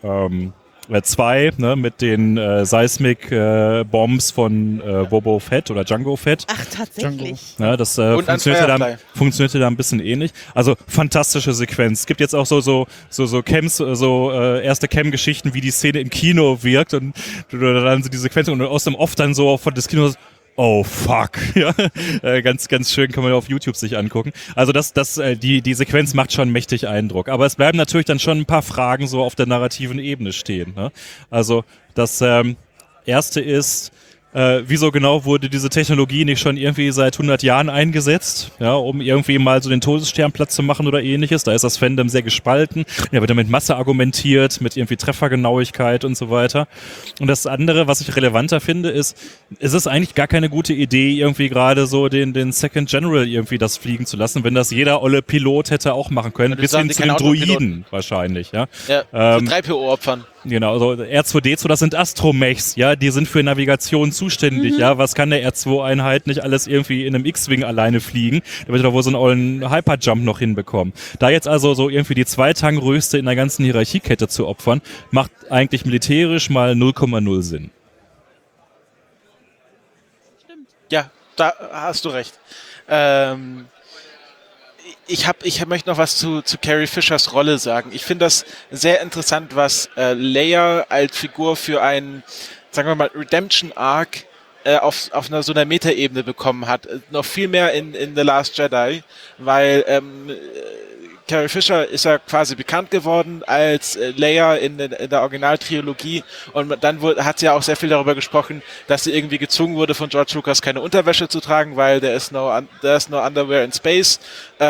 2, ne, mit den Seismic Bombs von Boba Fett oder Jango Fett. Ach, tatsächlich. Ja, das Und an funktionierte da ein bisschen ähnlich. Also fantastische Sequenz. Es gibt jetzt auch so Camps, erste Cam-Geschichten, wie die Szene im Kino wirkt und dann so die Sequenz und aus dem Off dann so von des Kinos. Oh fuck, ja, ganz schön, kann man auf YouTube sich angucken. Also die Sequenz macht schon mächtig Eindruck, aber es bleiben natürlich dann schon ein paar Fragen so auf der narrativen Ebene stehen. Ne? Also das erste ist, wieso genau wurde diese Technologie nicht schon irgendwie seit 100 Jahren eingesetzt, ja, um irgendwie mal so den Todesstern platt zu machen oder ähnliches. Da ist das Fandom sehr gespalten. Ja, wird mit Masse argumentiert, mit irgendwie Treffergenauigkeit und so weiter. Und das andere, was ich relevanter finde, ist, es ist eigentlich gar keine gute Idee, irgendwie gerade so den Second General irgendwie das fliegen zu lassen, wenn das jeder olle Pilot hätte auch machen können, bis hin zu den Droiden wahrscheinlich, ja. Ja, 3PO opfern. Genau, also R2D2, das sind Astromechs, ja, die sind für Navigation zuständig, ja, was kann der R2-Einheit nicht alles irgendwie in einem X-Wing alleine fliegen, da wird doch wohl so einen ollen Hyperjump noch hinbekommen. Da jetzt also so irgendwie die Zweitangrößte in der ganzen Hierarchiekette zu opfern, macht eigentlich militärisch mal 0,0 Sinn. Ja, da hast du recht. Ich möchte noch was zu Carrie Fishers Rolle sagen. Ich finde das sehr interessant, was Leia als Figur für einen, sagen wir mal, Redemption-Arc auf so einer Metaebene bekommen hat. Noch viel mehr in The Last Jedi, weil Carrie Fisher ist ja quasi bekannt geworden als Leia in der Originaltrilogie und dann hat sie ja auch sehr viel darüber gesprochen, dass sie irgendwie gezwungen wurde von George Lucas keine Unterwäsche zu tragen, weil there is no underwear in space.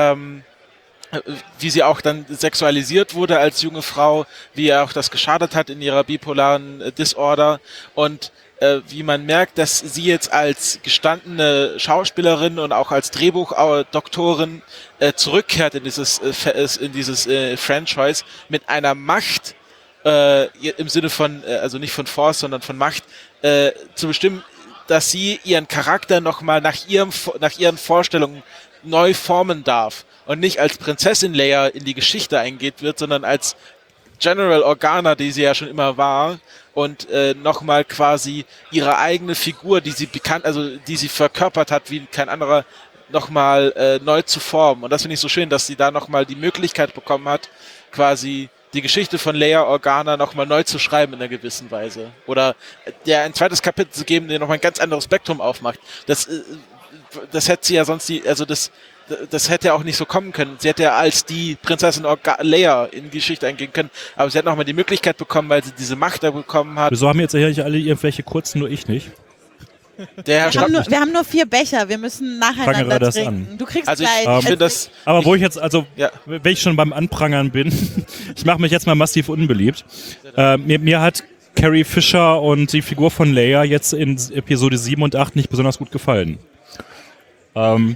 Wie sie auch dann sexualisiert wurde als junge Frau, wie auch das geschadet hat in ihrer bipolaren Disorder und wie man merkt, dass sie jetzt als gestandene Schauspielerin und auch als Drehbuchdoktorin zurückkehrt in dieses Franchise mit einer Macht im Sinne von, also nicht von Force, sondern von Macht, zu bestimmen, dass sie ihren Charakter nochmal nach ihren Vorstellungen neu formen darf und nicht als Prinzessin Leia in die Geschichte eingeht wird, sondern als General Organa, die sie ja schon immer war, und nochmal quasi ihre eigene Figur, die sie verkörpert hat wie kein anderer, nochmal neu zu formen. Und das finde ich so schön, dass sie da nochmal die Möglichkeit bekommen hat, quasi die Geschichte von Leia Organa nochmal neu zu schreiben in einer gewissen Weise. Oder der ein zweites Kapitel zu geben, der nochmal ein ganz anderes Spektrum aufmacht. Das hätte sie ja sonst das hätte ja auch nicht so kommen können. Sie hätte ja als die Prinzessin Leia in die Geschichte eingehen können, aber sie hat nochmal die Möglichkeit bekommen, weil sie diese Macht da bekommen hat. Wieso haben jetzt hier nicht alle irgendwelche kurzen, nur ich nicht? Wir haben nur 4 Becher, wir müssen nacheinander Fangen wir das trinken. an. Du kriegst Also gleich. Aber wo ich jetzt, wenn ich schon beim Anprangern bin, ich mache mich jetzt mal massiv unbeliebt. Mir hat Carrie Fisher und die Figur von Leia jetzt in Episode 7 und 8 nicht besonders gut gefallen.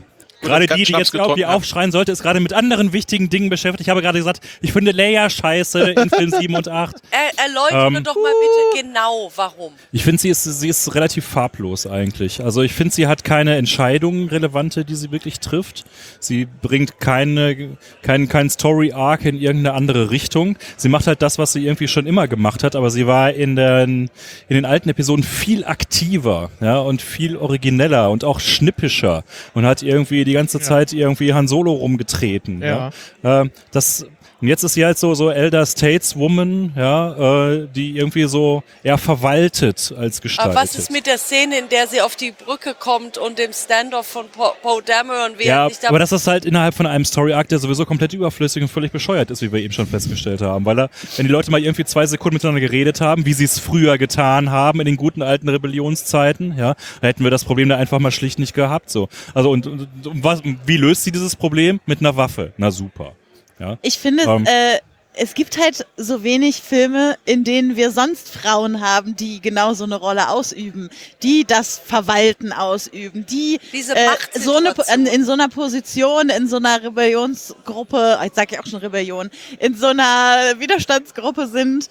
Gerade keinen die Schnaps jetzt irgendwie getrunken haben. aufschreien sollte, ist gerade mit anderen wichtigen Dingen beschäftigt. Ich habe gerade gesagt, ich finde Leia scheiße in Film 7 und 8. Erläutere doch mal bitte genau, warum. Ich finde, sie ist relativ farblos eigentlich. Also ich finde, sie hat keine Entscheidungen relevante, die sie wirklich trifft. Sie bringt keinen Story-Arc in irgendeine andere Richtung. Sie macht halt das, was sie irgendwie schon immer gemacht hat, aber sie war in den alten Episoden viel aktiver, ja, und viel origineller und auch schnippischer und hat irgendwie die ganze Zeit irgendwie Han Solo rumgetreten. Ja. Und jetzt ist sie halt so Elder Stateswoman, ja, die irgendwie so eher verwaltet als gestaltet. Aber was ist mit der Szene, in der sie auf die Brücke kommt und dem Standoff von Poe Dameron Ja, sich da... aber das ist halt innerhalb von einem Story-Arc, der sowieso komplett überflüssig und völlig bescheuert ist, wie wir eben schon festgestellt haben. Weil wenn die Leute mal irgendwie 2 Sekunden miteinander geredet haben, wie sie es früher getan haben, in den guten alten Rebellionszeiten, ja, dann hätten wir das Problem da einfach mal schlicht nicht gehabt. So. Also und wie löst sie dieses Problem? Mit einer Waffe. Na super. Ja. Ich finde, es gibt halt so wenig Filme, in denen wir sonst Frauen haben, die genau so eine Rolle ausüben, die das Verwalten ausüben, die Diese Machtsituation. in so einer Position, in so einer Rebellionsgruppe, ich sage ja auch schon Rebellion, in so einer Widerstandsgruppe sind,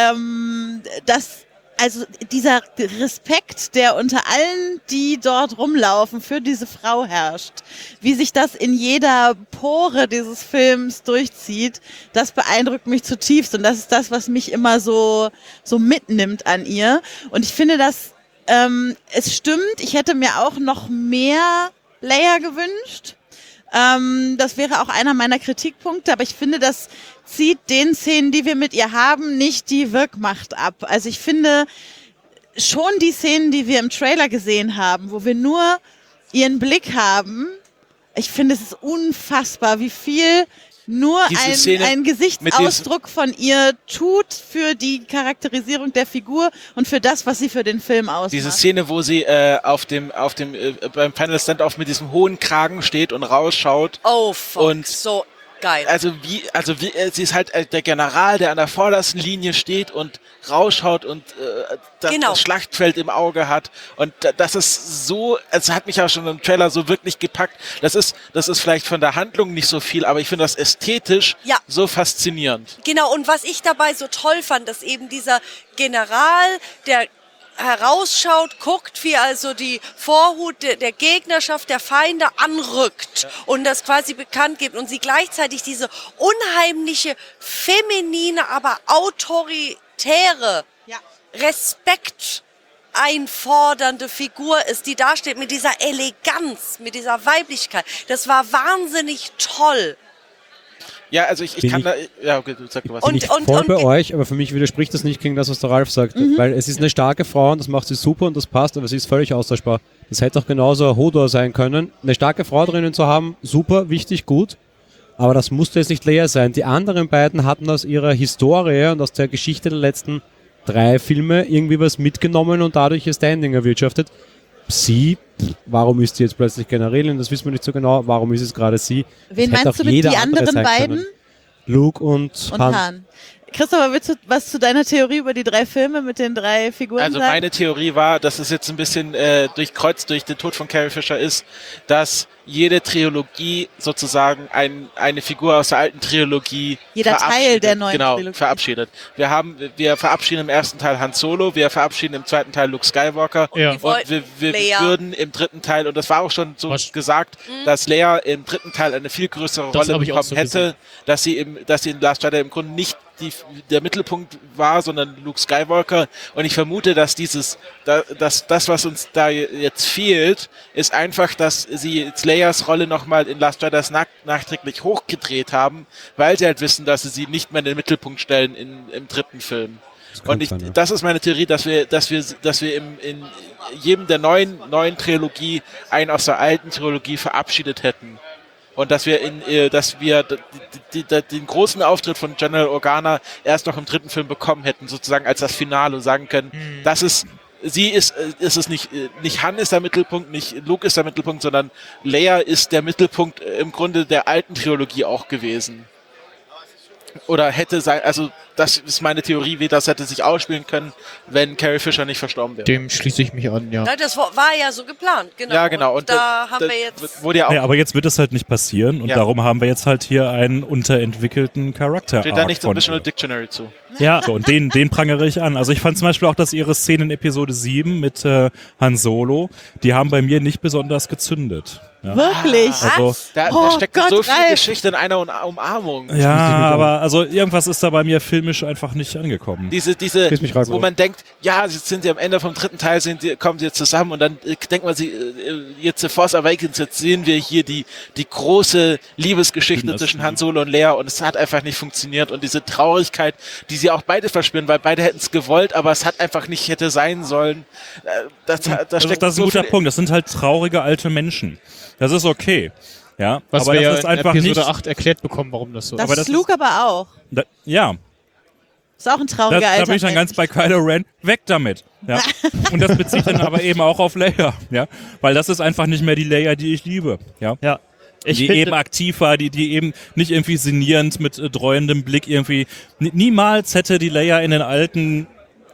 also dieser Respekt, der unter allen, die dort rumlaufen, für diese Frau herrscht, wie sich das in jeder Pore dieses Films durchzieht, das beeindruckt mich zutiefst und das ist das, was mich immer so mitnimmt an ihr. Und ich finde, dass es stimmt, ich hätte mir auch noch mehr Leia gewünscht. Das wäre auch einer meiner Kritikpunkte, aber ich finde, das zieht den Szenen, die wir mit ihr haben, nicht die Wirkmacht ab. Also ich finde schon die Szenen, die wir im Trailer gesehen haben, wo wir nur ihren Blick haben, ich finde, es ist unfassbar, wie viel nur ein Gesichtsausdruck von ihr tut für die Charakterisierung der Figur und für das, was sie für den Film ausmacht. Diese Szene, wo sie beim Final Standoff mit diesem hohen Kragen steht und rausschaut. Oh, fuck, und so geil. Also sie ist halt der General, der an der vordersten Linie steht und rausschaut und das Schlachtfeld im Auge hat. Und das ist so, es hat mich auch schon im Trailer so wirklich gepackt. Das ist vielleicht von der Handlung nicht so viel, aber ich finde das ästhetisch so faszinierend. Genau, und was ich dabei so toll fand, dass eben dieser General, der herausschaut, guckt, wie also die Vorhut der Gegnerschaft, der Feinde anrückt und das quasi bekannt gibt und sie gleichzeitig diese unheimliche, feminine, aber autoritäre, Respekt einfordernde Figur ist, die da steht mit dieser Eleganz, mit dieser Weiblichkeit. Das war wahnsinnig toll. Ja, also ich kann da... Ja, okay, du sag was. Bin ich voll bei euch, aber für mich widerspricht das nicht gegen das, was der Ralf sagt. Weil es ist eine starke Frau und das macht sie super und das passt, aber sie ist völlig austauschbar. Das hätte auch genauso ein Hodor sein können. Eine starke Frau drinnen zu haben, super, wichtig, gut. Aber das musste jetzt nicht Leia sein. Die anderen beiden hatten aus ihrer Historie und aus der Geschichte der letzten 3 Filme irgendwie was mitgenommen und dadurch ihr Standing erwirtschaftet. Sie, warum ist sie jetzt plötzlich Generälin? Das wissen wir nicht so genau. Warum ist es gerade sie? Wen meinst du mit die anderen beiden? Luke und Han. Christopher, willst du was zu deiner Theorie über die 3 Filme mit den 3 Figuren sagen? Also meine Theorie war, dass es jetzt ein bisschen durchkreuzt durch den Tod von Carrie Fisher ist, dass jede Trilogie sozusagen eine Figur aus der alten Trilogie jeder Teil der neuen Trilogie verabschiedet. Wir verabschieden im ersten Teil Han Solo, wir verabschieden im zweiten Teil Luke Skywalker und wir würden im dritten Teil, und das war auch schon so gesagt, dass Leia im dritten Teil eine viel größere Rolle bekommen hätte, dass sie in Last Jedi im Grunde nicht der Mittelpunkt war, sondern Luke Skywalker. Und ich vermute, dass das, was uns da jetzt fehlt, ist einfach, dass sie jetzt Leias Rolle nochmal in Last Jedi nachträglich hochgedreht haben, weil sie halt wissen, dass sie nicht mehr in den Mittelpunkt stellen im dritten Film. Und das ist meine Theorie, dass wir in jedem der neuen Trilogie einen aus der alten Trilogie verabschiedet hätten. Und dass wir den großen Auftritt von General Organa erst noch im dritten Film bekommen hätten, sozusagen als das Finale, und sagen können, nicht Han ist der Mittelpunkt, nicht Luke ist der Mittelpunkt, sondern Leia ist der Mittelpunkt im Grunde der alten Trilogie auch gewesen. Oder hätte sein, also das ist meine Theorie, wie das hätte sich ausspielen können, wenn Carrie Fisher nicht verstorben wäre. Dem schließe ich mich an, ja. Ja, das war ja so geplant, genau. Ja, genau. Und da haben wir jetzt... wurde ja auch, Ja, aber jetzt wird es halt nicht passieren und Ja. darum haben wir jetzt halt hier einen unterentwickelten Charakter. steht da nicht im von Visual ihr. Dictionary zu. Ja, So, und den prangere ich an. Also ich fand zum Beispiel auch, dass ihre Szenen in Episode 7 mit Han Solo, die haben bei mir nicht besonders gezündet. Ja. Wirklich? Also, Da Oh steckt Gott, so viel Ralf. Geschichte in einer Umarmung. ja, aber also irgendwas ist da bei mir filmisch einfach nicht angekommen. Diese, Schließ mich wo man denkt, ja, jetzt sind sie am Ende vom 3. Teil, kommen sie jetzt zusammen und dann denkt man, jetzt Force Awakens, jetzt sehen wir hier die große Liebesgeschichte zwischen Han Solo und Leia und es hat einfach nicht funktioniert und diese Traurigkeit, die sie auch beide verspüren, weil beide hätten es gewollt, aber es hat einfach nicht hätte sein sollen. Da Das steckt ist so ein guter viel, Punkt. Das sind halt traurige alte Menschen. Das ist okay. Ja, Was aber wir ja das ist in einfach Episode nicht. 8 erklärt bekommen, warum das so Das aber ist. das ist Luke aber auch. Ja, Ist auch ein trauriger da alter bin ich dann Mensch. ganz bei Kylo Ren. Weg damit. Ja. Und das bezieht dann aber eben auch auf Leia. Ja, weil das ist einfach nicht mehr die Leia, die ich liebe. Ja. ja. Ich Die finde, eben aktiv war, die eben nicht irgendwie sinnierend mit dreuendem Blick irgendwie. Niemals hätte die Leia in den alten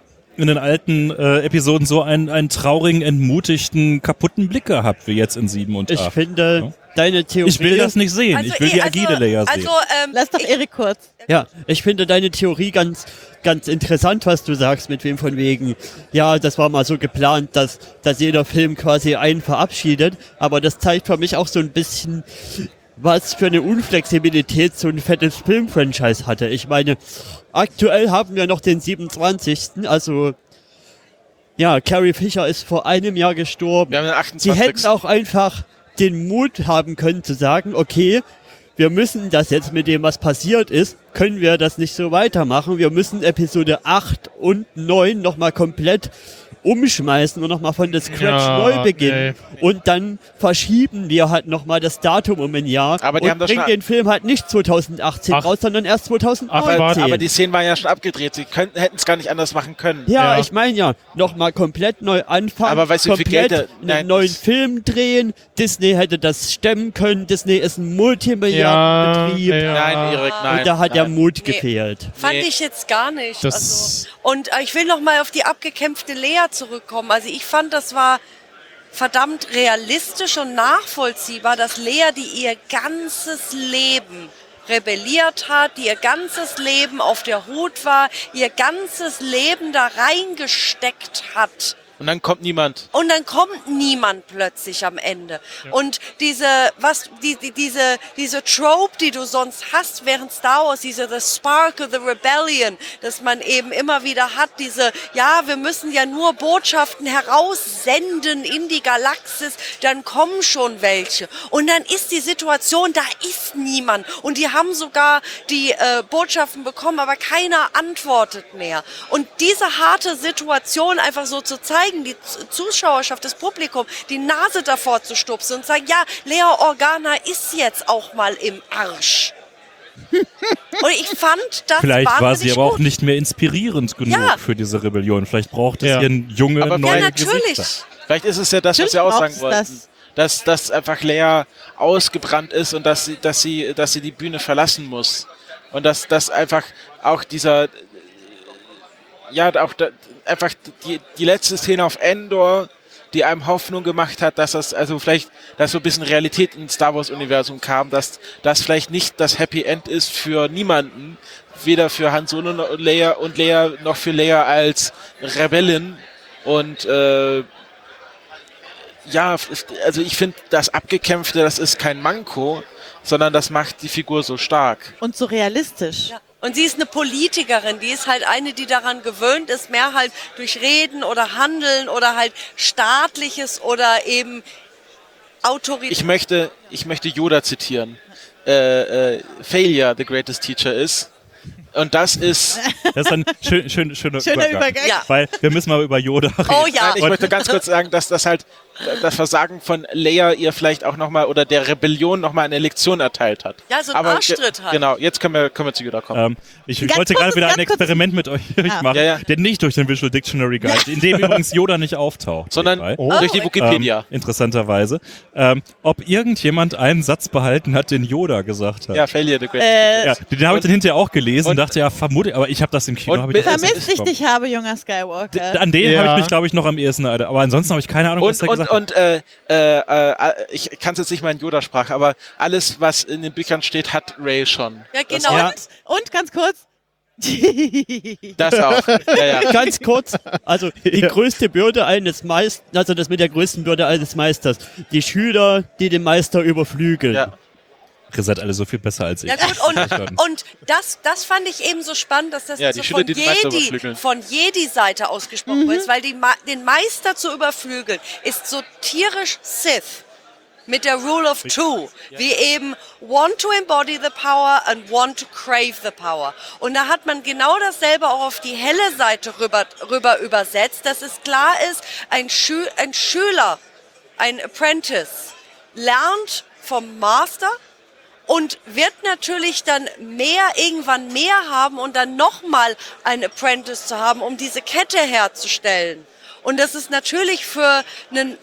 Episoden so einen traurigen, entmutigten, kaputten Blick gehabt, wie jetzt in 7 und 8. ich finde, deine Theorie... Ich will das nicht sehen. Ich will die agile Leia sehen. Also, Lass doch Erik kurz. Ja, ich finde deine Theorie ganz interessant, was du sagst, mit wem von wegen, ja, das war mal so geplant, dass jeder Film quasi einen verabschiedet, aber das zeigt für mich auch so ein bisschen, was für eine Unflexibilität so ein fettes Filmfranchise hatte. Ich meine, aktuell haben wir noch den 27., also ja, Carrie Fisher ist vor einem Jahr gestorben. wir haben den Sie 28. hätten auch einfach den Mut haben können zu sagen, okay, wir müssen das jetzt mit dem, was passiert ist, können wir das nicht so weitermachen. Wir müssen Episode 8 und 9 nochmal komplett umschmeißen und nochmal von der Scratch Ja, neu beginnen. Und dann verschieben wir halt nochmal das Datum um ein Jahr Aber die und haben das bringen schon- den Film halt nicht 2018 Ach. raus, sondern erst 2019. aber die Szenen waren ja schon abgedreht. Sie hätten es gar nicht anders machen können. Ja, Ja. ich meine ja, nochmal komplett neu anfangen, Aber weißt du, wie viel komplett Geld einen nein, neuen das- Film drehen. Disney hätte das stemmen können. Disney ist ein Multimilliardenbetrieb. Nein, Erik, nein. Und da hat der nein. Mut gefehlt. Fand Nee. ich jetzt gar nicht. Das- Also, und ich will noch mal auf die abgekämpfte Lea zurückkommen. Also ich fand, das war verdammt realistisch und nachvollziehbar, dass Lea, die ihr ganzes Leben rebelliert hat, die ihr ganzes Leben auf der Hut war, ihr ganzes Leben da reingesteckt hat. Und dann kommt niemand. Und dann kommt niemand plötzlich am Ende. Und diese Trope, die du sonst hast während Star Wars, diese The Spark of the Rebellion, dass man eben immer wieder hat, wir müssen ja nur Botschaften heraussenden in die Galaxis, dann kommen schon welche. Und dann ist die Situation, da ist niemand. Und die haben sogar die Botschaften bekommen, aber keiner antwortet mehr. Und diese harte Situation einfach so zu zeigen, die Zuschauerschaft, das Publikum, die Nase davor zu stupsen und sagen, ja, Lea Organa ist jetzt auch mal im Arsch. Und ich fand das Vielleicht war sie wahnsinnig aber auch gut. nicht mehr inspirierend genug Ja. für diese Rebellion. Vielleicht braucht es Ja. hier einen jungen, Aber- neuen Ja, natürlich. Gesichter. Vielleicht ist es ja das, was Stimmt, wir auch braucht's sagen wollten. Dass einfach Lea ausgebrannt ist und dass sie die Bühne verlassen muss. Und dass einfach auch einfach die letzte Szene auf Endor, die einem Hoffnung gemacht hat, dass dass so ein bisschen Realität ins Star Wars Universum kam, dass das vielleicht nicht das Happy End ist für niemanden, weder für Han Solo und Leia noch für Leia als Rebellin und also ich finde, das Abgekämpfte, das ist kein Manko, sondern das macht die Figur so stark. Und so realistisch. Ja. Und sie ist eine Politikerin, die ist halt eine, die daran gewöhnt ist, mehr halt durch Reden oder Handeln oder halt staatliches oder eben Autorität. Ich möchte Yoda zitieren. Failure, the greatest teacher is. Und das ist, Das ist ein schöner Schöner Übergang. Ja. Weil wir müssen mal über Yoda reden. Oh ja. nein, ich möchte ganz kurz sagen, dass das halt das Versagen von Leia ihr vielleicht auch nochmal oder der Rebellion nochmal eine Lektion erteilt hat. Ja, so ein Arschtritt halt. Genau, jetzt können wir zu Yoda kommen. Ich Ganz wollte kurz, gerade wieder ein ganz kurz. Experiment mit euch machen, Ja. der nicht durch den Visual Dictionary Guide, in dem übrigens Yoda nicht auftaucht. Sondern nebenbei. durch die Wikipedia. Interessanterweise. Ob irgendjemand einen Satz behalten hat, den Yoda gesagt hat. Ja, Failure the Great. Ja, den habe ich dann hinterher auch gelesen und und- dachte, ja, vermutlich, aber ich habe das im Kino. und Hab ich das mit- Vermisst ich dich habe, junger Skywalker. An den Ja. habe ich mich, glaube ich, noch am ehesten erinnert. Aber ansonsten habe ich keine Ahnung, was der gesagt hat. Ich kann es jetzt nicht mal in Yoda-Sprache, aber alles, was in den Büchern steht, hat Rey schon. Ja, genau. Ja. Und ganz kurz. Das auch. Ja. Ganz kurz, also die größte Bürde eines Meisters, also das mit der größten Bürde eines Meisters, die Schüler, die den Meister überflügeln. Ja. Ihr seid alle so viel besser als ich. Ja gut, und das fand ich eben so spannend, dass das Ja, die so Schüler, die den Meister überflügeln. von Jedi-Seite ausgesprochen wird, weil den Meister zu überflügeln ist so tierisch Sith mit der Rule of Two, wie eben want to embody the power and want to crave the power. Und da hat man genau dasselbe auch auf die helle Seite rüber übersetzt, dass es klar ist, ein Schüler, ein Apprentice, lernt vom Master und wird natürlich dann irgendwann mehr haben und dann nochmal ein Apprentice zu haben, um diese Kette herzustellen. Und das ist natürlich für einen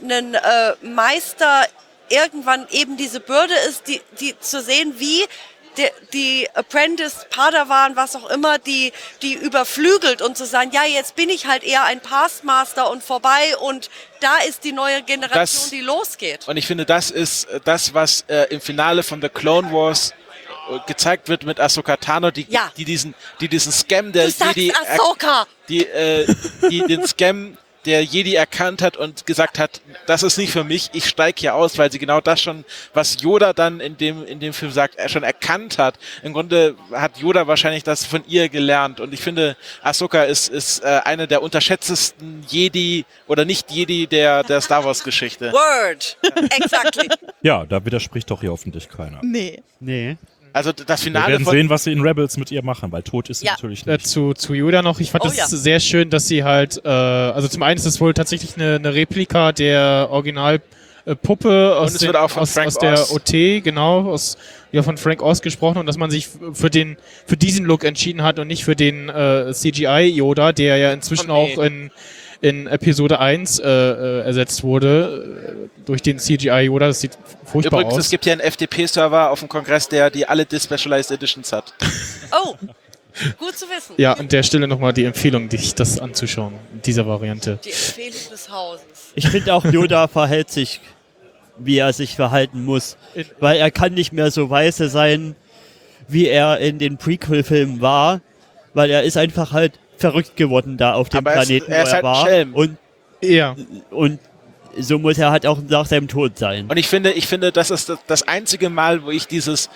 Meister irgendwann eben diese Bürde ist, die zu sehen, wie die Apprentice, Padawan, was auch immer, die überflügelt und zu sagen, ja, jetzt bin ich halt eher ein Pastmaster und vorbei und da ist die neue Generation, die losgeht. Und ich finde, das ist das, was im Finale von The Clone Wars gezeigt wird mit Ahsoka Tano, die diesen Scam der Du sagst Jedi, Ahsoka! die den Scam der Jedi erkannt hat und gesagt hat, das ist nicht für mich, ich steige hier aus, weil sie genau das schon, was Yoda dann in dem Film sagt, schon erkannt hat. Im Grunde hat Yoda wahrscheinlich das von ihr gelernt und ich finde, Ahsoka ist eine der unterschätztesten Jedi oder nicht Jedi der Star Wars Geschichte. Word! Exactly. Ja, da widerspricht doch hier hoffentlich keiner. Nee. Nee. Also das Wir Finale werden von sehen, was sie in Rebels mit ihr machen, weil tot ist sie Ja. natürlich nicht. Zu Yoda noch, ich fand Oh das ja. sehr schön, dass sie halt, also zum einen ist es wohl tatsächlich eine Replika der Originalpuppe aus, es wird auch von aus Frank der Oz. OT, genau, von Frank Oz gesprochen und dass man sich für diesen Look entschieden hat und nicht für den CGI Yoda, der ja inzwischen Oh, nee. auch in Episode 1 ersetzt wurde durch den CGI Yoda. Das sieht furchtbar Übrigens, es aus. gibt hier einen FDP-Server auf dem Kongress, der die alle Despecialized Editions hat. Oh, gut zu wissen. Ja, an der Stelle nochmal die Empfehlung, dich das anzuschauen, in dieser Variante. Die Empfehlung des Hauses. Ich finde auch, Yoda verhält sich, wie er sich verhalten muss. Weil er kann nicht mehr so weise sein, wie er in den Prequel-Filmen war. Weil er ist einfach halt verrückt geworden da auf dem Aber Planeten, er ist wo er halt ein war. Schelm. Ja. Und so muss er halt auch nach seinem Tod sein. Und ich finde, das ist das einzige Mal, wo ich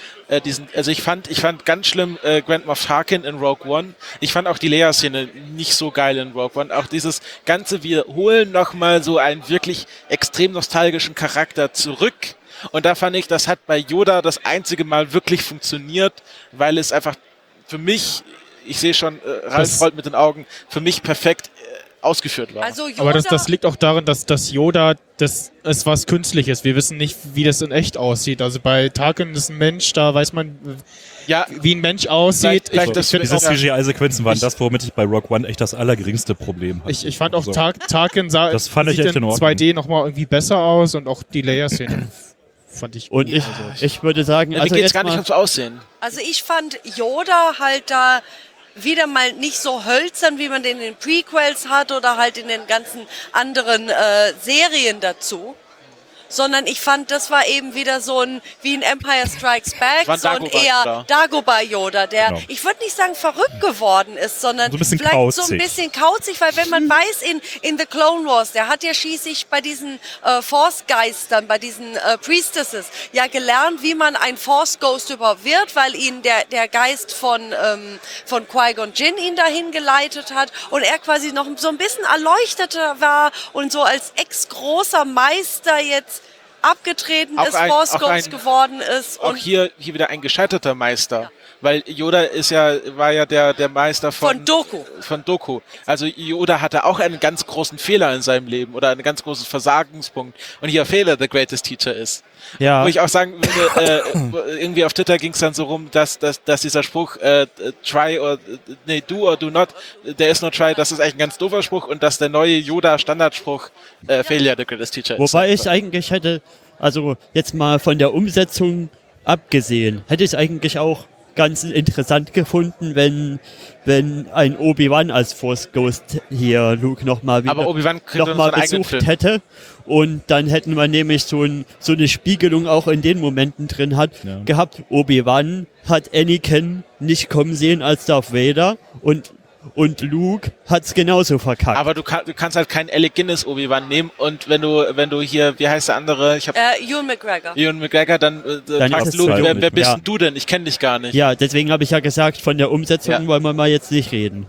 ich fand ganz schlimm Grand Moff Tarkin in Rogue One. Ich fand auch die Leia-Szene nicht so geil in Rogue One. Auch dieses ganze, wir holen nochmal so einen wirklich extrem nostalgischen Charakter zurück. Und da fand ich, das hat bei Yoda das einzige Mal wirklich funktioniert, weil es einfach für mich, ich sehe schon, Ralf rollt mit den Augen, für mich perfekt ausgeführt war. Also Yoda, Aber das liegt auch darin, dass Yoda, das ist was Künstliches. Wir wissen nicht, wie das in echt aussieht. Also bei Tarkin ist ein Mensch, da weiß man, ja, wie ein Mensch aussieht. Vielleicht das find Diese auch- CGI-Sequenzen waren das, womit ich bei Rogue One echt das allergeringste Problem hatte. ich fand auch So. Tarkin sah Das fand ich sieht echt in Ordnung. 2D nochmal irgendwie besser aus und auch die Leia-Szene fand ich Und gut. ich würde sagen, mir also geht es jetzt gar nicht mal, ums Aussehen. also ich fand Yoda halt da wieder mal nicht so hölzern, wie man den in den Prequels hat oder halt in den ganzen anderen Serien dazu. Sondern ich fand, das war eben wieder so wie ein Empire Strikes Back, War ein so ein Dagobah eher Yoda. Dagobah Yoda, der, Genau. ich würde nicht sagen verrückt geworden ist, sondern So ein bisschen vielleicht so kauzig. ein bisschen kauzig, weil wenn man weiß, in The Clone Wars, der hat ja schließlich bei diesen Force-Geistern, bei diesen Priestesses, ja gelernt, wie man ein Force-Ghost überhaupt wird, weil ihn der Geist von Qui-Gon Jinn ihn dahin geleitet hat und er quasi noch so ein bisschen erleuchteter war und so als ex-großer Meister jetzt abgetreten Auch ist, ein- Force auch Ghost ein- geworden ist. Auch Und hier wieder ein gescheiterter Meister. Weil Yoda war ja der Meister von Doku. von Doku. Also Yoda hatte auch einen ganz großen Fehler in seinem Leben oder einen ganz großen Versagenspunkt. Und hier Fehler the greatest teacher ist. Ja. Wo ich auch sagen würde, irgendwie auf Twitter ging es dann so rum, dass dieser Spruch try or do or do not, there is no try, das ist eigentlich ein ganz doofer Spruch und dass der neue Yoda Standardspruch Failure the greatest teacher ist. Wobei ich eigentlich hätte, also jetzt mal von der Umsetzung abgesehen, hätte ich es eigentlich auch ganz interessant gefunden, wenn ein Obi-Wan als Force Ghost hier Luke nochmal Aber Obi-Wan könnte noch mal unseren eigenen besucht Film. hätte. Und dann hätten wir nämlich so eine Spiegelung auch in den Momenten drin gehabt. Obi-Wan hat Anakin nicht kommen sehen als Darth Vader und Luke hat's genauso verkackt. Aber du kannst halt keinen Alec Guinness Obi-Wan nehmen und wenn du hier, wie heißt der andere? Ewan McGregor. Ewan McGregor, dann Dann fragt ist es Luke, halt wer bist ja. denn du denn? Ich kenne dich gar nicht. Ja, deswegen habe ich ja gesagt, von der Umsetzung Ja. wollen wir mal jetzt nicht reden.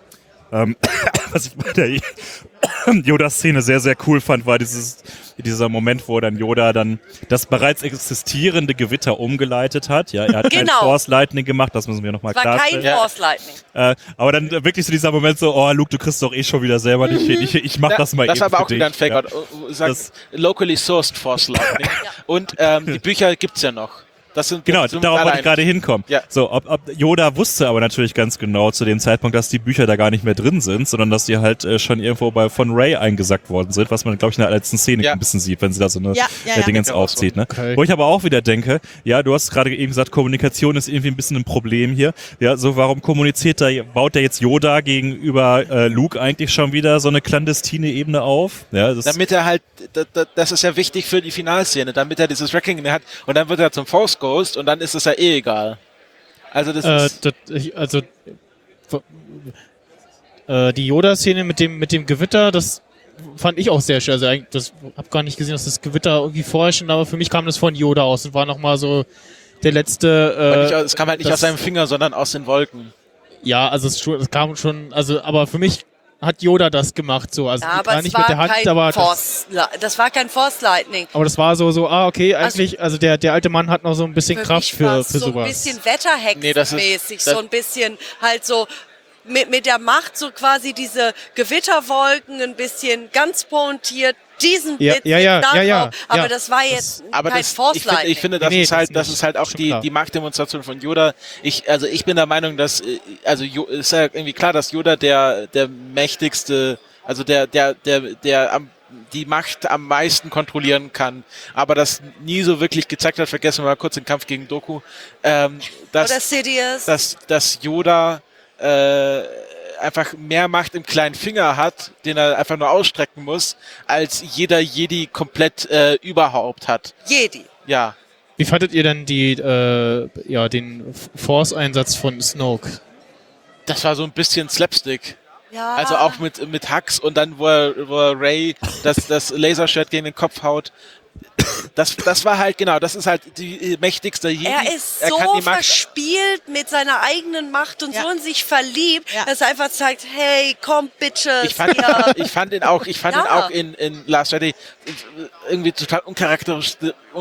Was ich bei der Yoda-Szene sehr, sehr cool fand, war dieser Moment, wo dann Yoda dann das bereits existierende Gewitter umgeleitet hat. Ja, er hat kein Genau. Force Lightning gemacht, das müssen wir nochmal War kein klarstellen. Force Lightning. Aber dann wirklich so dieser Moment so, oh Luke, du kriegst doch eh schon wieder selber nicht hin. Ich mach das mal Das eben war aber für auch wieder ein dich. Fake-Out. Sagt, Das- locally sourced Force Lightning. Und die Bücher gibt's ja noch. Das sind Genau, sind darauf alle wollte ich gerade hinkommen. Ja. So, ob Yoda wusste aber natürlich ganz genau zu dem Zeitpunkt, dass die Bücher da gar nicht mehr drin sind, sondern dass die halt schon irgendwo von Rey eingesackt worden sind, was man, glaube ich, in der letzten Szene Ja. ein bisschen sieht, wenn sie da so eine Ja, ja, ja. Dingens Ja, aufzieht. Ne? Okay. Wo ich aber auch wieder denke, ja, du hast gerade eben gesagt, Kommunikation ist irgendwie ein bisschen ein Problem hier. Ja, so warum baut der jetzt Yoda gegenüber Luke eigentlich schon wieder so eine clandestine Ebene auf? Ja, Damit er halt, das ist ja wichtig für die Finalszene, damit er dieses Wrecking hat und dann wird er zum Force Ghost und dann ist es ja eh egal. Also das ist... Die Yoda-Szene mit dem Gewitter, das fand ich auch sehr schön. Also eigentlich, das hab gar nicht gesehen, dass das Gewitter irgendwie vorher schon, aber für mich kam das von Yoda aus und war nochmal so der letzte. es kam halt nicht das- aus seinem Finger, sondern aus den Wolken. Ja, also es kam schon, also aber für mich hat Yoda das gemacht so, also Ja, aber gar es nicht war mit der Hand, kein aber das war kein Force Lightning. aber das war so, okay, eigentlich, also der alte Mann hat noch so ein bisschen Kraft mich war's für so sowas. ein bisschen Wetterhexenmäßig, das- so ein bisschen halt so mit der Macht so quasi diese Gewitterwolken ein bisschen ganz pointiert, diesen Ja, Blitz, ja, den ja, Stark ja, ja, drauf, aber ja. das war jetzt Aber kein Force Lightning. ich finde, das Nee, ist halt, das das ist halt auch schon klar. die Machtdemonstration von Yoda. Ich bin der Meinung, dass, ist ja irgendwie klar, dass Yoda der mächtigste, also der die Macht am meisten kontrollieren kann, aber das nie so wirklich gezeigt hat, vergessen wir mal kurz den Kampf gegen Doku, Oder dass Sidious. dass Yoda einfach mehr Macht im kleinen Finger hat, den er einfach nur ausstrecken muss, als jeder Jedi komplett überhaupt hat. Jedi. Ja. Wie fandet ihr denn den Force-Einsatz von Snoke? Das war so ein bisschen Slapstick. Ja. Also auch mit Hux und dann, wo er Rey das Laserschwert gegen den Kopf haut. Das war halt, genau, das ist halt die mächtigste Jedi. Er ist kann so die Macht, verspielt mit seiner eigenen Macht und Ja. so in sich verliebt, Ja. dass er einfach sagt, hey, komm, Bitches. ich fand ihn auch Ja. in Last Jedi irgendwie total uncharakteristisch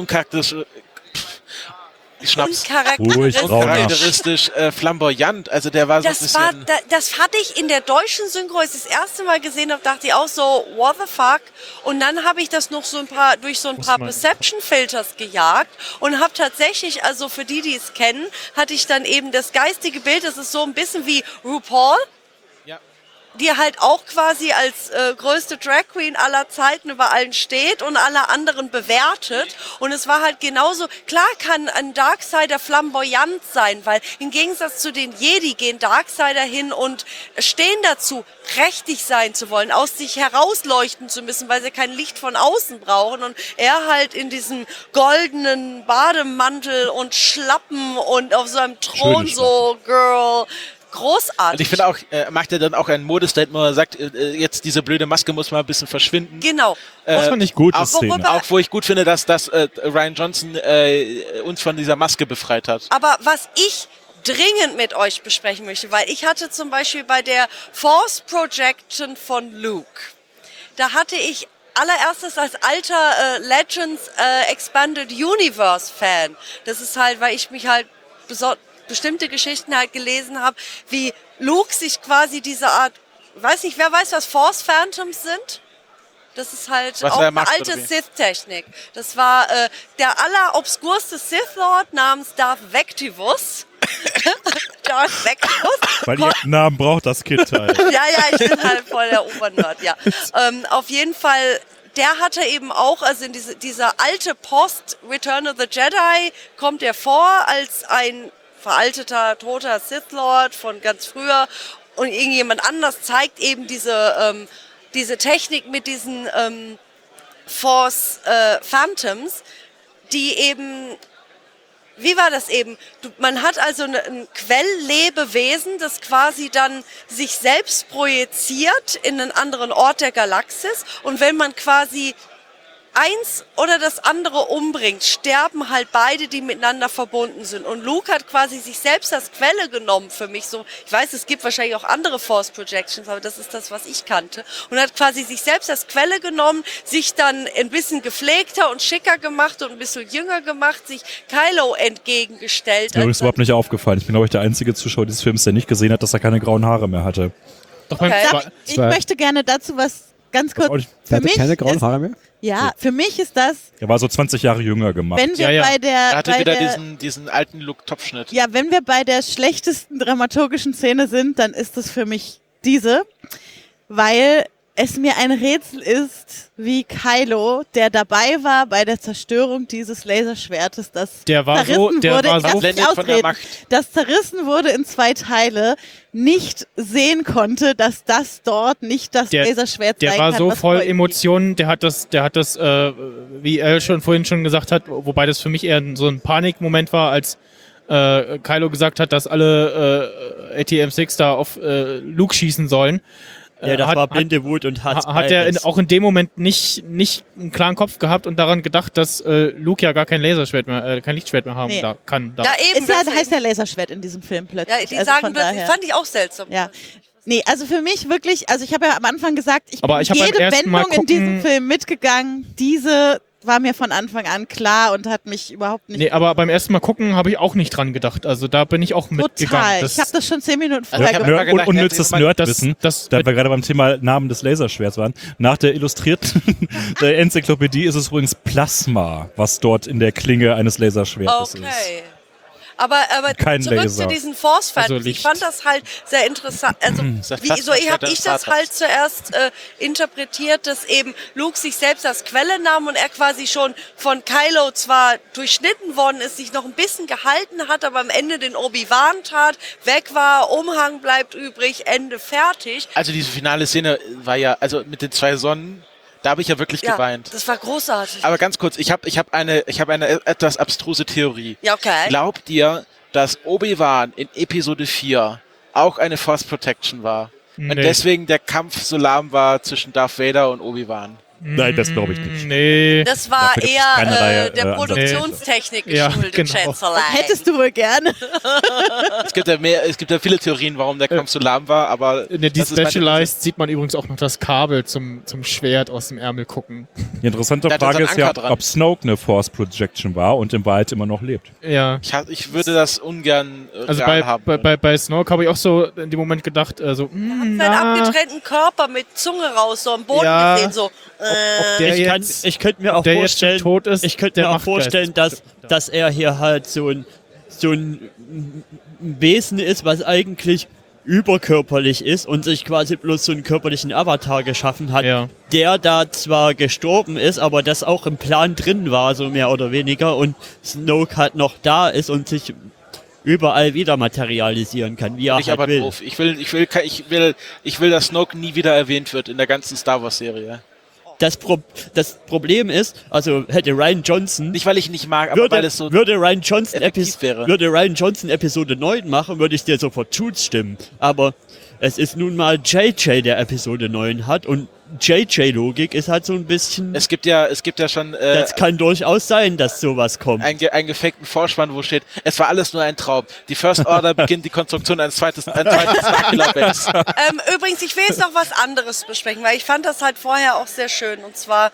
Schnaps. Ruhig, Frau. Uncharakteristisch flamboyant. Also der war so ein Das war, bisschen... das hatte ich in der deutschen Synchro, als ich das erste Mal gesehen habe, dachte ich auch so, what the fuck? Und dann habe ich das noch durch so ein paar Perception-Filters gejagt und habe tatsächlich, also für die es kennen, hatte ich dann eben das geistige Bild, das ist so ein bisschen wie RuPaul, Ja. die halt auch quasi als größte Drag Queen aller Zeiten über allen steht und alle anderen bewertet. Und es war halt genauso, klar kann ein Darksider flamboyant sein, weil im Gegensatz zu den Jedi gehen Darksider hin und stehen dazu, prächtig sein zu wollen, aus sich herausleuchten zu müssen, weil sie kein Licht von außen brauchen. Und er halt in diesem goldenen Bademantel und Schlappen und auf so einem Thron Schöne so, Girl, großartig. Und ich finde auch, macht er dann auch ein Modestatement, wo er sagt, jetzt diese blöde Maske muss mal ein bisschen verschwinden. Genau. Das fand ich gut, das Auch, Szene. auch wo ich gut finde, dass Rian Johnson uns von dieser Maske befreit hat. Aber was ich dringend mit euch besprechen möchte, weil ich hatte zum Beispiel bei der Force Projection von Luke, da hatte ich allererstes als alter Legends Expanded Universe Fan. Das ist halt, weil ich mich halt bestimmte Geschichten halt gelesen habe, wie Luke sich quasi diese Art, weiß nicht, wer weiß, was Force Phantoms sind? Das ist halt Was auch er eine macht, alte oder wie? Sith-Technik. Das war der allerobskurste Sith-Lord namens Darth Vectivus. Darth Vectivus. Weil ihr Namen braucht das Kind halt. Ja, ich bin halt voll der Obernerd, ja. Auf jeden Fall, der hatte eben auch, also in dieser alte Post Return of the Jedi kommt er vor als ein veralteter, toter Sith-Lord von ganz früher und irgendjemand anders zeigt eben diese Technik mit diesen Force Phantoms, die eben, wie war das eben? Man hat also ein Quelllebewesen, das quasi dann sich selbst projiziert in einen anderen Ort der Galaxis und wenn man quasi eins oder das andere umbringt, sterben halt beide, die miteinander verbunden sind. Und Luke hat quasi sich selbst als Quelle genommen für mich. So, ich weiß, es gibt wahrscheinlich auch andere Force Projections, aber das ist das, was ich kannte. Und hat quasi sich selbst als Quelle genommen, sich dann ein bisschen gepflegter und schicker gemacht und ein bisschen jünger gemacht, sich Kylo entgegengestellt. Mir ist überhaupt nicht aufgefallen. Ich bin, glaube ich, der einzige Zuschauer dieses Films, der nicht gesehen hat, dass er keine grauen Haare mehr hatte. Doch beim Okay. Ich möchte gerne dazu was ganz kurz. Der hatte keine grauen Haare mehr? Ja, für mich ist das, Er war so 20 Jahre jünger gemacht. wenn wir Ja. bei der, Er hatte bei wieder der diesen alten Look-Topfschnitt. ja, wenn wir bei der schlechtesten dramaturgischen Szene sind, dann ist es für mich diese, weil es mir ein Rätsel ist, wie Kylo, der dabei war bei der Zerstörung dieses Laserschwertes, das Der war zerrissen so- der wurde, war ich darf so- nicht Verblendet von der ausreden, Macht. das zerrissen wurde in 2 Teile, nicht sehen konnte, dass das dort nicht das Laserschwert Der sein war kann, so was voll vor ihm liegt. Emotionen, der hat das, wie El vorhin schon gesagt hat, wobei das für mich eher so ein Panikmoment war, als Kylo gesagt hat, dass alle ATM-6 da auf Luke schießen sollen. Ja, das war blinde Wut und Hass. Hat er beides. auch in dem Moment nicht einen klaren Kopf gehabt und daran gedacht, dass Luke ja gar kein Laserschwert mehr, kein Lichtschwert mehr haben Nee. kann. Ja, eben. Ist ja, deswegen. heißt ja Laserschwert in diesem Film plötzlich. Ja, die also sagen von plötzlich, daher. fand ich auch seltsam. Ja. Nee, also für mich wirklich, also ich habe ja am Anfang gesagt, ich Aber bin ich hab beim jede ersten Mal Wendung in diesem gucken- Film mitgegangen. Diese war mir von Anfang an klar und hat mich überhaupt nicht... Nee, aber beim ersten Mal gucken habe ich auch nicht dran gedacht. Also da bin ich auch mitgegangen. Total. Ich habe das schon 10 Minuten Also vorher ich hab gemacht. immer gedacht, Unnützes hätte jemand Nerdwissen, das- da wir gerade beim Thema Namen des Laserschwerts waren. Nach der illustrierten der Enzyklopädie ist es übrigens Plasma, was dort in der Klinge eines Laserschwertes ist. Okay. Aber Kein zurück Laser. zu diesen Force Phantoms. Also ich Licht. fand das halt sehr interessant. Also, Das wie, so Plasma- habe ich das halt zuerst interpretiert, dass eben Luke sich selbst als Quelle nahm und er quasi schon von Kylo zwar durchschnitten worden ist, sich noch ein bisschen gehalten hat, aber am Ende den Obi-Wan tat, weg war, Umhang bleibt übrig, Ende fertig. Also diese finale Szene war ja, also mit den 2 Sonnen, da habe ich ja wirklich Ja, geweint. das war großartig. Aber ganz kurz, ich hab eine etwas abstruse Theorie. Ja, okay. Glaubt ihr, dass Obi-Wan in Episode 4 auch eine Force Protection war? Und Nee. deswegen der Kampf so lahm war zwischen Darth Vader und Obi-Wan? Nein, das glaube ich nicht. Nee. Das war Dafür gibt's keinerlei, eher der Ansätze. Produktionstechnik Ja, geschuldet, genau. Schätzelein. Hättest du wohl gerne. Es gibt ja viele Theorien, warum der Kampf so lahm war, aber In der das ist meine- Despecialized sieht man übrigens auch noch das Kabel zum Schwert aus dem Ärmel gucken. Die interessante Da hat Frage so ist einen ja, Anker dran. ob Snoke eine Force Projection war und in Wahrheit immer noch lebt. Ja. Ich würde das ungern Also real haben wollen. bei Snoke habe ich auch so in dem Moment gedacht, Seinen abgetrennten Körper mit Zunge raus, so am Boden Ja. gesehen, so. der Ich könnte mir auch der jetzt schon vorstellen, tot ist, ich könnte der mir auch macht vorstellen, dass er hier halt so ein Wesen ist, was eigentlich überkörperlich ist und sich quasi bloß so einen körperlichen Avatar geschaffen hat, Ja. der da zwar gestorben ist, aber das auch im Plan drin war, so mehr oder weniger, und Snoke halt noch da ist und sich überall wieder materialisieren kann, wie er Ich halt aber will. doof. Ich will, dass Snoke nie wieder erwähnt wird in der ganzen Star Wars Serie. Das Problem ist, also hätte Ryan Johnson Nicht, weil ich ihn nicht mag, aber weil es so würde Ryan Johnson effektiv wäre. würde Ryan Johnson Episode 9 machen, würde ich dir sofort zustimmen. Aber es ist nun mal JJ, der Episode 9 hat, und JJ-Logik ist halt so ein bisschen... Es gibt ja schon Das kann durchaus sein, dass sowas kommt. einen gefakten Vorspann, wo steht, es war alles nur ein Traum. Die First Order beginnt die Konstruktion eines zweiten Starkiller-Base. Übrigens, ich will jetzt noch was anderes besprechen, weil ich fand das halt vorher auch sehr schön. Und zwar,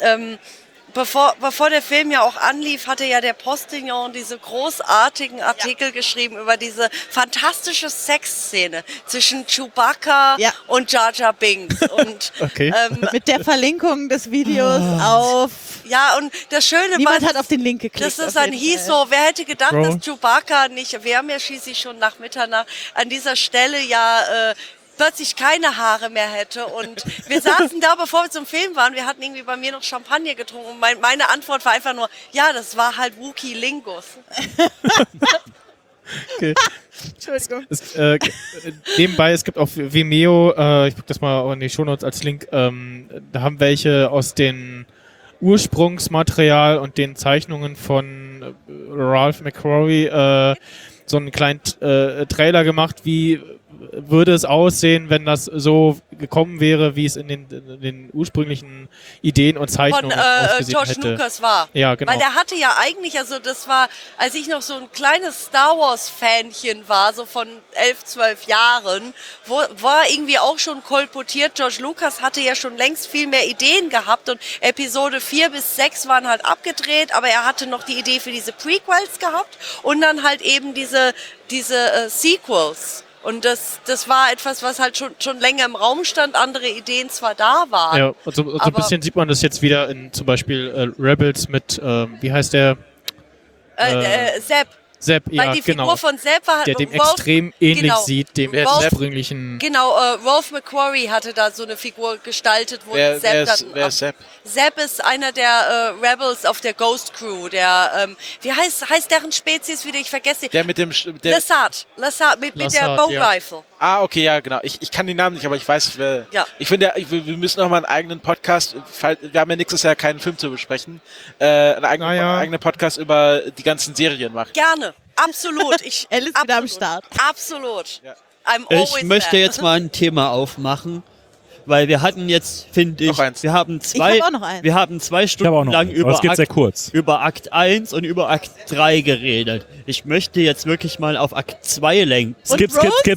bevor der Film ja auch anlief, hatte ja der Postillon diese großartigen Artikel geschrieben über diese fantastische Sexszene zwischen Chewbacca und Jar Jar Binks. Und, Okay. Mit der Verlinkung des Videos auf... ja, und das Schöne Niemand war, hat auf den Link geklickt. das ist auf ein jeden hieß Fall. so, wer hätte gedacht, Bro. dass Chewbacca nicht, wir haben ja schließlich schon nach Mitternacht an dieser Stelle ja plötzlich keine Haare mehr hätte und wir saßen da, bevor wir zum Film waren, wir hatten irgendwie bei mir noch Champagner getrunken und meine Antwort war einfach nur, ja, das war halt Wookie-Lingus. Okay. Entschuldigung. Nebenbei, es gibt auf Vimeo, ich pack das mal in die Shownotes als Link, da haben welche aus den Ursprungsmaterial und den Zeichnungen von Ralph McQuarrie so einen kleinen Trailer gemacht, wie würde es aussehen, wenn das so gekommen wäre, wie es in den ursprünglichen Ideen und Von Zeichnungen ausgesehen George hätte. Lucas war. Ja, genau. Weil der hatte ja eigentlich, also das war, als ich noch so ein kleines Star Wars Fanchen war, so von 11, 12 Jahren, war irgendwie auch schon kolportiert. George Lucas hatte ja schon längst viel mehr Ideen gehabt und Episode 4 bis 6 waren halt abgedreht, aber er hatte noch die Idee für diese Prequels gehabt und dann halt eben diese Sequels. Und das war etwas, was halt schon länger im Raum stand, andere Ideen zwar da waren. Ja, so ein bisschen sieht man das jetzt wieder in zum Beispiel Rebels mit, wie heißt der? Sepp, ja, weil die Figur genau. von Sepp war Der dem Rolf- extrem ähnlich genau. sieht, dem Rolf- ursprünglichen. Genau, Ralph McQuarrie hatte da so eine Figur gestaltet, wo Wer Sepp ist Sepp? Sepp ist einer der Rebels auf der Ghost Crew, der, wie heißt deren Spezies wieder? Ich vergesse den. Der mit dem... Lassard, mit der Lassard, Bow ja. Rifle. Okay, ja, genau. Ich kann den Namen nicht, aber ich weiß, wer... Ja. Ich finde, wir müssen noch mal einen eigenen Podcast, wir haben ja nächstes Jahr keinen Film zu besprechen, einen eigenen Podcast über die ganzen Serien machen. Gerne, absolut. Er ist wieder am Start. Absolut. Ja. I'm always Ich möchte there. jetzt mal ein Thema aufmachen, weil wir hatten jetzt, finde ich, Noch eins. wir haben Ich hab auch noch eins. wir haben 2 Ich habe auch Stunden noch lang einen, aber es geht sehr kurz. über Akt 1 und über Akt 3 geredet. Ich möchte jetzt wirklich mal auf Akt 2 lenken. Skip.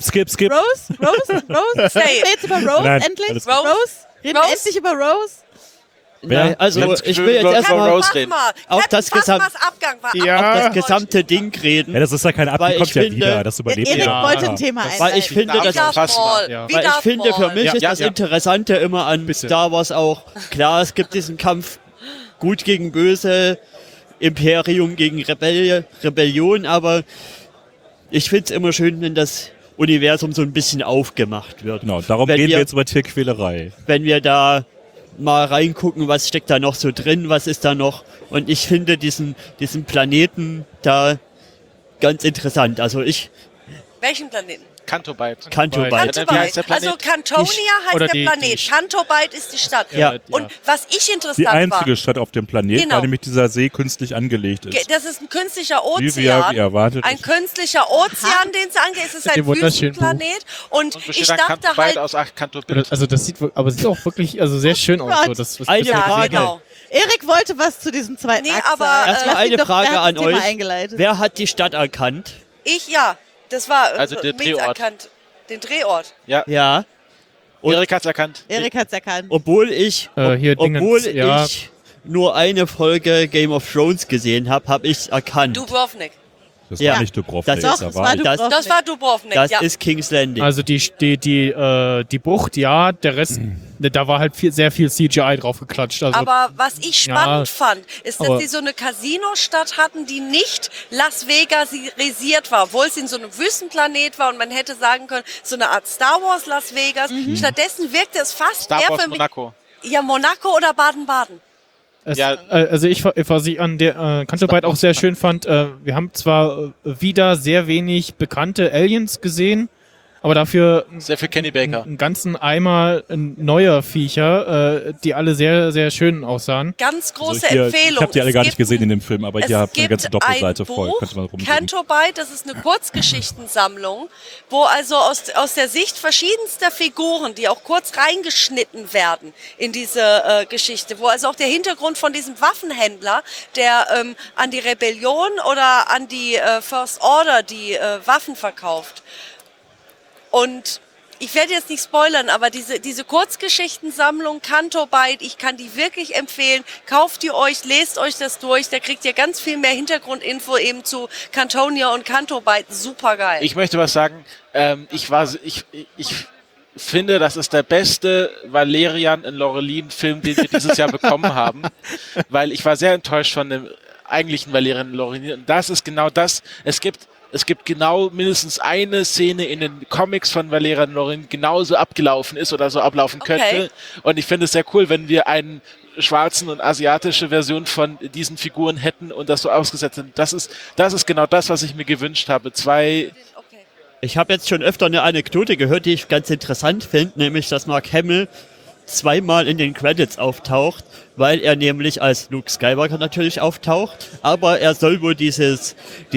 Rose? Say Reden wir jetzt über Rose Nein, endlich? alles gut. Rose? Reden wir Rose? endlich über Rose? Nein, also Ganz ich will jetzt über erstmal Rose Mach reden. mal. Auf Captain das Gesam- Phasmas Abgang war Ja. auf das absolut gesamte Ding reden. Ja, das ist ja kein Weil Abgang, ich kommt ja finde- wieder. Das überlebt Erik ja. wollte ein Thema einleiten. Weil ich finde, Darf das ich Darth Maul. Ja. Wie Weil ich Darth finde, für Maul. mich Ja, ist ja, das ja. Interessante immer an Bitte. Star Wars auch, klar, es gibt diesen Kampf Gut gegen Böse, Imperium gegen Rebellion, aber ich finde es immer schön, wenn das Universum so ein bisschen aufgemacht wird. Genau, darum Wenn reden wir wir- jetzt über Tierquälerei. Wenn wir da mal reingucken, was steckt da noch so drin, was ist da noch. Und ich finde diesen Planeten da ganz interessant. Also Welchen Planeten? Cantobite. Cantobite. Wie heißt der Cantobite. Planet? Also Cantonia heißt oder der die- Planet. die- Cantobite ist die Stadt. Ja. Und was ich Die interessant einzige war, Stadt auf dem Planeten, Genau. weil nämlich dieser See künstlich angelegt ist. das ist ein künstlicher Wie wir Ozean. erwartet. Ein künstlicher Ozean, den es angeht. Es ist Mit ein dem wunderschönen Wüstenplanet. Und Und ich besteht dann dachte Cantobite halt, aus 8 Cantobite. Also das sieht, aber sieht auch wirklich, also sehr schön aus. So. Gott. Das Eine bisher Frage. gesehen habe. genau. Erik wollte was zu diesem zweiten Nee, Akt aber, sagen. Erstmal Lass ihn eine doch, Frage er hat an das Thema euch. eingeleitet. Wer hat die Stadt erkannt? Ja, das war Also der Mings Drehort. erkannt. Den Drehort. Ja. Und Erik hat's erkannt. Erik hat's erkannt. obwohl ich Hier obwohl Dingens, ja. ich nur eine Folge Game of Thrones gesehen habe ich es erkannt. Dubrovnik. Das Ja. war nicht Dubrovnik, Das- Doch, da es war war ich. das- Dubrovnik. Das war Dubrovnik, Das ja. ist King's Landing. Also die Bucht, ja, der Rest, da war halt sehr viel CGI drauf geklatscht. Also Aber was ich spannend Ja, fand, ist, dass aber- sie so eine Casino-Stadt hatten, die nicht Las Vegas-risiert war, obwohl es in so einem Wüstenplanet war und man hätte sagen können, so eine Art Star Wars Las Vegas. Stattdessen wirkte es fast Star eher Wars für mich. Monaco. Ja, Monaco oder Baden-Baden. Ja. Also was ich an der Cantobite auch sehr schön fand, wir haben zwar wieder sehr wenig bekannte Aliens gesehen, Aber dafür Sehr viel Kenny Baker. einen ganzen Eimer neuer Viecher, die alle sehr, sehr schön aussahen. Ganz große Also Empfehlung. ich habe die alle Es gar nicht gibt gesehen in dem Film, aber hier habt ihr eine ganze gibt Doppelseite ein voll. Buch, Könnte man rumgehen. Canto Bight, das ist eine Kurzgeschichtensammlung, wo also aus der Sicht verschiedenster Figuren, die auch kurz reingeschnitten werden in diese Geschichte, wo also auch der Hintergrund von diesem Waffenhändler, der an die Rebellion oder an die First Order die Waffen verkauft. Und ich werde jetzt nicht spoilern, aber diese Kurzgeschichtensammlung Canto Bight, ich kann die wirklich empfehlen. Kauft die euch, lest euch das durch. Da kriegt ihr ganz viel mehr Hintergrundinfo eben zu Cantonia und Canto Bight. Super geil. Ich möchte was sagen. Ich finde, das ist der beste Valerian in Lorelin-Film, den wir dieses Jahr bekommen haben, weil ich war sehr enttäuscht von dem eigentlichen Valerian in Lorelin. Und das ist genau das. Es gibt genau mindestens eine Szene in den Comics von Valerian Lorelin, die genauso abgelaufen ist oder so ablaufen könnte. Okay. Und ich finde es sehr cool, wenn wir einen schwarzen und asiatische Version von diesen Figuren hätten und das so ausgesetzt sind. Das ist genau das, was ich mir gewünscht habe. Ich habe jetzt schon öfter eine Anekdote gehört, die ich ganz interessant finde, nämlich, dass Mark Hamill zweimal in den Credits auftaucht, weil er nämlich als Luke Skywalker natürlich auftaucht, aber er soll wohl dieses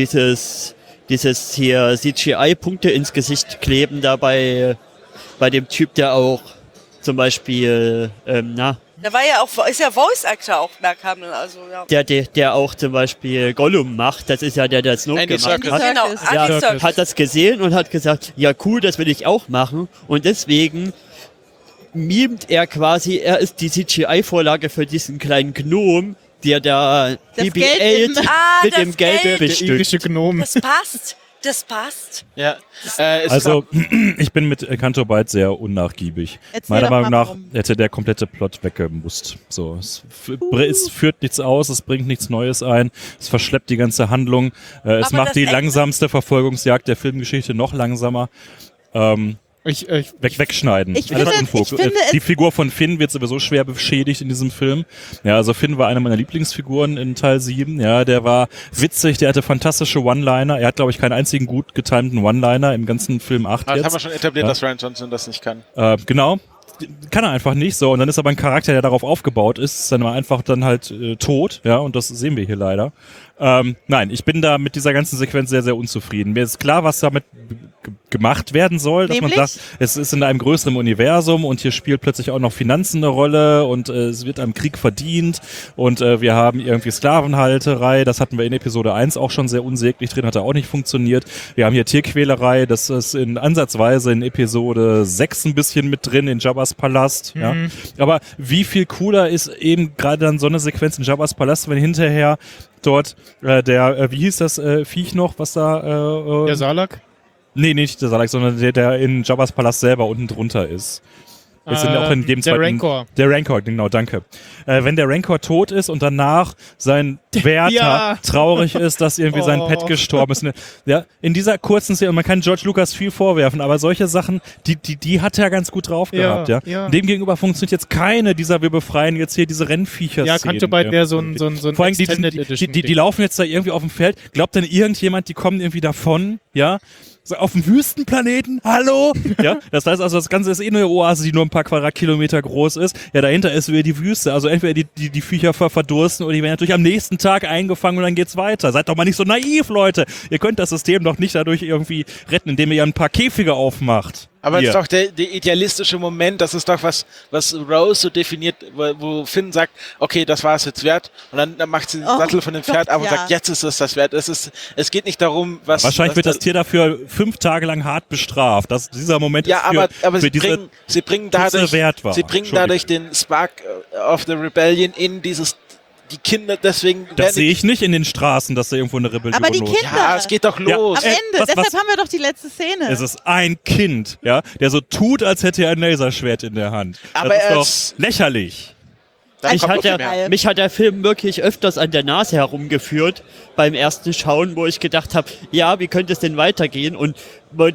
hier CGI-Punkte ins Gesicht kleben, dabei bei dem Typ, der auch zum Beispiel, Da war ja auch, ist ja Voice Actor auch, Mark Hamill, also ja. der auch zum Beispiel Gollum macht, das ist ja der Snoke Andy gemacht Serkis. hat. Genau, Ja. Andy Serkis. Hat das gesehen und hat gesagt, ja cool, das will ich auch machen. Und deswegen mimt er quasi, er ist die CGI-Vorlage für diesen kleinen Gnom, der da Das BB-8 Geld mit das dem Geld Geld. Der bestückt. irische Gnom. Das passt. Ja. Also, ich bin mit Canto Bight sehr unnachgiebig. Erzähl Meiner doch mal, Meinung nach warum. hätte der komplette Plot weggemusst. So, es führt nichts aus, es bringt nichts Neues ein, es verschleppt die ganze Handlung, es Aber macht das die Ende- langsamste Verfolgungsjagd der Filmgeschichte noch langsamer. Wegschneiden. Ich Alles finde- Unfug. ich finde Die Figur von Finn wird sowieso schwer beschädigt in diesem Film. Ja, also Finn war eine meiner Lieblingsfiguren in Teil 7. Ja, der war witzig, der hatte fantastische One-Liner. Er hat, glaube ich, keinen einzigen gut getimten One-Liner im ganzen Film 8 das jetzt. haben wir schon etabliert, Ja. dass Ryan Johnson das nicht kann. Genau. Kann er einfach nicht so. Und dann ist aber ein Charakter, der darauf aufgebaut ist, dann einfach dann halt tot. Ja, und das sehen wir hier leider. Nein, ich bin da mit dieser ganzen Sequenz sehr, sehr unzufrieden. Mir ist klar, was damit gemacht werden soll, dass Nämlich? man sagt, es ist in einem größeren Universum und hier spielt plötzlich auch noch Finanzen eine Rolle und es wird am Krieg verdient und wir haben irgendwie Sklavenhalterei, das hatten wir in Episode 1 auch schon sehr unsäglich drin, hat auch nicht funktioniert. Wir haben hier Tierquälerei, das ist ansatzweise in Episode 6 ein bisschen mit drin, in Jabba's Palast. Ja. Aber wie viel cooler ist eben gerade dann so eine Sequenz in Jabba's Palast, wenn hinterher dort wie hieß das Viech noch, was da... Der Salak? Nee, nicht der Salak, sondern der in Jabba's Palast selber unten drunter ist. Wir sind ja auch in jedem der zweiten- Rancor. Der Rancor, genau, danke. Wenn der Rancor tot ist und danach sein Wärter Ja. traurig ist, dass irgendwie sein Oh. Pet gestorben ist. Ja, in dieser kurzen Szene, und man kann George Lucas viel vorwerfen, aber solche Sachen, die hat er ganz gut drauf Ja, gehabt, ja. ja. Demgegenüber funktioniert jetzt keine dieser, wir befreien jetzt hier diese Rennviecher. Ja, Canto Bight wäre so ein Vor allem, Extended die Edition. laufen jetzt da irgendwie auf dem Feld. Glaubt denn irgendjemand, die kommen irgendwie davon, ja? So auf dem Wüstenplaneten? Hallo? Ja, das heißt also, das Ganze ist eh eine Oase, die nur ein paar Quadratkilometer groß ist. Ja, dahinter ist wieder die Wüste. Also entweder die Viecher verdursten oder die werden natürlich am nächsten Tag eingefangen und dann geht's weiter. Seid doch mal nicht so naiv, Leute. Ihr könnt das System doch nicht dadurch irgendwie retten, indem ihr ein paar Käfige aufmacht. Aber Hier. das ist doch der idealistische Moment, das ist doch was Rose so definiert, wo Finn sagt, okay, das war es jetzt wert, und dann macht sie den Oh Sattel von dem Pferd Gott, ab und ja. sagt, jetzt ist es das wert. Es geht nicht darum, was... Wahrscheinlich was wird das Tier dafür 5 Tage lang hart bestraft. Dieser Moment Ja, ist aber für sie diese bringen Putze dadurch, wert war. sie bringen Entschuldigung. dadurch den Spark of the Rebellion in die Kinder, deswegen... Das sehe ich nicht in den Straßen, dass da irgendwo eine Rebellion Aber die losgeht. Kinder- Ja, es geht doch los. Am Ende, was- deshalb was- haben wir doch die letzte Szene. Es ist ein Kind, ja, der so tut, als hätte er ein Laserschwert in der Hand. Aber das er ist ist- doch lächerlich. Dann Mich kommt hat, noch viel mehr. mich hat der Film wirklich öfters an der Nase herumgeführt beim ersten Schauen, wo ich gedacht habe, ja, wie könnte es denn weitergehen? Und wo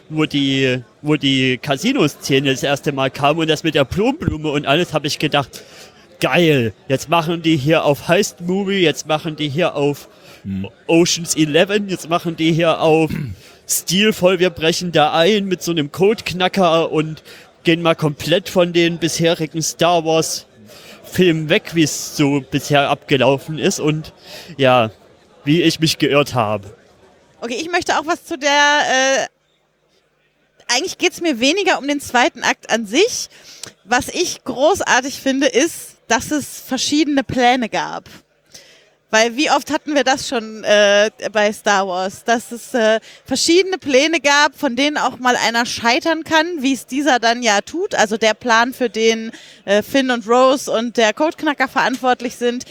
die Casino-Szene das erste Mal kam und das mit der Blume und alles, habe ich gedacht, geil, jetzt machen die hier auf Heist-Movie, jetzt machen die hier auf Ocean's 11, jetzt machen die hier auf stilvoll, wir brechen da ein mit so einem Codeknacker und gehen mal komplett von den bisherigen Star Wars Filmen weg, wie es so bisher abgelaufen ist und ja, wie ich mich geirrt habe. Okay, ich möchte auch was zu der, eigentlich geht's mir weniger um den zweiten Akt an sich. Was ich großartig finde, ist, dass es verschiedene Pläne gab. Weil wie oft hatten wir das schon bei Star Wars, dass es verschiedene Pläne gab, von denen auch mal einer scheitern kann, wie es dieser dann ja tut. Also der Plan, für den Finn und Rose und der Codeknacker verantwortlich sind,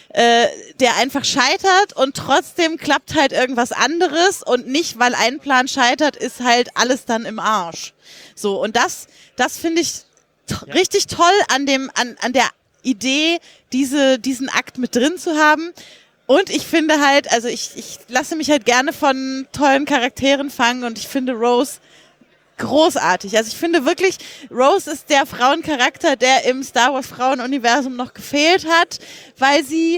der einfach scheitert und trotzdem klappt halt irgendwas anderes und nicht, weil ein Plan scheitert, ist halt alles dann im Arsch. So, und das finde ich richtig toll an der Idee, diesen Akt mit drin zu haben. Und ich finde halt, also ich lasse mich halt gerne von tollen Charakteren fangen und ich finde Rose großartig. Also ich finde wirklich, Rose ist der Frauencharakter, der im Star Wars Frauenuniversum noch gefehlt hat, weil sie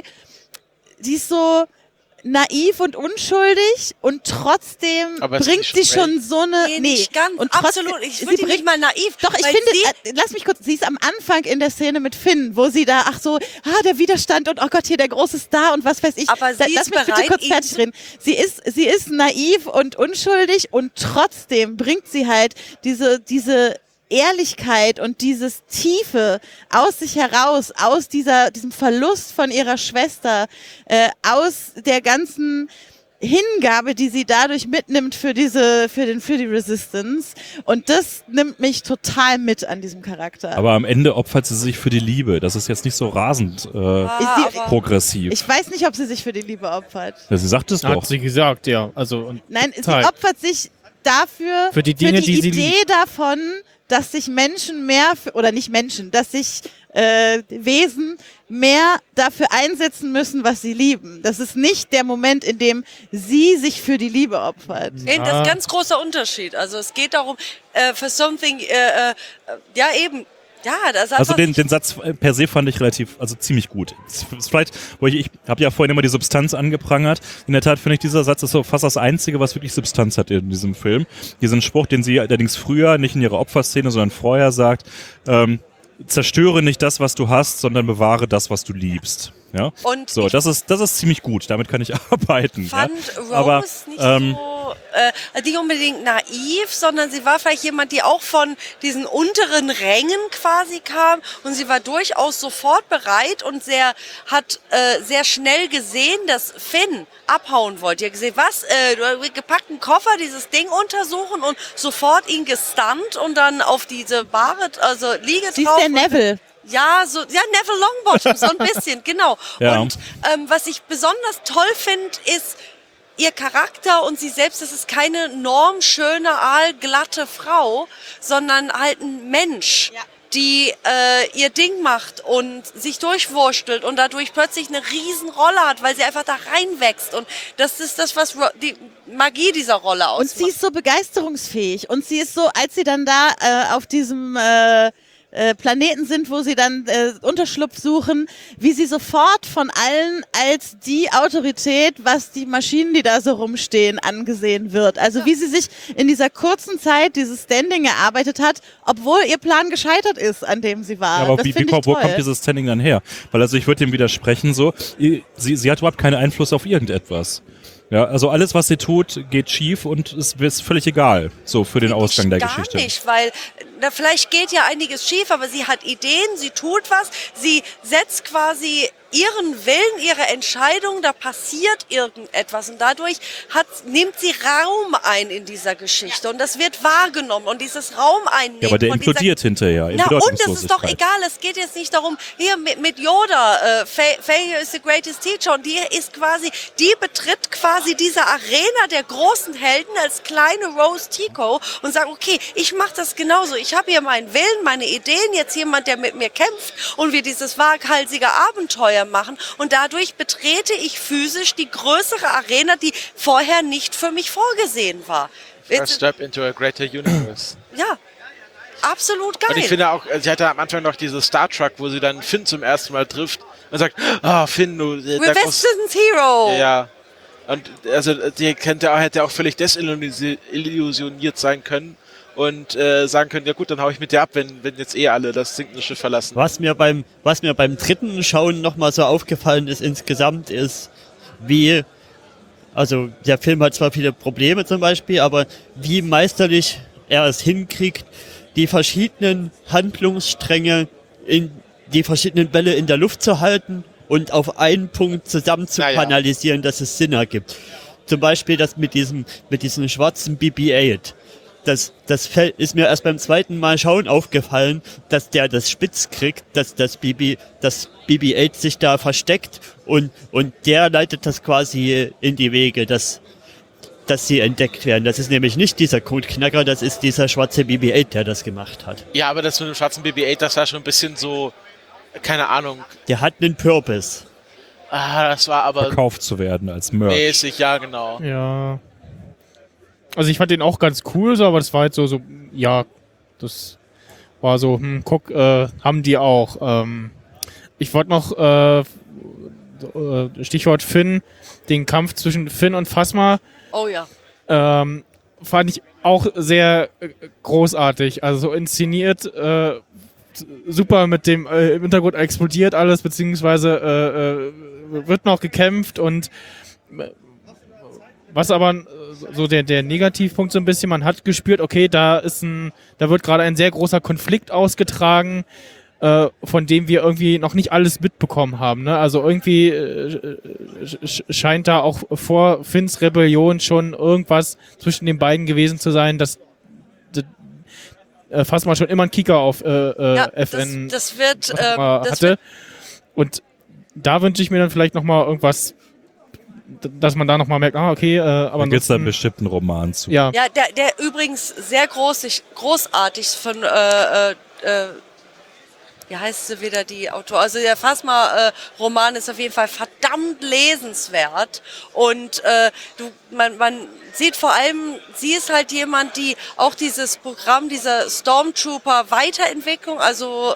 ist so naiv und unschuldig und trotzdem Aber ist bringt sie sie schon schon so eine... Nee, nicht ganz. Und trotzdem, Absolut. Ich sie würde bringt nicht mal naiv. Doch, ich weil finde, lass mich kurz, sie ist am Anfang in der Szene mit Finn, wo sie da, der Widerstand und oh Gott, hier der große Star und was weiß ich. Aber sie Lass ist mich bitte bereit, kurz ihn fertig reden. Sie ist naiv und unschuldig und trotzdem bringt sie halt diese Ehrlichkeit und dieses Tiefe aus sich heraus, aus diesem Verlust von ihrer Schwester, aus der ganzen Hingabe, die sie dadurch mitnimmt für die Resistance. Und das nimmt mich total mit an diesem Charakter. Aber am Ende opfert sie sich für die Liebe. Das ist jetzt nicht so rasend progressiv. Ich weiß nicht, ob sie sich für die Liebe opfert. Ja, sie sagt es doch. Hat sie gesagt, ja. Also, Nein, sie Teil. opfert sich dafür, Für die Dinge, die sie Idee davon, dass sich Menschen mehr, dass sich Wesen mehr dafür einsetzen müssen, was sie lieben. Das ist nicht der Moment, in dem sie sich für die Liebe opfert. Das ist ein ganz großer Unterschied. Also es geht darum, for something, ja eben, ja, das Also den Satz per se fand ich ziemlich gut. Vielleicht, ich habe ja vorhin immer die Substanz angeprangert. In der Tat finde ich, dieser Satz ist so fast das Einzige, was wirklich Substanz hat in diesem Film. Diesen Spruch, den sie allerdings früher, nicht in ihrer Opferszene, sondern vorher sagt, zerstöre nicht das, was du hast, sondern bewahre das, was du liebst. Ja? Und so, das ist ziemlich gut. Damit kann ich arbeiten. Fand ja? Rose Aber, nicht so, nicht unbedingt naiv, sondern sie war vielleicht jemand, die auch von diesen unteren Rängen quasi kam und sie war durchaus sofort bereit und hat sehr schnell gesehen, dass Finn abhauen wollte. Die hat gesehen, du hast gepackten Koffer, dieses Ding untersuchen und sofort ihn gestunt und dann auf diese Liege Sie ist drauf. der Neville. Ja, Neville Longbottom, so ein bisschen, genau. Ja. Und was ich besonders toll finde, ist ihr Charakter und sie selbst. Das ist keine normschöne, aalglatte Frau, sondern halt ein Mensch, die ihr Ding macht und sich durchwurstelt und dadurch plötzlich eine Riesenrolle hat, weil sie einfach da reinwächst. Und das ist das, was die Magie dieser Rolle ausmacht. Und sie ist so begeisterungsfähig. Und sie ist so, als sie dann da auf diesem Planeten sind, wo sie dann Unterschlupf suchen, wie sie sofort von allen als die Autorität, was die Maschinen, die da so rumstehen, angesehen wird. Also wie sie sich in dieser kurzen Zeit dieses Standing erarbeitet hat, obwohl ihr Plan gescheitert ist, an dem sie war. Ja, aber das wo kommt dieses Standing dann her? Weil ich würde dem widersprechen, sie hat überhaupt keinen Einfluss auf irgendetwas. Ja, also alles, was sie tut, geht schief und es ist völlig egal, so für den Ausgang der Geschichte. Gar nicht, weil vielleicht geht ja einiges schief, aber sie hat Ideen, sie tut was, sie setzt quasi ihren Willen, ihre Entscheidung, da passiert irgendetwas und dadurch nimmt sie Raum ein in dieser Geschichte und das wird wahrgenommen und dieses Raum einnehmen. Ja, aber der implodiert hinterher. Na und es ist doch egal, es geht jetzt nicht darum, hier mit Yoda, Failure is the greatest teacher und die betritt quasi diese Arena der großen Helden als kleine Rose Tico und sagt, okay, ich mache das genauso, ich habe hier meinen Willen, meine Ideen, jetzt jemand, der mit mir kämpft und wir dieses waghalsige Abenteuer machen und dadurch betrete ich physisch die größere Arena, die vorher nicht für mich vorgesehen war. First step into a greater universe. Ja, absolut geil. Und ich finde auch, sie hatte am Anfang noch diese Star Trek, wo sie dann Finn zum ersten Mal trifft und sagt, Finn, du... Resistance Hero! Ja. Und also die hätte auch völlig desillusioniert sein können und sagen können, ja gut, dann hau ich mit dir ab, wenn jetzt alle das sinkende Schiff verlassen. Was mir beim dritten Schauen nochmal so aufgefallen ist insgesamt, ist, also der Film hat zwar viele Probleme zum Beispiel, aber wie meisterlich er es hinkriegt, die verschiedenen Handlungsstränge in die verschiedenen Bälle in der Luft zu halten und auf einen Punkt zusammen zu kanalisieren, dass es Sinn ergibt. Zum Beispiel das mit diesem schwarzen BB-8. Das ist mir erst beim zweiten Mal schauen aufgefallen, dass der das spitz kriegt, dass das BB-8 sich da versteckt und der leitet das quasi in die Wege, dass sie entdeckt werden. Das ist nämlich nicht dieser Codeknacker, das ist dieser schwarze BB-8, der das gemacht hat. Ja, aber das mit dem schwarzen BB-8, das war schon ein bisschen so, keine Ahnung. Der hat einen Purpose. Das war aber Verkauft zu werden als Merch. mäßig, ja genau. Ja. Also ich fand den auch ganz cool, so, aber das war halt so, ja, das war so, guck, haben die auch. Ich wollte noch, Stichwort Finn, den Kampf zwischen Finn und Phasma, Oh ja. fand ich auch sehr großartig. Also so inszeniert, super mit dem im Hintergrund explodiert alles, beziehungsweise wird noch gekämpft und was aber so der Negativpunkt so ein bisschen, man hat gespürt, okay, da wird gerade ein sehr großer Konflikt ausgetragen, von dem wir irgendwie noch nicht alles mitbekommen haben. Ne? Also irgendwie scheint da auch vor Finns Rebellion schon irgendwas zwischen den beiden gewesen zu sein, dass Phasma schon immer einen Kicker auf FN das wird hatte. Und da wünsche ich mir dann vielleicht nochmal irgendwas, dass man da nochmal merkt, okay, aber Da gibt es da bestimmt einen Roman zu. Ja, Ja, der übrigens sehr großartig von, wie heißt sie wieder, die Autor? Also der Phasma-Roman ist auf jeden Fall verdammt lesenswert und man sieht vor allem, sie ist halt jemand, die auch dieses Programm, dieser Stormtrooper-Weiterentwicklung, also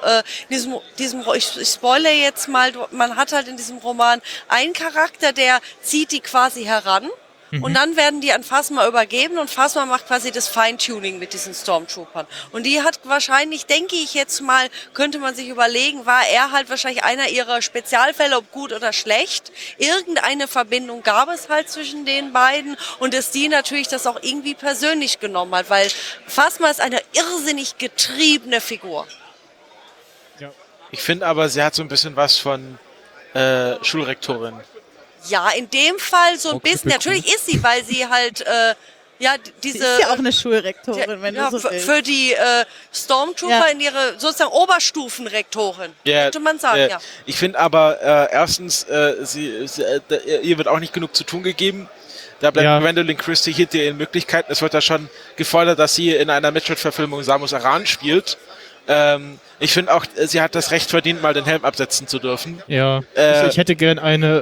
ich spoilere jetzt mal, man hat halt in diesem Roman einen Charakter, der zieht die quasi heran. Und dann werden die an Phasma übergeben und Phasma macht quasi das Feintuning mit diesen Stormtroopern. Und die hat wahrscheinlich, denke ich jetzt mal, könnte man sich überlegen, war er halt wahrscheinlich einer ihrer Spezialfälle, ob gut oder schlecht. Irgendeine Verbindung gab es halt zwischen den beiden und dass die natürlich das auch irgendwie persönlich genommen hat, weil Phasma ist eine irrsinnig getriebene Figur. Ich finde aber, sie hat so ein bisschen was von Schulrektorin. Ja, in dem Fall so ein Okay, bisschen. Natürlich ist sie, weil sie halt, diese... Sie ist ja auch eine Schulrektorin, wenn du so willst. Für die Stormtrooper in ihre sozusagen Oberstufenrektorin, könnte man sagen, ja. Ich finde aber, erstens, ihr wird auch nicht genug zu tun gegeben. Da bleibt Gwendolyn Christie hinter ihren Möglichkeiten. Es wird da schon gefordert, dass sie in einer Metroid-Verfilmung Samus Aran spielt. Ich finde auch, sie hat das Recht verdient, mal den Helm absetzen zu dürfen. Ja, ich hätte gern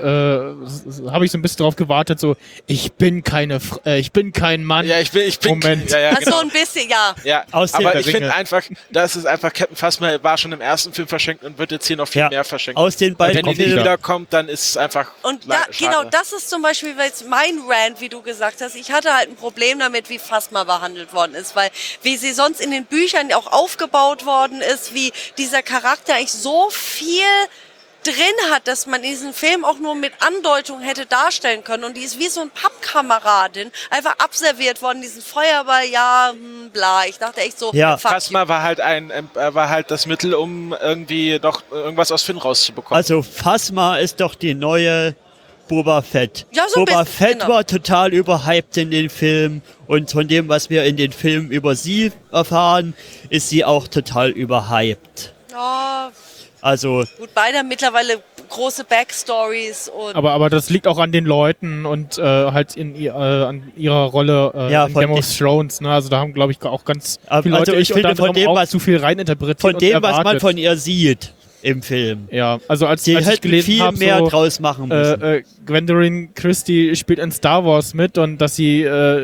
habe ich so ein bisschen drauf gewartet, so, ich bin kein Mann. Ja, ich bin Moment. Ja, Also genau. so ein bisschen, ja. Ja, Aus aber den ich finde einfach, das ist einfach, Captain Phasma war schon im ersten Film verschenkt und wird jetzt hier noch viel mehr verschenkt. Aus den beiden Wenn die nicht wiederkommt, dann ist es einfach Und schade. genau, das ist zum Beispiel jetzt mein Rant, wie du gesagt hast. Ich hatte halt ein Problem damit, wie Phasma behandelt worden ist, weil wie sie sonst in den Büchern auch aufgebaut worden ist, wie dieser Charakter eigentlich so viel drin hat, dass man diesen Film auch nur mit Andeutung hätte darstellen können. Und die ist wie so ein Pappkameradin, einfach abserviert worden, diesen Feuerball, bla. Ich dachte echt so, Ja. fuck Phasma war halt das Mittel, um irgendwie doch irgendwas aus Finn rauszubekommen. Also Phasma ist doch die neue Boba Fett. Ja, so ein Boba bisschen, Fett genau. war total überhyped in den Filmen und von dem, was wir in den Filmen über sie erfahren, ist sie auch total überhyped. Ja, Also gut, beide haben mittlerweile große Backstories und Aber das liegt auch an den Leuten und halt an ihrer Rolle in von Game of Thrones. Ne? Also da haben, glaube ich, auch ganz Also viele Leute ich finde, unter von anderem dem, auch was- zu viel reininterpretiert von und dem, was man erwartet. von ihr sieht im Film. Ja, also als Sie ich hätten gelesen viel habe, mehr so, draus machen müssen. Gwendolyn Christie spielt in Star Wars mit und dass sie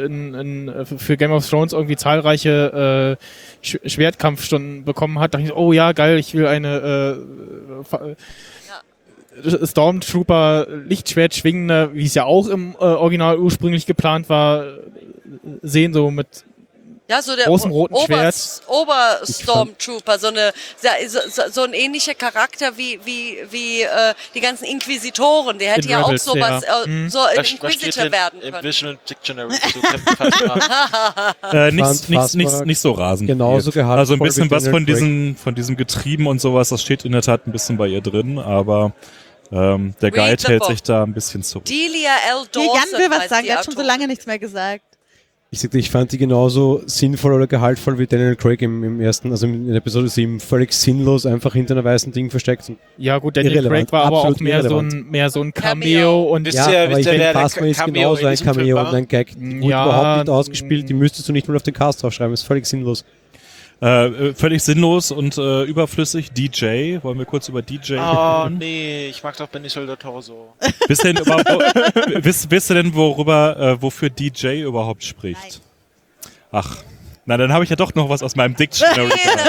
für Game of Thrones irgendwie zahlreiche Schwertkampfstunden bekommen hat, dachte ich, oh ja, geil, ich will eine Stormtrooper Lichtschwert schwingende, wie es ja auch im Original ursprünglich geplant war, sehen, so mit Ja, so der großem roten Schwert. Oberstormtrooper, so ein ähnlicher Charakter wie die ganzen Inquisitoren. Der hätte In ja auch Rebels, sowas, ja. so ein Was steht Inquisitor denn werden im können. Visual Dictionary zu Captain Phasma? Nicht so rasend. Genauso viel. gehaltvoll Also ein bisschen wie was Daniel von diesem Getrieben und sowas, das steht in der Tat ein bisschen bei ihr drin, aber der Guide the hält book. sich da ein bisschen zurück. Delia L. Hier, Dawson Jan will was heißt sagen, die der hat schon so Autorin. lange nichts mehr gesagt. Ich fand die genauso sinnvoll oder gehaltvoll wie Daniel Craig im ersten, also in Episode 7, völlig sinnlos einfach hinter einer weißen Ding versteckt. Ja gut, Daniel Irrelevant, Craig war aber auch absolut mehr irrelevant. so ein Cameo Cameo. und Wisst Ja, ihr, aber ich wer finde, der Phasma ist Cameo genauso in ein diesem Film Cameo war? und ein Gag. Wurde Ja, überhaupt nicht ausgespielt, die müsstest du nicht mal auf den Cast draufschreiben, ist völlig sinnlos. Völlig sinnlos und überflüssig. DJ, wollen wir kurz über DJ Oh reden? nee, ich mag doch Benicio del Toro so. Wisst ihr denn, wofür DJ überhaupt spricht? Ach, na dann habe ich ja doch noch was aus meinem Dictionary.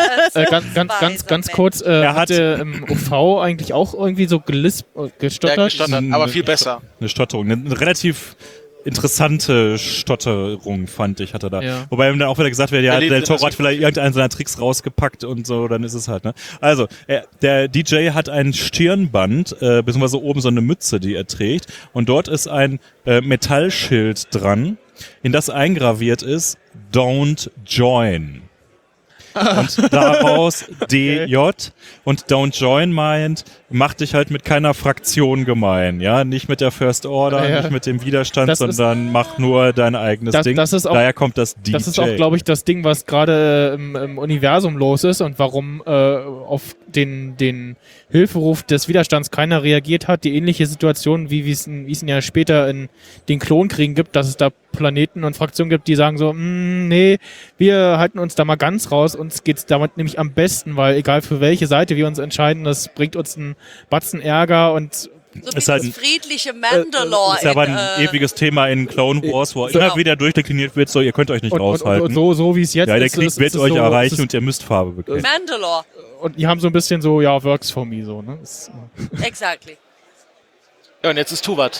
ganz kurz, hatte OV eigentlich auch irgendwie so Ja, gestottert? gestottert, aber viel besser. Eine Stotterung, eine relativ interessante Stotterung, fand ich, hatte da. Ja. Wobei ihm dann auch wieder gesagt wird, ja, Er lebt Del in Toro der hat vielleicht irgendeinen seiner Tricks rausgepackt und so, dann ist es halt, ne? Also, der DJ hat ein Stirnband, beziehungsweise oben so eine Mütze, die er trägt, und dort ist ein Metallschild dran, in das eingraviert ist, Don't Join. Und daraus DJ. Und Don't Join meint, mach dich halt mit keiner Fraktion gemein, ja, nicht mit der First Order, Ja. nicht mit dem Widerstand, Das ist- sondern mach nur dein eigenes Ding. das ist auch- Daher kommt das DJ. Das ist auch, glaube ich, das Ding, was gerade im Universum los ist und warum auf den Hilferuf des Widerstands keiner reagiert hat. Die ähnliche Situation, wie es ihn ja später in den Klonkriegen gibt, dass es da Planeten und Fraktionen gibt, die sagen so, nee, wir halten uns da mal ganz raus, uns geht's damit nämlich am besten, weil egal für welche Seite wir uns entscheiden, das bringt uns einen Batzen Ärger und So Ist wie halt das ein- friedliche Mandalore. ist ja aber ein ewiges Thema in Clone Wars, wo Genau. immer wieder durchdekliniert wird, so, ihr könnt euch nicht raushalten. so wie es jetzt Ja, der ist. Krieg ist wird es euch so, erreichen es ist- und ihr müsst Farbe bekennen. Mandalore, und die haben so ein bisschen so, ja, works for me, so, ne? exactly. Ja, und jetzt ist Tuvat.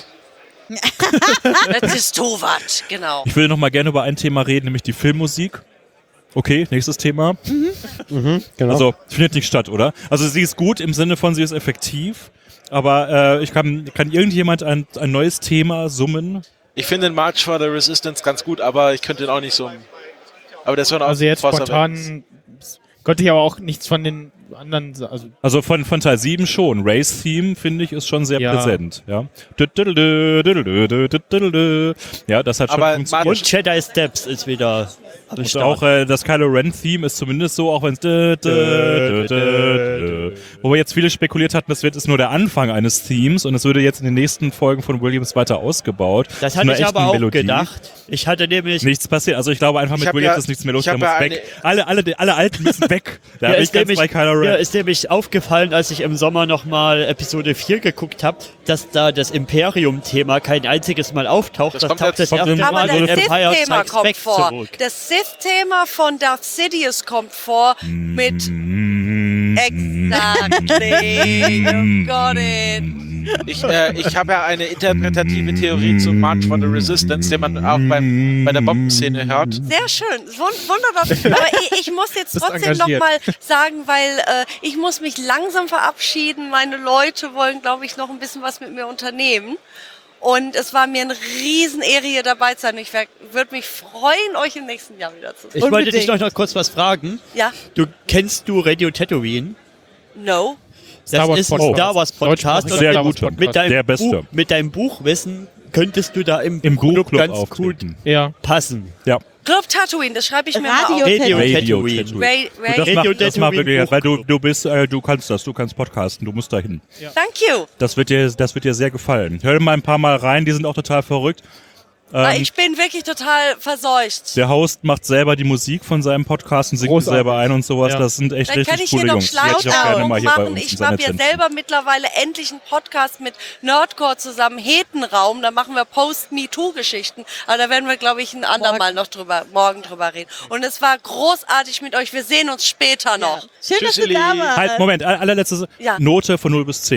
Das ist Tovat, genau. Ich würde noch mal gerne über ein Thema reden, nämlich die Filmmusik. Okay, nächstes Thema. Genau. Also, findet nicht statt, oder? Also, sie ist gut im Sinne von, sie ist effektiv. Aber kann irgendjemand ein neues Thema summen? Ich finde den March for the Resistance ganz gut, aber ich könnte ihn auch nicht summen. Aber das war auch Also jetzt Force Awakens. spontan könnte ich aber auch nichts von den anderen, also Also von Teil 7 schon. Race Theme, finde ich, ist schon sehr Ja. präsent. Ja, ja, das hat schon Aber funktioniert. Und Jedi Steps ist wieder am Und Start. auch das Kylo Ren Theme ist zumindest so, auch wenn es wo wir jetzt viele spekuliert hatten, das ist nur der Anfang eines Themes und es würde jetzt in den nächsten Folgen von Williams weiter ausgebaut. Das Zu hatte einer ich aber echten auch Melodie. gedacht. Ich hatte nämlich... Nichts passiert. Also ich glaube einfach Ich mit hab Williams ja- ist nichts mehr los, ich der hab muss ja weg. Alle Alten müssen weg. Da bin ich ganz bei Kylo Ren. Mir ist nämlich aufgefallen, als ich im Sommer nochmal Episode 4 geguckt habe, dass da das Imperium-Thema kein einziges Mal auftaucht. Das Das kommt taucht das jetzt- erste kommt Aber Mal in das Empire Sith-Thema Strikes kommt Back vor. zurück. Das Sith-Thema von Darth Sidious kommt vor mit Exactly. You got it. Ich habe ja eine interpretative Theorie zu March for the Resistance, den man auch bei der Bombenszene hört. Sehr schön, wunderbar. Aber ich muss jetzt Bist trotzdem engagiert. nochmal sagen, weil ich muss mich langsam verabschieden. Meine Leute wollen, glaube ich, noch ein bisschen was mit mir unternehmen. Und es war mir eine Riesenehre, hier dabei zu sein. Ich würde mich freuen, euch im nächsten Jahr wieder zu sehen. Ich wollte dich Unbedingt. noch kurz was fragen. Ja? Kennst du Radio Tatooine? No? Star Das Wars ist ein Podcast. Star Wars Podcast. Deutsch- Sehr Star Wars guter. Podcast. Der Beste. Mit deinem Buchwissen könntest du da im Im Club Buchclub ganz gut auftreten. ja. passen. Ja. Club Tatooine, das schreibe ich mir Radio mal auf. Radio Tatooine. Tatooine. Das Radio macht Tatooine wirklich, weil Buchclub. du kannst das, du kannst podcasten, du musst dahin. Thank you. Das wird dir sehr gefallen. Hör mal ein paar Mal rein, die sind auch total verrückt. Ich bin wirklich total verseucht. Der Host macht selber die Musik von seinem Podcast und singt die Großartig. selber ein und sowas. Ja. Das sind echt Dann kann richtig ich hier coole noch Jungs. Die hätte ich auch gerne mal hier bei Schleichwerbung uns machen. im Ich habe ja Sendezentrum. selber mittlerweile endlich einen Podcast mit Nerdcore zusammen, Hetenraum. Da machen wir Post-MeToo-Geschichten. Aber da werden wir, glaube ich, ein andermal noch morgen drüber reden. Und es war großartig mit euch. Wir sehen uns später noch. Schön, dass du Tschüsseli. da warst. Halt, Moment, allerletzte Ja. Note von 0 bis 10.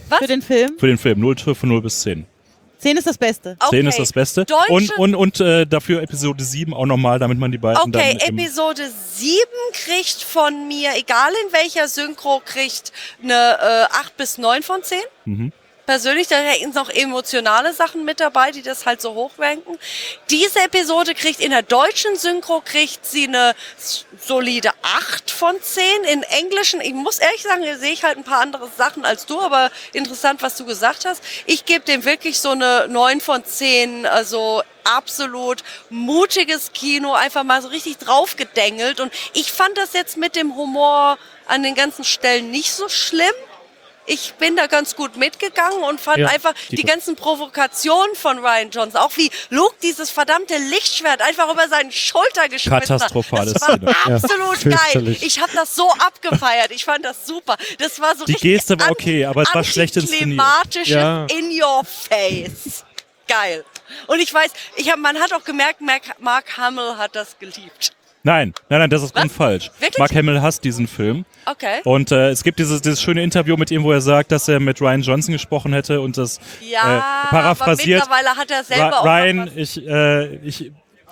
Für den Film? Für den Film, 0 von 0 bis 10. 10 ist das Beste. 10 ist das Beste. Deutsche- Und dafür Episode 7 auch nochmal, damit man die beiden Okay, dann Episode 7 kriegt von mir, egal in welcher Synchro, kriegt eine 8 bis 9 von 10. Persönlich, da sind noch emotionale Sachen mit dabei, die das halt so hochranken. Diese Episode kriegt in der deutschen Synchro kriegt sie eine solide 8 von 10. In Englischen, ich muss ehrlich sagen, hier sehe ich halt ein paar andere Sachen als du, aber interessant, was du gesagt hast. Ich gebe dem wirklich so eine 9 von 10, also absolut mutiges Kino, einfach mal so richtig draufgedengelt. Und ich fand das jetzt mit dem Humor an den ganzen Stellen nicht so schlimm. Ich bin da ganz gut mitgegangen und fand einfach die ganzen Provokationen von Rian Johnson, auch wie Luke dieses verdammte Lichtschwert einfach über seine Schulter geschmissen hat. Katastrophales Das war Szene. absolut Ja, geil. fürchterlich. Ich habe das so abgefeiert. Ich fand das super. Das war so Die richtig Geste war okay, aber es war schlecht inszeniert. antiklimatisches Ja. in your face. Geil. Und ich weiß, man hat auch gemerkt, Mark Hamill hat das geliebt. Nein, das ist grundfalsch. Wirklich? Mark Hamill hasst diesen Film. Okay. Und es gibt dieses schöne Interview mit ihm, wo er sagt, dass er mit Rian Johnson gesprochen hätte und das Ja, paraphrasiert. aber mittlerweile hat er selber auch Ryan, noch was.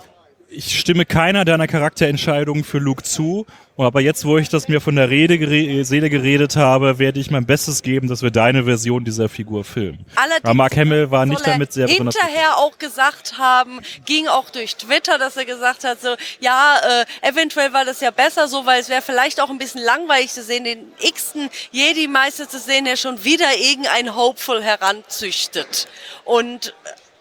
ich stimme keiner deiner Charakterentscheidungen für Luke zu. Aber jetzt, wo ich das mir von der Seele geredet habe, werde ich mein Bestes geben, dass wir deine Version dieser Figur filmen. Allerdings Aber Mark Hamill war nicht soll er damit sehr besonders. hinterher auch gesagt haben, ging auch durch Twitter, dass er gesagt hat, so, ja, eventuell war das ja besser so, weil es wäre vielleicht auch ein bisschen langweilig zu sehen, den x-ten Jedi-Meister zu sehen, der schon wieder irgendein Hopeful heranzüchtet. Und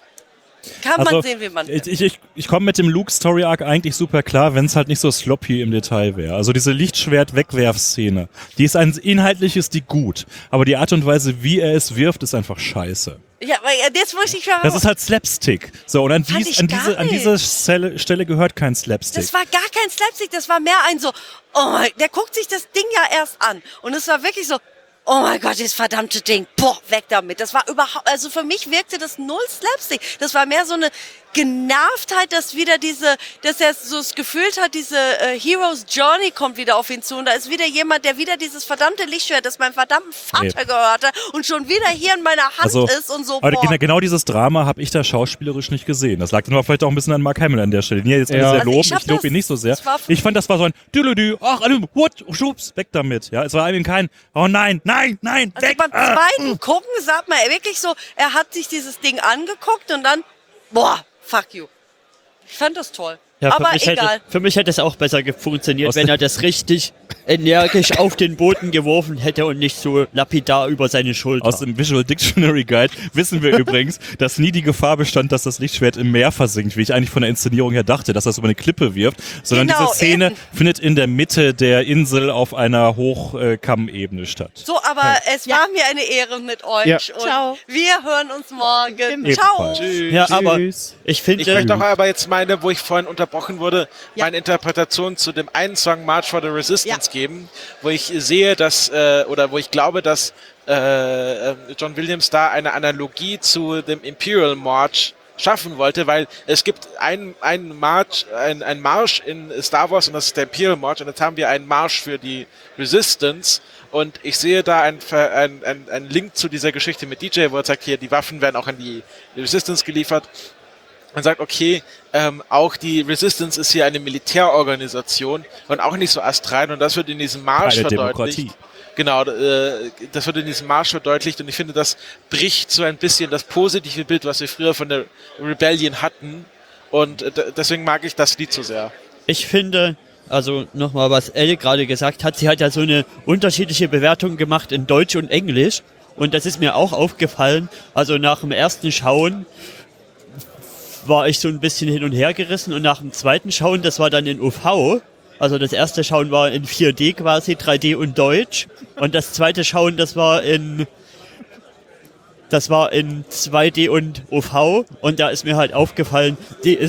kann man sehen, wie man will. Ich komme mit dem Luke-Story-Arc eigentlich super klar, wenn es halt nicht so sloppy im Detail wäre. Also diese Lichtschwert-Wegwerf-Szene, die ist inhaltlich ist die gut, aber die Art und Weise, wie er es wirft, ist einfach scheiße. Ja, aber jetzt muss ich Das ist halt Slapstick. So, und an ich diese Stelle gehört kein Slapstick. Das war gar kein Slapstick, das war mehr ein so, oh mein, der guckt sich das Ding ja erst an. Und es war wirklich so, oh mein Gott, das verdammte Ding, boah, weg damit. Das war überhaupt, also für mich wirkte das null Slapstick. Das war mehr so eine Genervtheit, dass er so das Gefühl hat, diese Hero's Journey kommt wieder auf ihn zu. Und da ist wieder jemand, der wieder dieses verdammte Lichtschwert, das meinem verdammten Vater gehört hat und schon wieder hier in meiner Hand ist und so, aber boah. genau dieses Drama habe ich da schauspielerisch nicht gesehen. Das lag dann aber vielleicht auch ein bisschen an Mark Hamill an der Stelle. Nee, jetzt Ja. sehr Also loben, ich hab ich lobe das- ihn nicht so sehr. das war- Ich fand, das war so ein Dülüdü, ach, what, schubs, weg damit. Ja, es war eben kein, oh nein, Also weg. beim zweiten Gucken sagt man wirklich so, er hat sich dieses Ding angeguckt und dann, boah, fuck you. Ich fand das toll. Ja, aber für egal. mich hätte es auch besser funktioniert, Aus wenn der- er das richtig energisch auf den Boden geworfen hätte und nicht so lapidar über seine Schulter. Aus dem Visual Dictionary Guide wissen wir übrigens, dass nie die Gefahr bestand, dass das Lichtschwert im Meer versinkt, wie ich eigentlich von der Inszenierung her dachte, dass das über eine Klippe wirft, sondern Genau, diese Szene eben. findet in der Mitte der Insel auf einer Hochkammebene statt. So, aber es war mir eine Ehre mit euch. Ja. Und Ciao. wir hören uns morgen. Ebenfalls. Ciao. ja, aber Tschüss. ich finde, Ich möchte auch aber jetzt wo ich vorhin unterbrochen wurde, Ja. meine Interpretation zu dem einen Song March for the Resistance geben, wo ich sehe, dass, oder wo ich glaube, dass John Williams da eine Analogie zu dem Imperial March schaffen wollte, weil es gibt einen March in Star Wars und das ist der Imperial March und jetzt haben wir einen Marsch für die Resistance und ich sehe da einen Link zu dieser Geschichte mit DJ, wo er sagt, hier, die Waffen werden auch an die Resistance geliefert. Man sagt, okay, auch die Resistance ist hier eine Militärorganisation und auch nicht so astrein und das wird in diesem Marsch Keine verdeutlicht. Demokratie. Genau, das wird in diesem Marsch verdeutlicht und ich finde, das bricht so ein bisschen das positive Bild, was wir früher von der Rebellion hatten und deswegen mag ich das Lied so sehr. ich finde, also nochmal, was Elle gerade gesagt hat, sie hat ja so eine unterschiedliche Bewertung gemacht in Deutsch und Englisch und das ist mir auch aufgefallen, also nach dem ersten Schauen war ich so ein bisschen hin und her gerissen und nach dem zweiten Schauen, das war dann in UV, also das erste Schauen war in 4D quasi, 3D und Deutsch und das zweite Schauen, das war in 2D und UV und da ist mir halt aufgefallen, die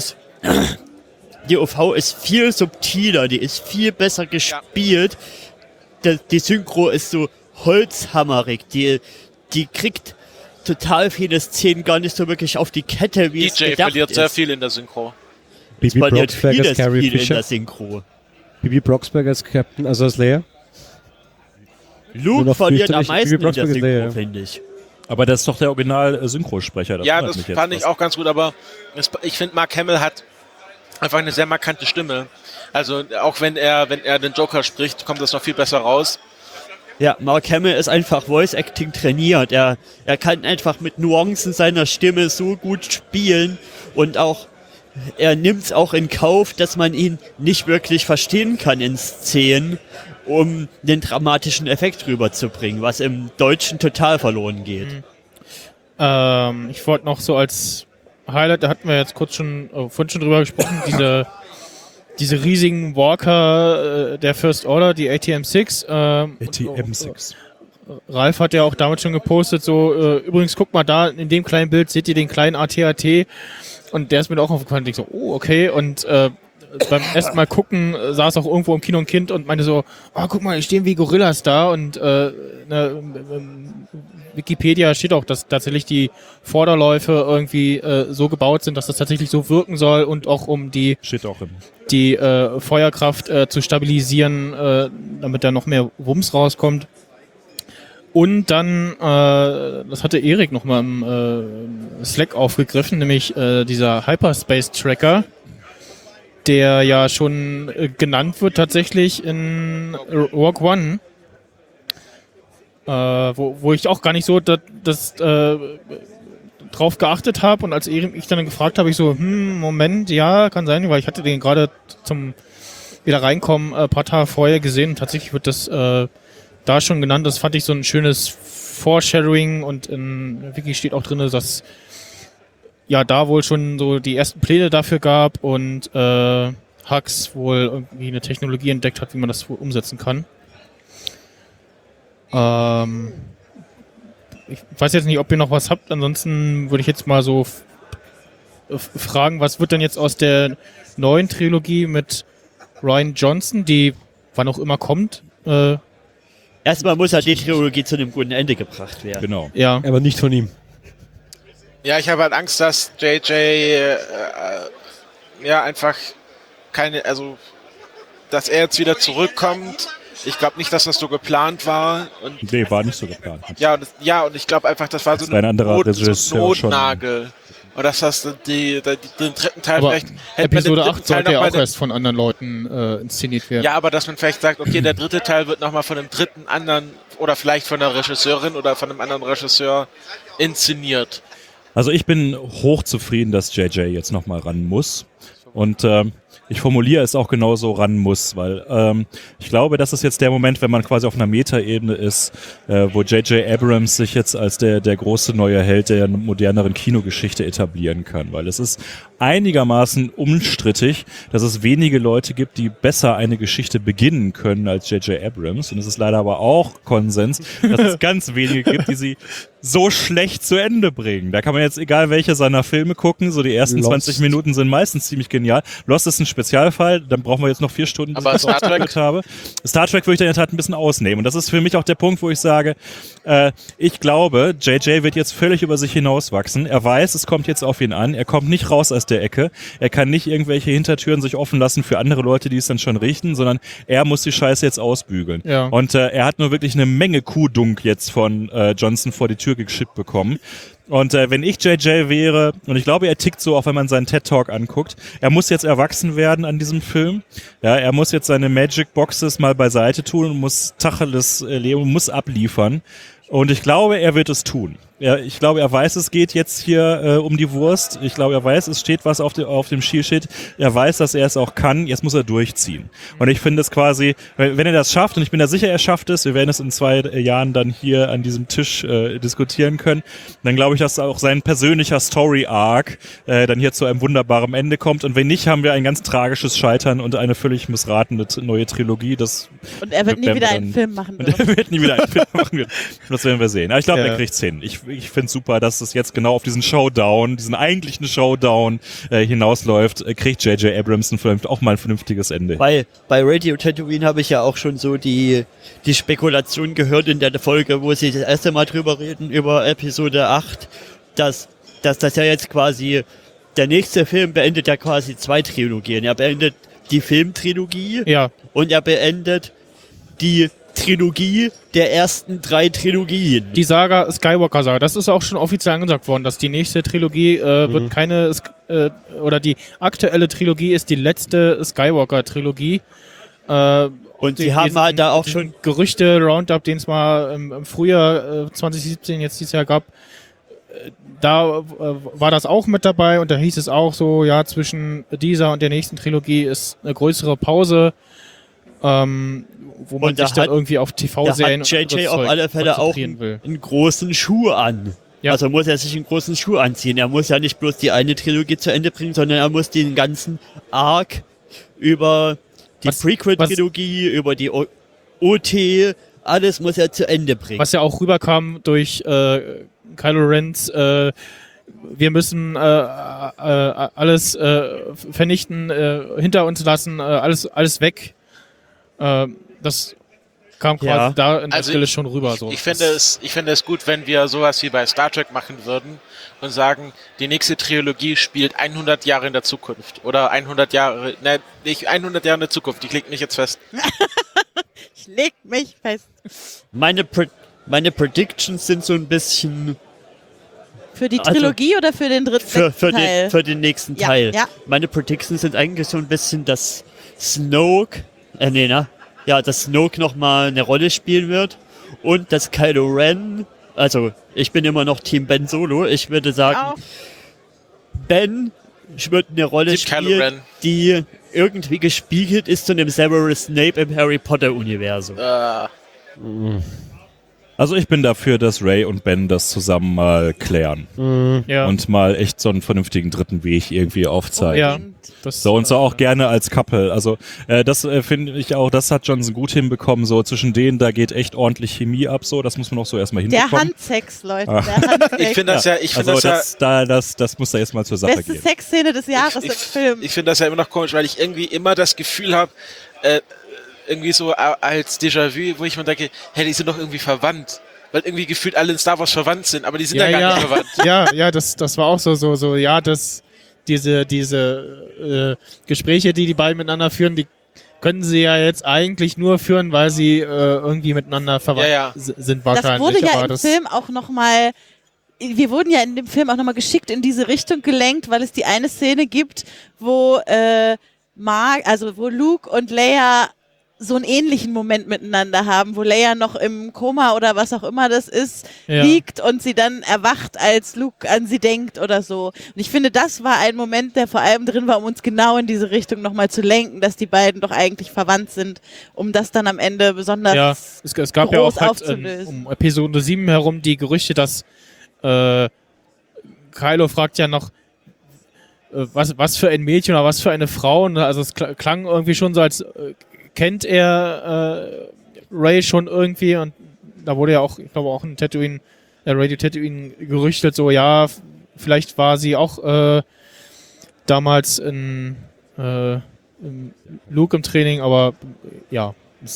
UV ist viel subtiler, die ist viel besser gespielt, die Synchro ist so holzhammerig, die kriegt total viele Szenen gar nicht so wirklich auf die Kette, wie es DJ gedacht verliert ist. sehr viel in der Synchro. Bibi Verliert Blocksberg als vieles Carrie viel in Fisher. der Synchro. Bibi Blocksberg als Captain, also als Leia. Nur Luke noch verliert am fürchterlich. meisten in der Bibi Blocksberg ist Synchro, der, ja. finde ich. Aber das ist doch der Original-Synchrosprecher. Ja, das fand ich auch ganz gut, aber ich finde, Mark Hamill hat einfach eine sehr markante Stimme. Also auch wenn er den Joker spricht, kommt das noch viel besser raus. Ja, Mark Hamill ist einfach Voice-Acting trainiert. Er kann einfach mit Nuancen seiner Stimme so gut spielen und auch er nimmt es auch in Kauf, dass man ihn nicht wirklich verstehen kann in Szenen, um den dramatischen Effekt rüberzubringen, was im Deutschen total verloren geht. Ich wollte noch so als Highlight, da hatten wir jetzt vorhin schon drüber gesprochen, diese riesigen Walker der First Order, die ATM-6. ATM-6. Ralf hat ja auch damit schon gepostet, übrigens guck mal da, in dem kleinen Bild seht ihr den kleinen AT-AT und der ist mir auch aufgefallen und ich so, oh, okay, und beim ersten Mal gucken saß auch irgendwo im Kino ein Kind und meinte so, oh, guck mal, die stehen wie Gorillas da und Wikipedia steht auch, dass tatsächlich die Vorderläufe irgendwie so gebaut sind, dass das tatsächlich so wirken soll und auch um die Feuerkraft zu stabilisieren, damit da noch mehr Wumms rauskommt. Und dann, das hatte Erik nochmal im Slack aufgegriffen, nämlich dieser Hyperspace Tracker, der ja schon genannt wird tatsächlich in Rogue One, wo ich auch gar nicht so drauf geachtet habe und als Erik mich dann gefragt habe, ich so, Moment, ja, kann sein, weil ich hatte den gerade zum wieder reinkommen ein paar Tage vorher gesehen und tatsächlich wird das da schon genannt. Das fand ich so ein schönes Foreshadowing und in Wiki steht auch drin, dass ja da wohl schon so die ersten Pläne dafür gab und Hux wohl irgendwie eine Technologie entdeckt hat, wie man das wohl umsetzen kann. Ich weiß jetzt nicht, ob ihr noch was habt, ansonsten würde ich jetzt mal so fragen, was wird denn jetzt aus der neuen Trilogie mit Rian Johnson, die wann auch immer kommt? Erstmal muss ja die Trilogie zu einem guten Ende gebracht werden. Genau. Ja. Aber nicht von ihm. Ja, ich habe halt Angst, dass JJ einfach dass er jetzt wieder zurückkommt. Ich glaube nicht, dass das so geplant war. Und Nee, war nicht so geplant. und ich glaube einfach, das war so ein anderer Regisseur Notnagel. Und dass das den dritten Teil Aber vielleicht... Episode 8 sollte ja auch erst von anderen Leuten inszeniert werden. Ja, aber dass man vielleicht sagt, okay, der dritte Teil wird nochmal von einem dritten anderen oder vielleicht von einer Regisseurin oder von einem anderen Regisseur inszeniert. Also ich bin hochzufrieden, dass JJ jetzt nochmal ran muss. Und ich formuliere es auch genauso ran muss, weil ich glaube, das ist jetzt der Moment, wenn man quasi auf einer Metaebene ist, wo J.J. Abrams sich jetzt als der große neue Held der moderneren Kinogeschichte etablieren kann, weil es ist einigermaßen unstrittig, dass es wenige Leute gibt, die besser eine Geschichte beginnen können als J.J. Abrams, und es ist leider aber auch Konsens, dass es ganz wenige gibt, die sie so schlecht zu Ende bringen. Da kann man jetzt egal welche seiner Filme gucken, so die ersten Lost. 20 Minuten sind meistens ziemlich genial. Lost ist ein Spezialfall, dann brauchen wir jetzt noch 4 Stunden, bis Aber ich das Star Trek? ausgeführt habe. Star Trek würde ich dann in der Tat ein bisschen ausnehmen. Und das ist für mich auch der Punkt, wo ich sage, ich glaube, JJ wird jetzt völlig über sich hinauswachsen. Er weiß, es kommt jetzt auf ihn an. Er kommt nicht raus aus der Ecke. Er kann nicht irgendwelche Hintertüren sich offen lassen für andere Leute, die es dann schon richten, sondern er muss die Scheiße jetzt ausbügeln. Ja. Und er hat nur wirklich eine Menge Kuhdunk jetzt von Johnson vor die Tür geschippt bekommen. Und wenn ich JJ wäre, und ich glaube, er tickt so, auch wenn man seinen TED-Talk anguckt, er muss jetzt erwachsen werden an diesem Film. Ja, er muss jetzt seine Magic-Boxes mal beiseite tun und muss Tacheles leben, muss abliefern. Und ich glaube, er wird es tun. Ich glaube, er weiß, es geht jetzt hier um die Wurst. Ich glaube, er weiß, es steht was auf dem Shield. Er weiß, dass er es auch kann. Jetzt muss er durchziehen. Und ich finde es quasi, wenn er das schafft, und ich bin da sicher, er schafft es, wir werden es in 2 Jahren dann hier an diesem Tisch diskutieren können, dann glaube ich, dass auch sein persönlicher Story-Arc dann hier zu einem wunderbaren Ende kommt. Und wenn nicht, haben wir ein ganz tragisches Scheitern und eine völlig missratene neue Trilogie. Und er wird nie wieder einen Film machen Und er wird nie wieder einen Film machen. Das werden wir sehen. Aber ich glaube, er kriegt's hin. Ich finde es super, dass es jetzt genau auf diesen Showdown, diesen eigentlichen Showdown hinausläuft. Kriegt J.J. Abrams auch mal ein vernünftiges Ende. Bei Radio Tatooine habe ich ja auch schon so die Spekulation gehört in der Folge, wo sie das erste Mal drüber reden, über Episode 8, dass das ja jetzt quasi, der nächste Film beendet ja quasi 2 Trilogien. Er beendet die Filmtrilogie Ja. und er beendet die Trilogie der ersten 3 Trilogien. Die Saga, Skywalker-Saga, das ist auch schon offiziell angesagt worden, dass die nächste Trilogie wird keine, oder die aktuelle Trilogie ist die letzte Skywalker-Trilogie. Und sie haben halt da auch schon Gerüchte-Roundup, den es mal im Frühjahr 2017 jetzt dieses Jahr gab, da war das auch mit dabei und da hieß es auch so, ja, zwischen dieser und der nächsten Trilogie ist eine größere Pause, wo man sich dann irgendwie auf TV-Serien und JJ auf alle Fälle auch einen großen Schuh an. Ja. Also muss er sich einen großen Schuh anziehen. Er muss ja nicht bloß die eine Trilogie zu Ende bringen, sondern er muss den ganzen Arc über die Prequel-Trilogie, über die OT, alles muss er zu Ende bringen. Was ja auch rüberkam durch Kylo Rens, wir müssen alles vernichten, hinter uns lassen, alles weg. Das kam quasi da in der Stelle schon rüber. So. Ich fände es gut, wenn wir sowas wie bei Star Trek machen würden und sagen, die nächste Trilogie spielt 100 Jahre in der Zukunft. Oder 100 Jahre, ne, nicht 100 Jahre in der Zukunft, ich leg mich jetzt fest. Ich leg mich fest. Meine Predictions sind so ein bisschen... Für die Trilogie oder für den dritten Teil? Für den nächsten Teil. Ja. Meine Predictions sind eigentlich so ein bisschen, dass Snoke nochmal eine Rolle spielen wird und dass Kylo Ren, also ich bin immer noch Team Ben Solo, ich würde sagen, Ben wird eine Rolle spielen, die irgendwie gespiegelt ist zu dem Severus Snape im Harry Potter Universum. Also ich bin dafür, dass Rey und Ben das zusammen mal klären. Und mal echt so einen vernünftigen dritten Weg irgendwie aufzeigen. Ja, das, so und so auch gerne als Couple. Also das finde ich auch, das hat Johnson gut hinbekommen. So zwischen denen, da geht echt ordentlich Chemie ab. So, das muss man auch so erstmal hinbekommen. Der Handsex, Leute. Der Handsex. Ich finde das muss da erstmal zur Sache gehen. Beste Sexszene des Jahres im Film. Ich finde das ja immer noch komisch, weil ich irgendwie immer das Gefühl habe, irgendwie so als Déjà-vu, wo ich mir denke, hey, die sind doch irgendwie verwandt. Weil irgendwie gefühlt alle in Star Wars verwandt sind, aber die sind ja gar nicht verwandt. Ja, das war auch so, ja, diese Gespräche, die beiden miteinander führen, die können sie ja jetzt eigentlich nur führen, weil sie irgendwie miteinander verwandt sind wahrscheinlich. Das wurde ja im Film auch nochmal, wir wurden ja in dem Film auch nochmal geschickt in diese Richtung gelenkt, weil es die eine Szene gibt, wo wo Luke und Leia so einen ähnlichen Moment miteinander haben, wo Leia noch im Koma oder was auch immer das ist, liegt und sie dann erwacht, als Luke an sie denkt oder so. Und ich finde, das war ein Moment, der vor allem drin war, um uns genau in diese Richtung nochmal zu lenken, dass die beiden doch eigentlich verwandt sind, um das dann am Ende besonders es gab ja auch halt, aufzulösen. um Episode 7 herum die Gerüchte, dass Kylo fragt ja noch, was für ein Mädchen oder was für eine Frau. Und also es klang irgendwie schon so, als kennt er Rey schon irgendwie, und da wurde ja auch, ich glaube auch ein Radio Tatooine gerüchtet, so ja, vielleicht war sie auch damals in Luke im Training, aber ja.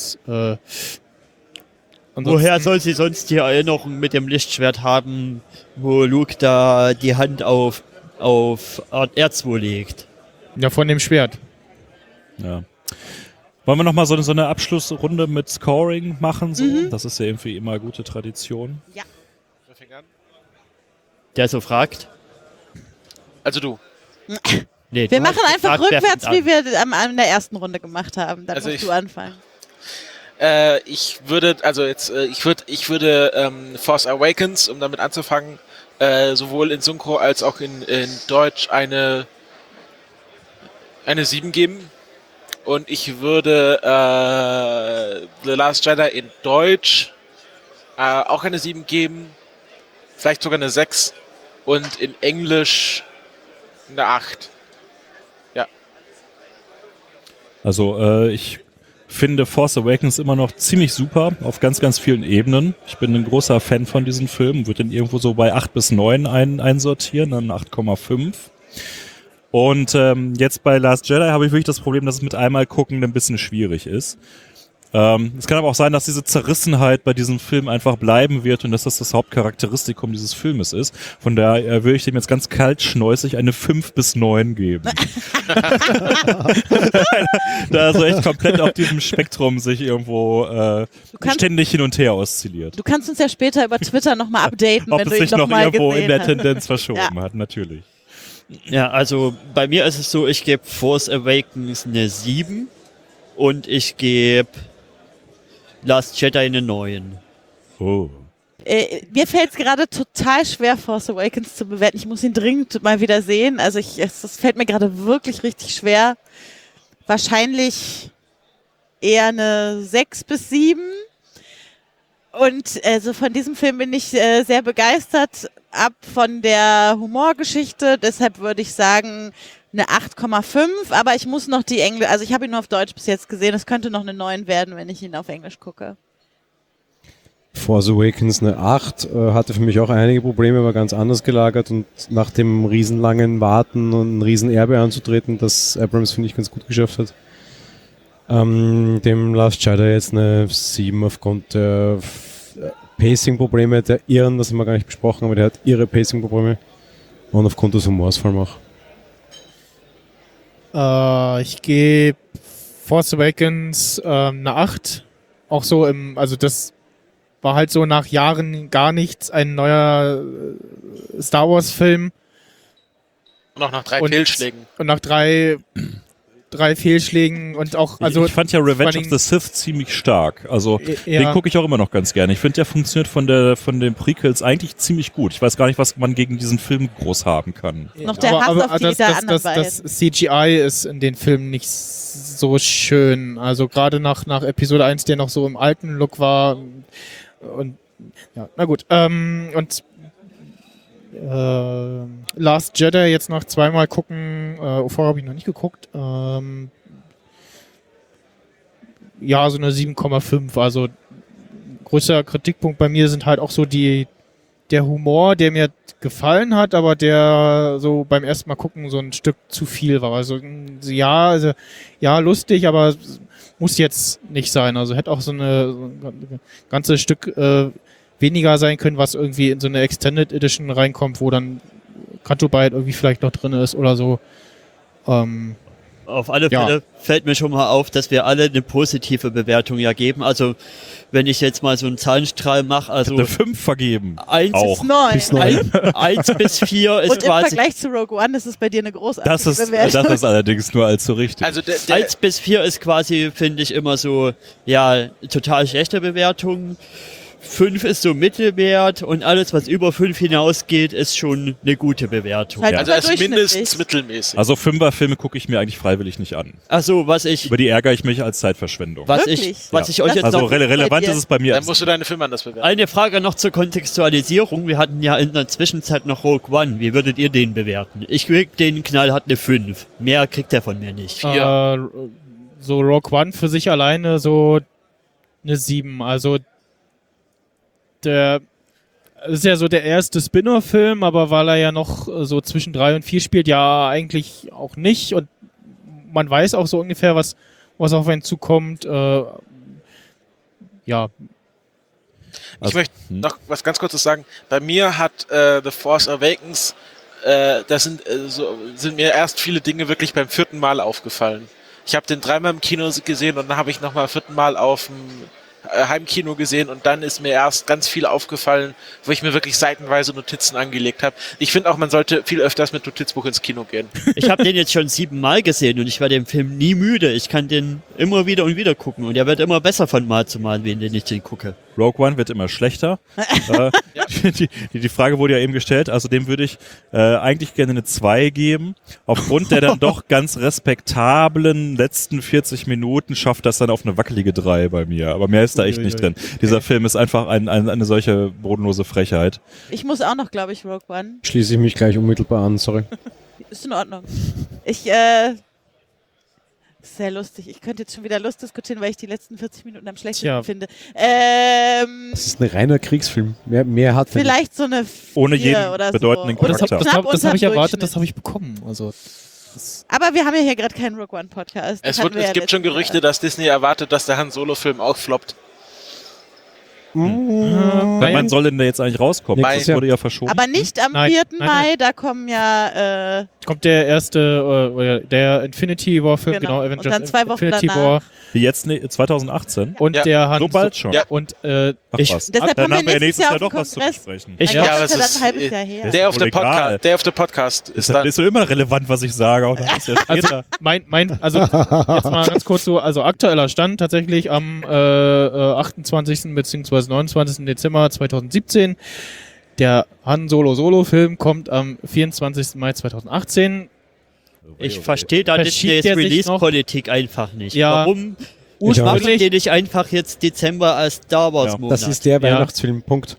Woher soll sie sonst die Erinnerung mit dem Lichtschwert haben, wo Luke da die Hand auf R2 legt? Ja, von dem Schwert. Ja. Wollen wir nochmal so eine Abschlussrunde mit Scoring machen? So? Das ist ja irgendwie immer gute Tradition. Ja. Der so fragt? Also du. Nee, wir machen einfach rückwärts, wie wir in der ersten Runde gemacht haben. Dann musst du anfangen. Ich würde Force Awakens, um damit anzufangen, sowohl in Synchro als auch in Deutsch eine 7 geben. Und ich würde The Last Jedi in Deutsch auch eine 7 geben, vielleicht sogar eine 6 und in Englisch eine 8. Ja. Also ich finde Force Awakens immer noch ziemlich super auf ganz, ganz vielen Ebenen. Ich bin ein großer Fan von diesen Filmen, würde den irgendwo so bei 8 bis 9 einsortieren, dann 8,5. Und jetzt bei Last Jedi habe ich wirklich das Problem, dass es mit einmal gucken ein bisschen schwierig ist. Es kann aber auch sein, dass diese Zerrissenheit bei diesem Film einfach bleiben wird und dass das Hauptcharakteristikum dieses Filmes ist. Von daher würde ich dem jetzt ganz kaltschnäuzig eine 5 bis 9 geben. Da er so echt komplett auf diesem Spektrum sich irgendwo ständig hin und her oszilliert. Du kannst uns ja später über Twitter nochmal updaten, Ob wenn es du ihn sich noch nochmal irgendwo gesehen in der hast. Tendenz verschoben hat, natürlich. Ja, also bei mir ist es so, ich gebe Force Awakens eine 7 und ich gebe Last Jedi eine 9. Oh. Mir fällt es gerade total schwer, Force Awakens zu bewerten. Ich muss ihn dringend mal wieder sehen. Also es fällt mir gerade wirklich richtig schwer. Wahrscheinlich eher eine 6 bis 7. Und also von diesem Film bin ich sehr begeistert. Ab von der Humorgeschichte. Deshalb würde ich sagen eine 8,5. Aber ich muss noch die Englisch... Also ich habe ihn nur auf Deutsch bis jetzt gesehen. Es könnte noch eine 9 werden, wenn ich ihn auf Englisch gucke. Force Awakens eine 8, hatte für mich auch einige Probleme, war ganz anders gelagert und nach dem riesenlangen Warten und ein Riesenerbe anzutreten, das Abrams, finde ich, ganz gut geschafft hat. Dem Last Jedi jetzt eine 7 aufgrund der Pacing-Probleme, der Irren, das haben wir gar nicht besprochen, aber der hat ihre Pacing-Probleme und aufgrund des Humors vor allem auch. Ich gebe Force Awakens eine 8. Auch so also das war halt so nach Jahren gar nichts, ein neuer Star Wars Film. Und auch nach 3 Fehlschlägen. Und nach drei Fehlschlägen und auch, also. Ich fand ja Revenge of the Sith ziemlich stark. Also, den gucke ich auch immer noch ganz gerne. Ich finde, der funktioniert von den Prequels eigentlich ziemlich gut. Ich weiß gar nicht, was man gegen diesen Film groß haben kann. Noch der Hass auf die anderen beiden. Das CGI ist in den Filmen nicht so schön. Also gerade nach Episode 1, der noch so im alten Look war. Und ja, na gut. Und Last Jedi jetzt noch zweimal gucken. Vorher habe ich noch nicht geguckt. Ja, so eine 7,5. Also größter Kritikpunkt bei mir sind halt auch so der Humor, der mir gefallen hat, aber der so beim ersten Mal gucken so ein Stück zu viel war. Also ja, lustig, aber muss jetzt nicht sein. Also hätte auch so ein ganzes Stück weniger sein können, was irgendwie in so eine Extended Edition reinkommt, wo dann Canto Bight irgendwie vielleicht noch drin ist oder so. Auf alle Fälle fällt mir schon mal auf, dass wir alle eine positive Bewertung ja geben. Also wenn ich jetzt mal so einen Zahlenstrahl mache, also eine 5 vergeben. 1 bis 9. 1 bis 4 ist und quasi... im Vergleich zu Rogue One ist es bei dir eine großartige Bewertung. Das ist allerdings nur allzu richtig. Also 1 bis 4 ist quasi, finde ich, immer so, ja, total schlechte Bewertung. 5 ist so Mittelwert und alles, was über 5 hinausgeht, ist schon eine gute Bewertung. Halt also ist mindestens mittelmäßig. Also 5er-Filme gucke ich mir eigentlich freiwillig nicht an. Achso, über die ärgere ich mich als Zeitverschwendung. Was ich euch jetzt also noch... relevant ist es bei mir. Dann musst du deine Filme anders bewerten. Eine Frage noch zur Kontextualisierung. Wir hatten ja in der Zwischenzeit noch Rogue One. Wie würdet ihr den bewerten? Ich krieg den knallhart eine 5. Mehr kriegt er von mir nicht. So Rogue One für sich alleine so eine 7. Also das ist ja so der erste Spin-off-Film, aber weil er ja noch so zwischen 3 und 4 spielt, ja eigentlich auch nicht. Und man weiß auch so ungefähr, was auf einen zukommt. Ja. Ich möchte noch was ganz Kurzes sagen. Bei mir hat The Force Awakens, sind mir erst viele Dinge wirklich beim 4. Mal aufgefallen. Ich habe den 3-mal im Kino gesehen und dann habe ich nochmal 4. Mal auf dem Heimkino gesehen und dann ist mir erst ganz viel aufgefallen, wo ich mir wirklich seitenweise Notizen angelegt habe. Ich finde auch, man sollte viel öfters mit Notizbuch ins Kino gehen. Ich habe den jetzt schon 7 Mal gesehen und ich werde den Film nie müde. Ich kann den immer wieder und wieder gucken und er wird immer besser von Mal zu Mal, wenn ich den gucke. Rogue One wird immer schlechter. Die Frage wurde ja eben gestellt, also dem würde ich eigentlich gerne eine 2 geben. Aufgrund der dann doch ganz respektablen letzten 40 Minuten schafft das dann auf eine wackelige 3 bei mir. Aber mehr ist da echt nicht drin. Dieser Film ist einfach eine solche bodenlose Frechheit. Ich muss auch noch, glaube ich, Rogue One. Schließe ich mich gleich unmittelbar an, sorry. Ist in Ordnung. Sehr lustig. Ich könnte jetzt schon wieder Lust diskutieren, weil ich die letzten 40 Minuten am schlechtesten finde. Das ist ein reiner Kriegsfilm. Mehr hat vielleicht so eine 4 ohne jeden oder bedeutenden so. Charakter. Das habe ich erwartet, das habe ich bekommen. Also Aber wir haben ja hier gerade keinen Rogue One Podcast. Es gibt schon Gerüchte, dass Disney erwartet, dass der Han Solo-Film auch floppt. Wann soll denn der jetzt eigentlich rauskommen? Mai. Das wurde ja verschoben. Aber nicht am Nein, 4. nein, Mai, da kommen ja Kommt der erste, der Infinity War Film, genau, und dann 2 Wochen Infinity danach. War. Wie jetzt 2018? Und Ja, der Han so bald schon. Ja. Und Ach was. Deshalb Dann haben haben wir wir nächstes Jahr auf dem doch was zu Kongress. besprechen. Ich- Mein Ja, Gott, aber das ist ja es dann ein halbes ist- Jahr her. Der auf wohl der egal. Podcast ist Das dann. ist so immer relevant, was ich sage. Auch das ist ja später. Also jetzt mal ganz kurz so, also aktueller Stand tatsächlich am 28. bzw. 29. Dezember 2017. Der Han Solo-Film kommt am 24. Mai 2018. Ich verstehe da Verschiebt Disneys der sich Release-Politik einfach nicht. Ja. Warum machen Ursprünglich, die nicht einfach jetzt Dezember als Star Wars Ja. Monat? Das ist der Weihnachtsfilm, Punkt.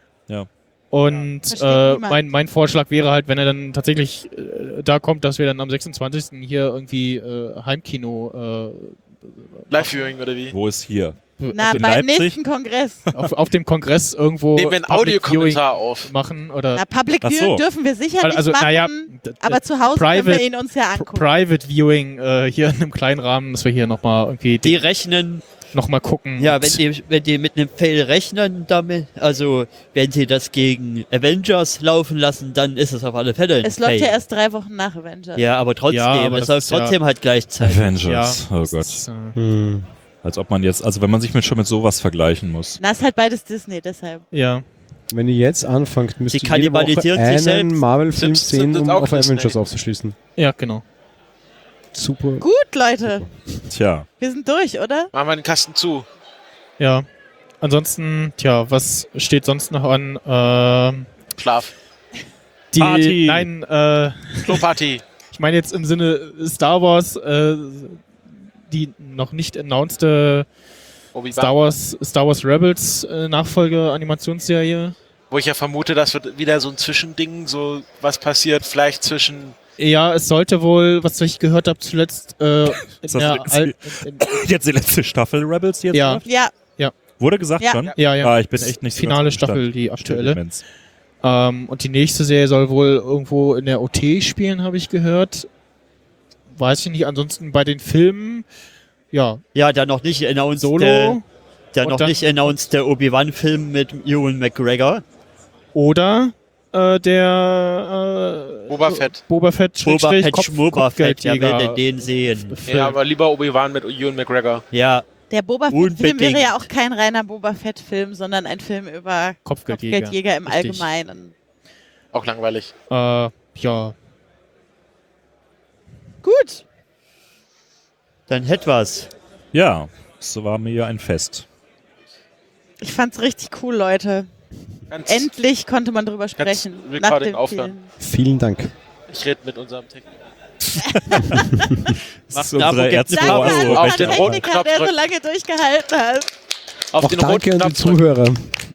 und Versteht niemand. mein Vorschlag wäre halt, wenn er dann tatsächlich da kommt, dass wir dann am 26. hier irgendwie Heimkino Live-Viewing oder wie? Wo ist hier? Na, in beim Leipzig? nächsten Kongress. auf dem Kongress irgendwo Nehmen wir einen Public Audiokommentar Viewing auf. machen oder Na, Public Ach so. Viewing dürfen wir sicher nicht also machen, naja, aber zu Hause können wir ihn uns ja angucken. Private Viewing hier in einem kleinen Rahmen, dass wir hier nochmal irgendwie Die rechnen, noch mal gucken. ja, wenn die mit einem Fail rechnen damit, also wenn sie das gegen Avengers laufen lassen, dann ist es auf alle Fälle ein Es läuft Fail. ja erst 3 Wochen nach Avengers. Ja, aber trotzdem, Ja, aber es das läuft ist ja- trotzdem halt gleichzeitig. Avengers. Oh Gott. Das, Als ob man jetzt, also wenn man sich schon mit sowas vergleichen muss. Na, ist halt beides Disney, deshalb. ja. Wenn ihr jetzt anfangt, müsst Sie ihr jede Woche kannibalisieren sich einen selbst. Marvel-Film Sind sehen, das um auch auf Disney? Avengers aufzuschließen. Ja, genau. Super. Gut, Leute. Tja. Wir sind durch, oder? Machen wir den Kasten zu. Ja. Ansonsten, tja, was steht sonst noch an? Schlaf. Die, Party. Nein, Kloparty. ich meine jetzt im Sinne Star Wars, die noch nicht announced Star Wars Rebels Nachfolge-Animationsserie. Wo ich ja vermute, dass wird wieder so ein Zwischending, so was passiert, vielleicht zwischen. Ja, es sollte wohl, was ich gehört habe zuletzt, Ist das jetzt die letzte Staffel Rebels jetzt? Ja. läuft? Ja, Wurde gesagt Ja. schon? Ja, ja. Ah, ich bin echt nicht so Finale ganz am Staffel, Stand. die aktuelle. Demenz. Und die nächste Serie soll wohl irgendwo in der OT spielen, habe ich gehört. Weiß ich nicht. Ansonsten bei den Filmen, ja, Ja, der noch nicht announced, Solo der und noch dann- nicht announced Obi-Wan-Film mit Ewan McGregor. oder der Boba Fett. Boba Fett, Boba Schrägstrich, Fett, Schmurba Fett, ja, Kopfgeldjäger werdet den sehen. Film. Ja, aber lieber Obi-Wan mit Ewan McGregor. Ja, der Boba Fett-Film Unbedingt. wäre ja auch kein reiner Boba Fett-Film, sondern ein Film über Kopfgeldjäger. Kopfgeldjäger im Richtig. Allgemeinen. Auch langweilig. Ja. Gut. dann hätt was. Ja, so war mir ein Fest. Ich fand's richtig cool, Leute. Ganz, Endlich konnte man drüber sprechen. Recording Nach dem aufhören. Vielen Dank. Ich rede mit unserem Techniker. Das ist ein Abo, unsere gibt's Danke Erzfrau. an Auf unseren den roten Techniker, Knopf der so drücken. lange durchgehalten hat. Auf Auch den danke roten an die Knopf drücken. Zuhörer.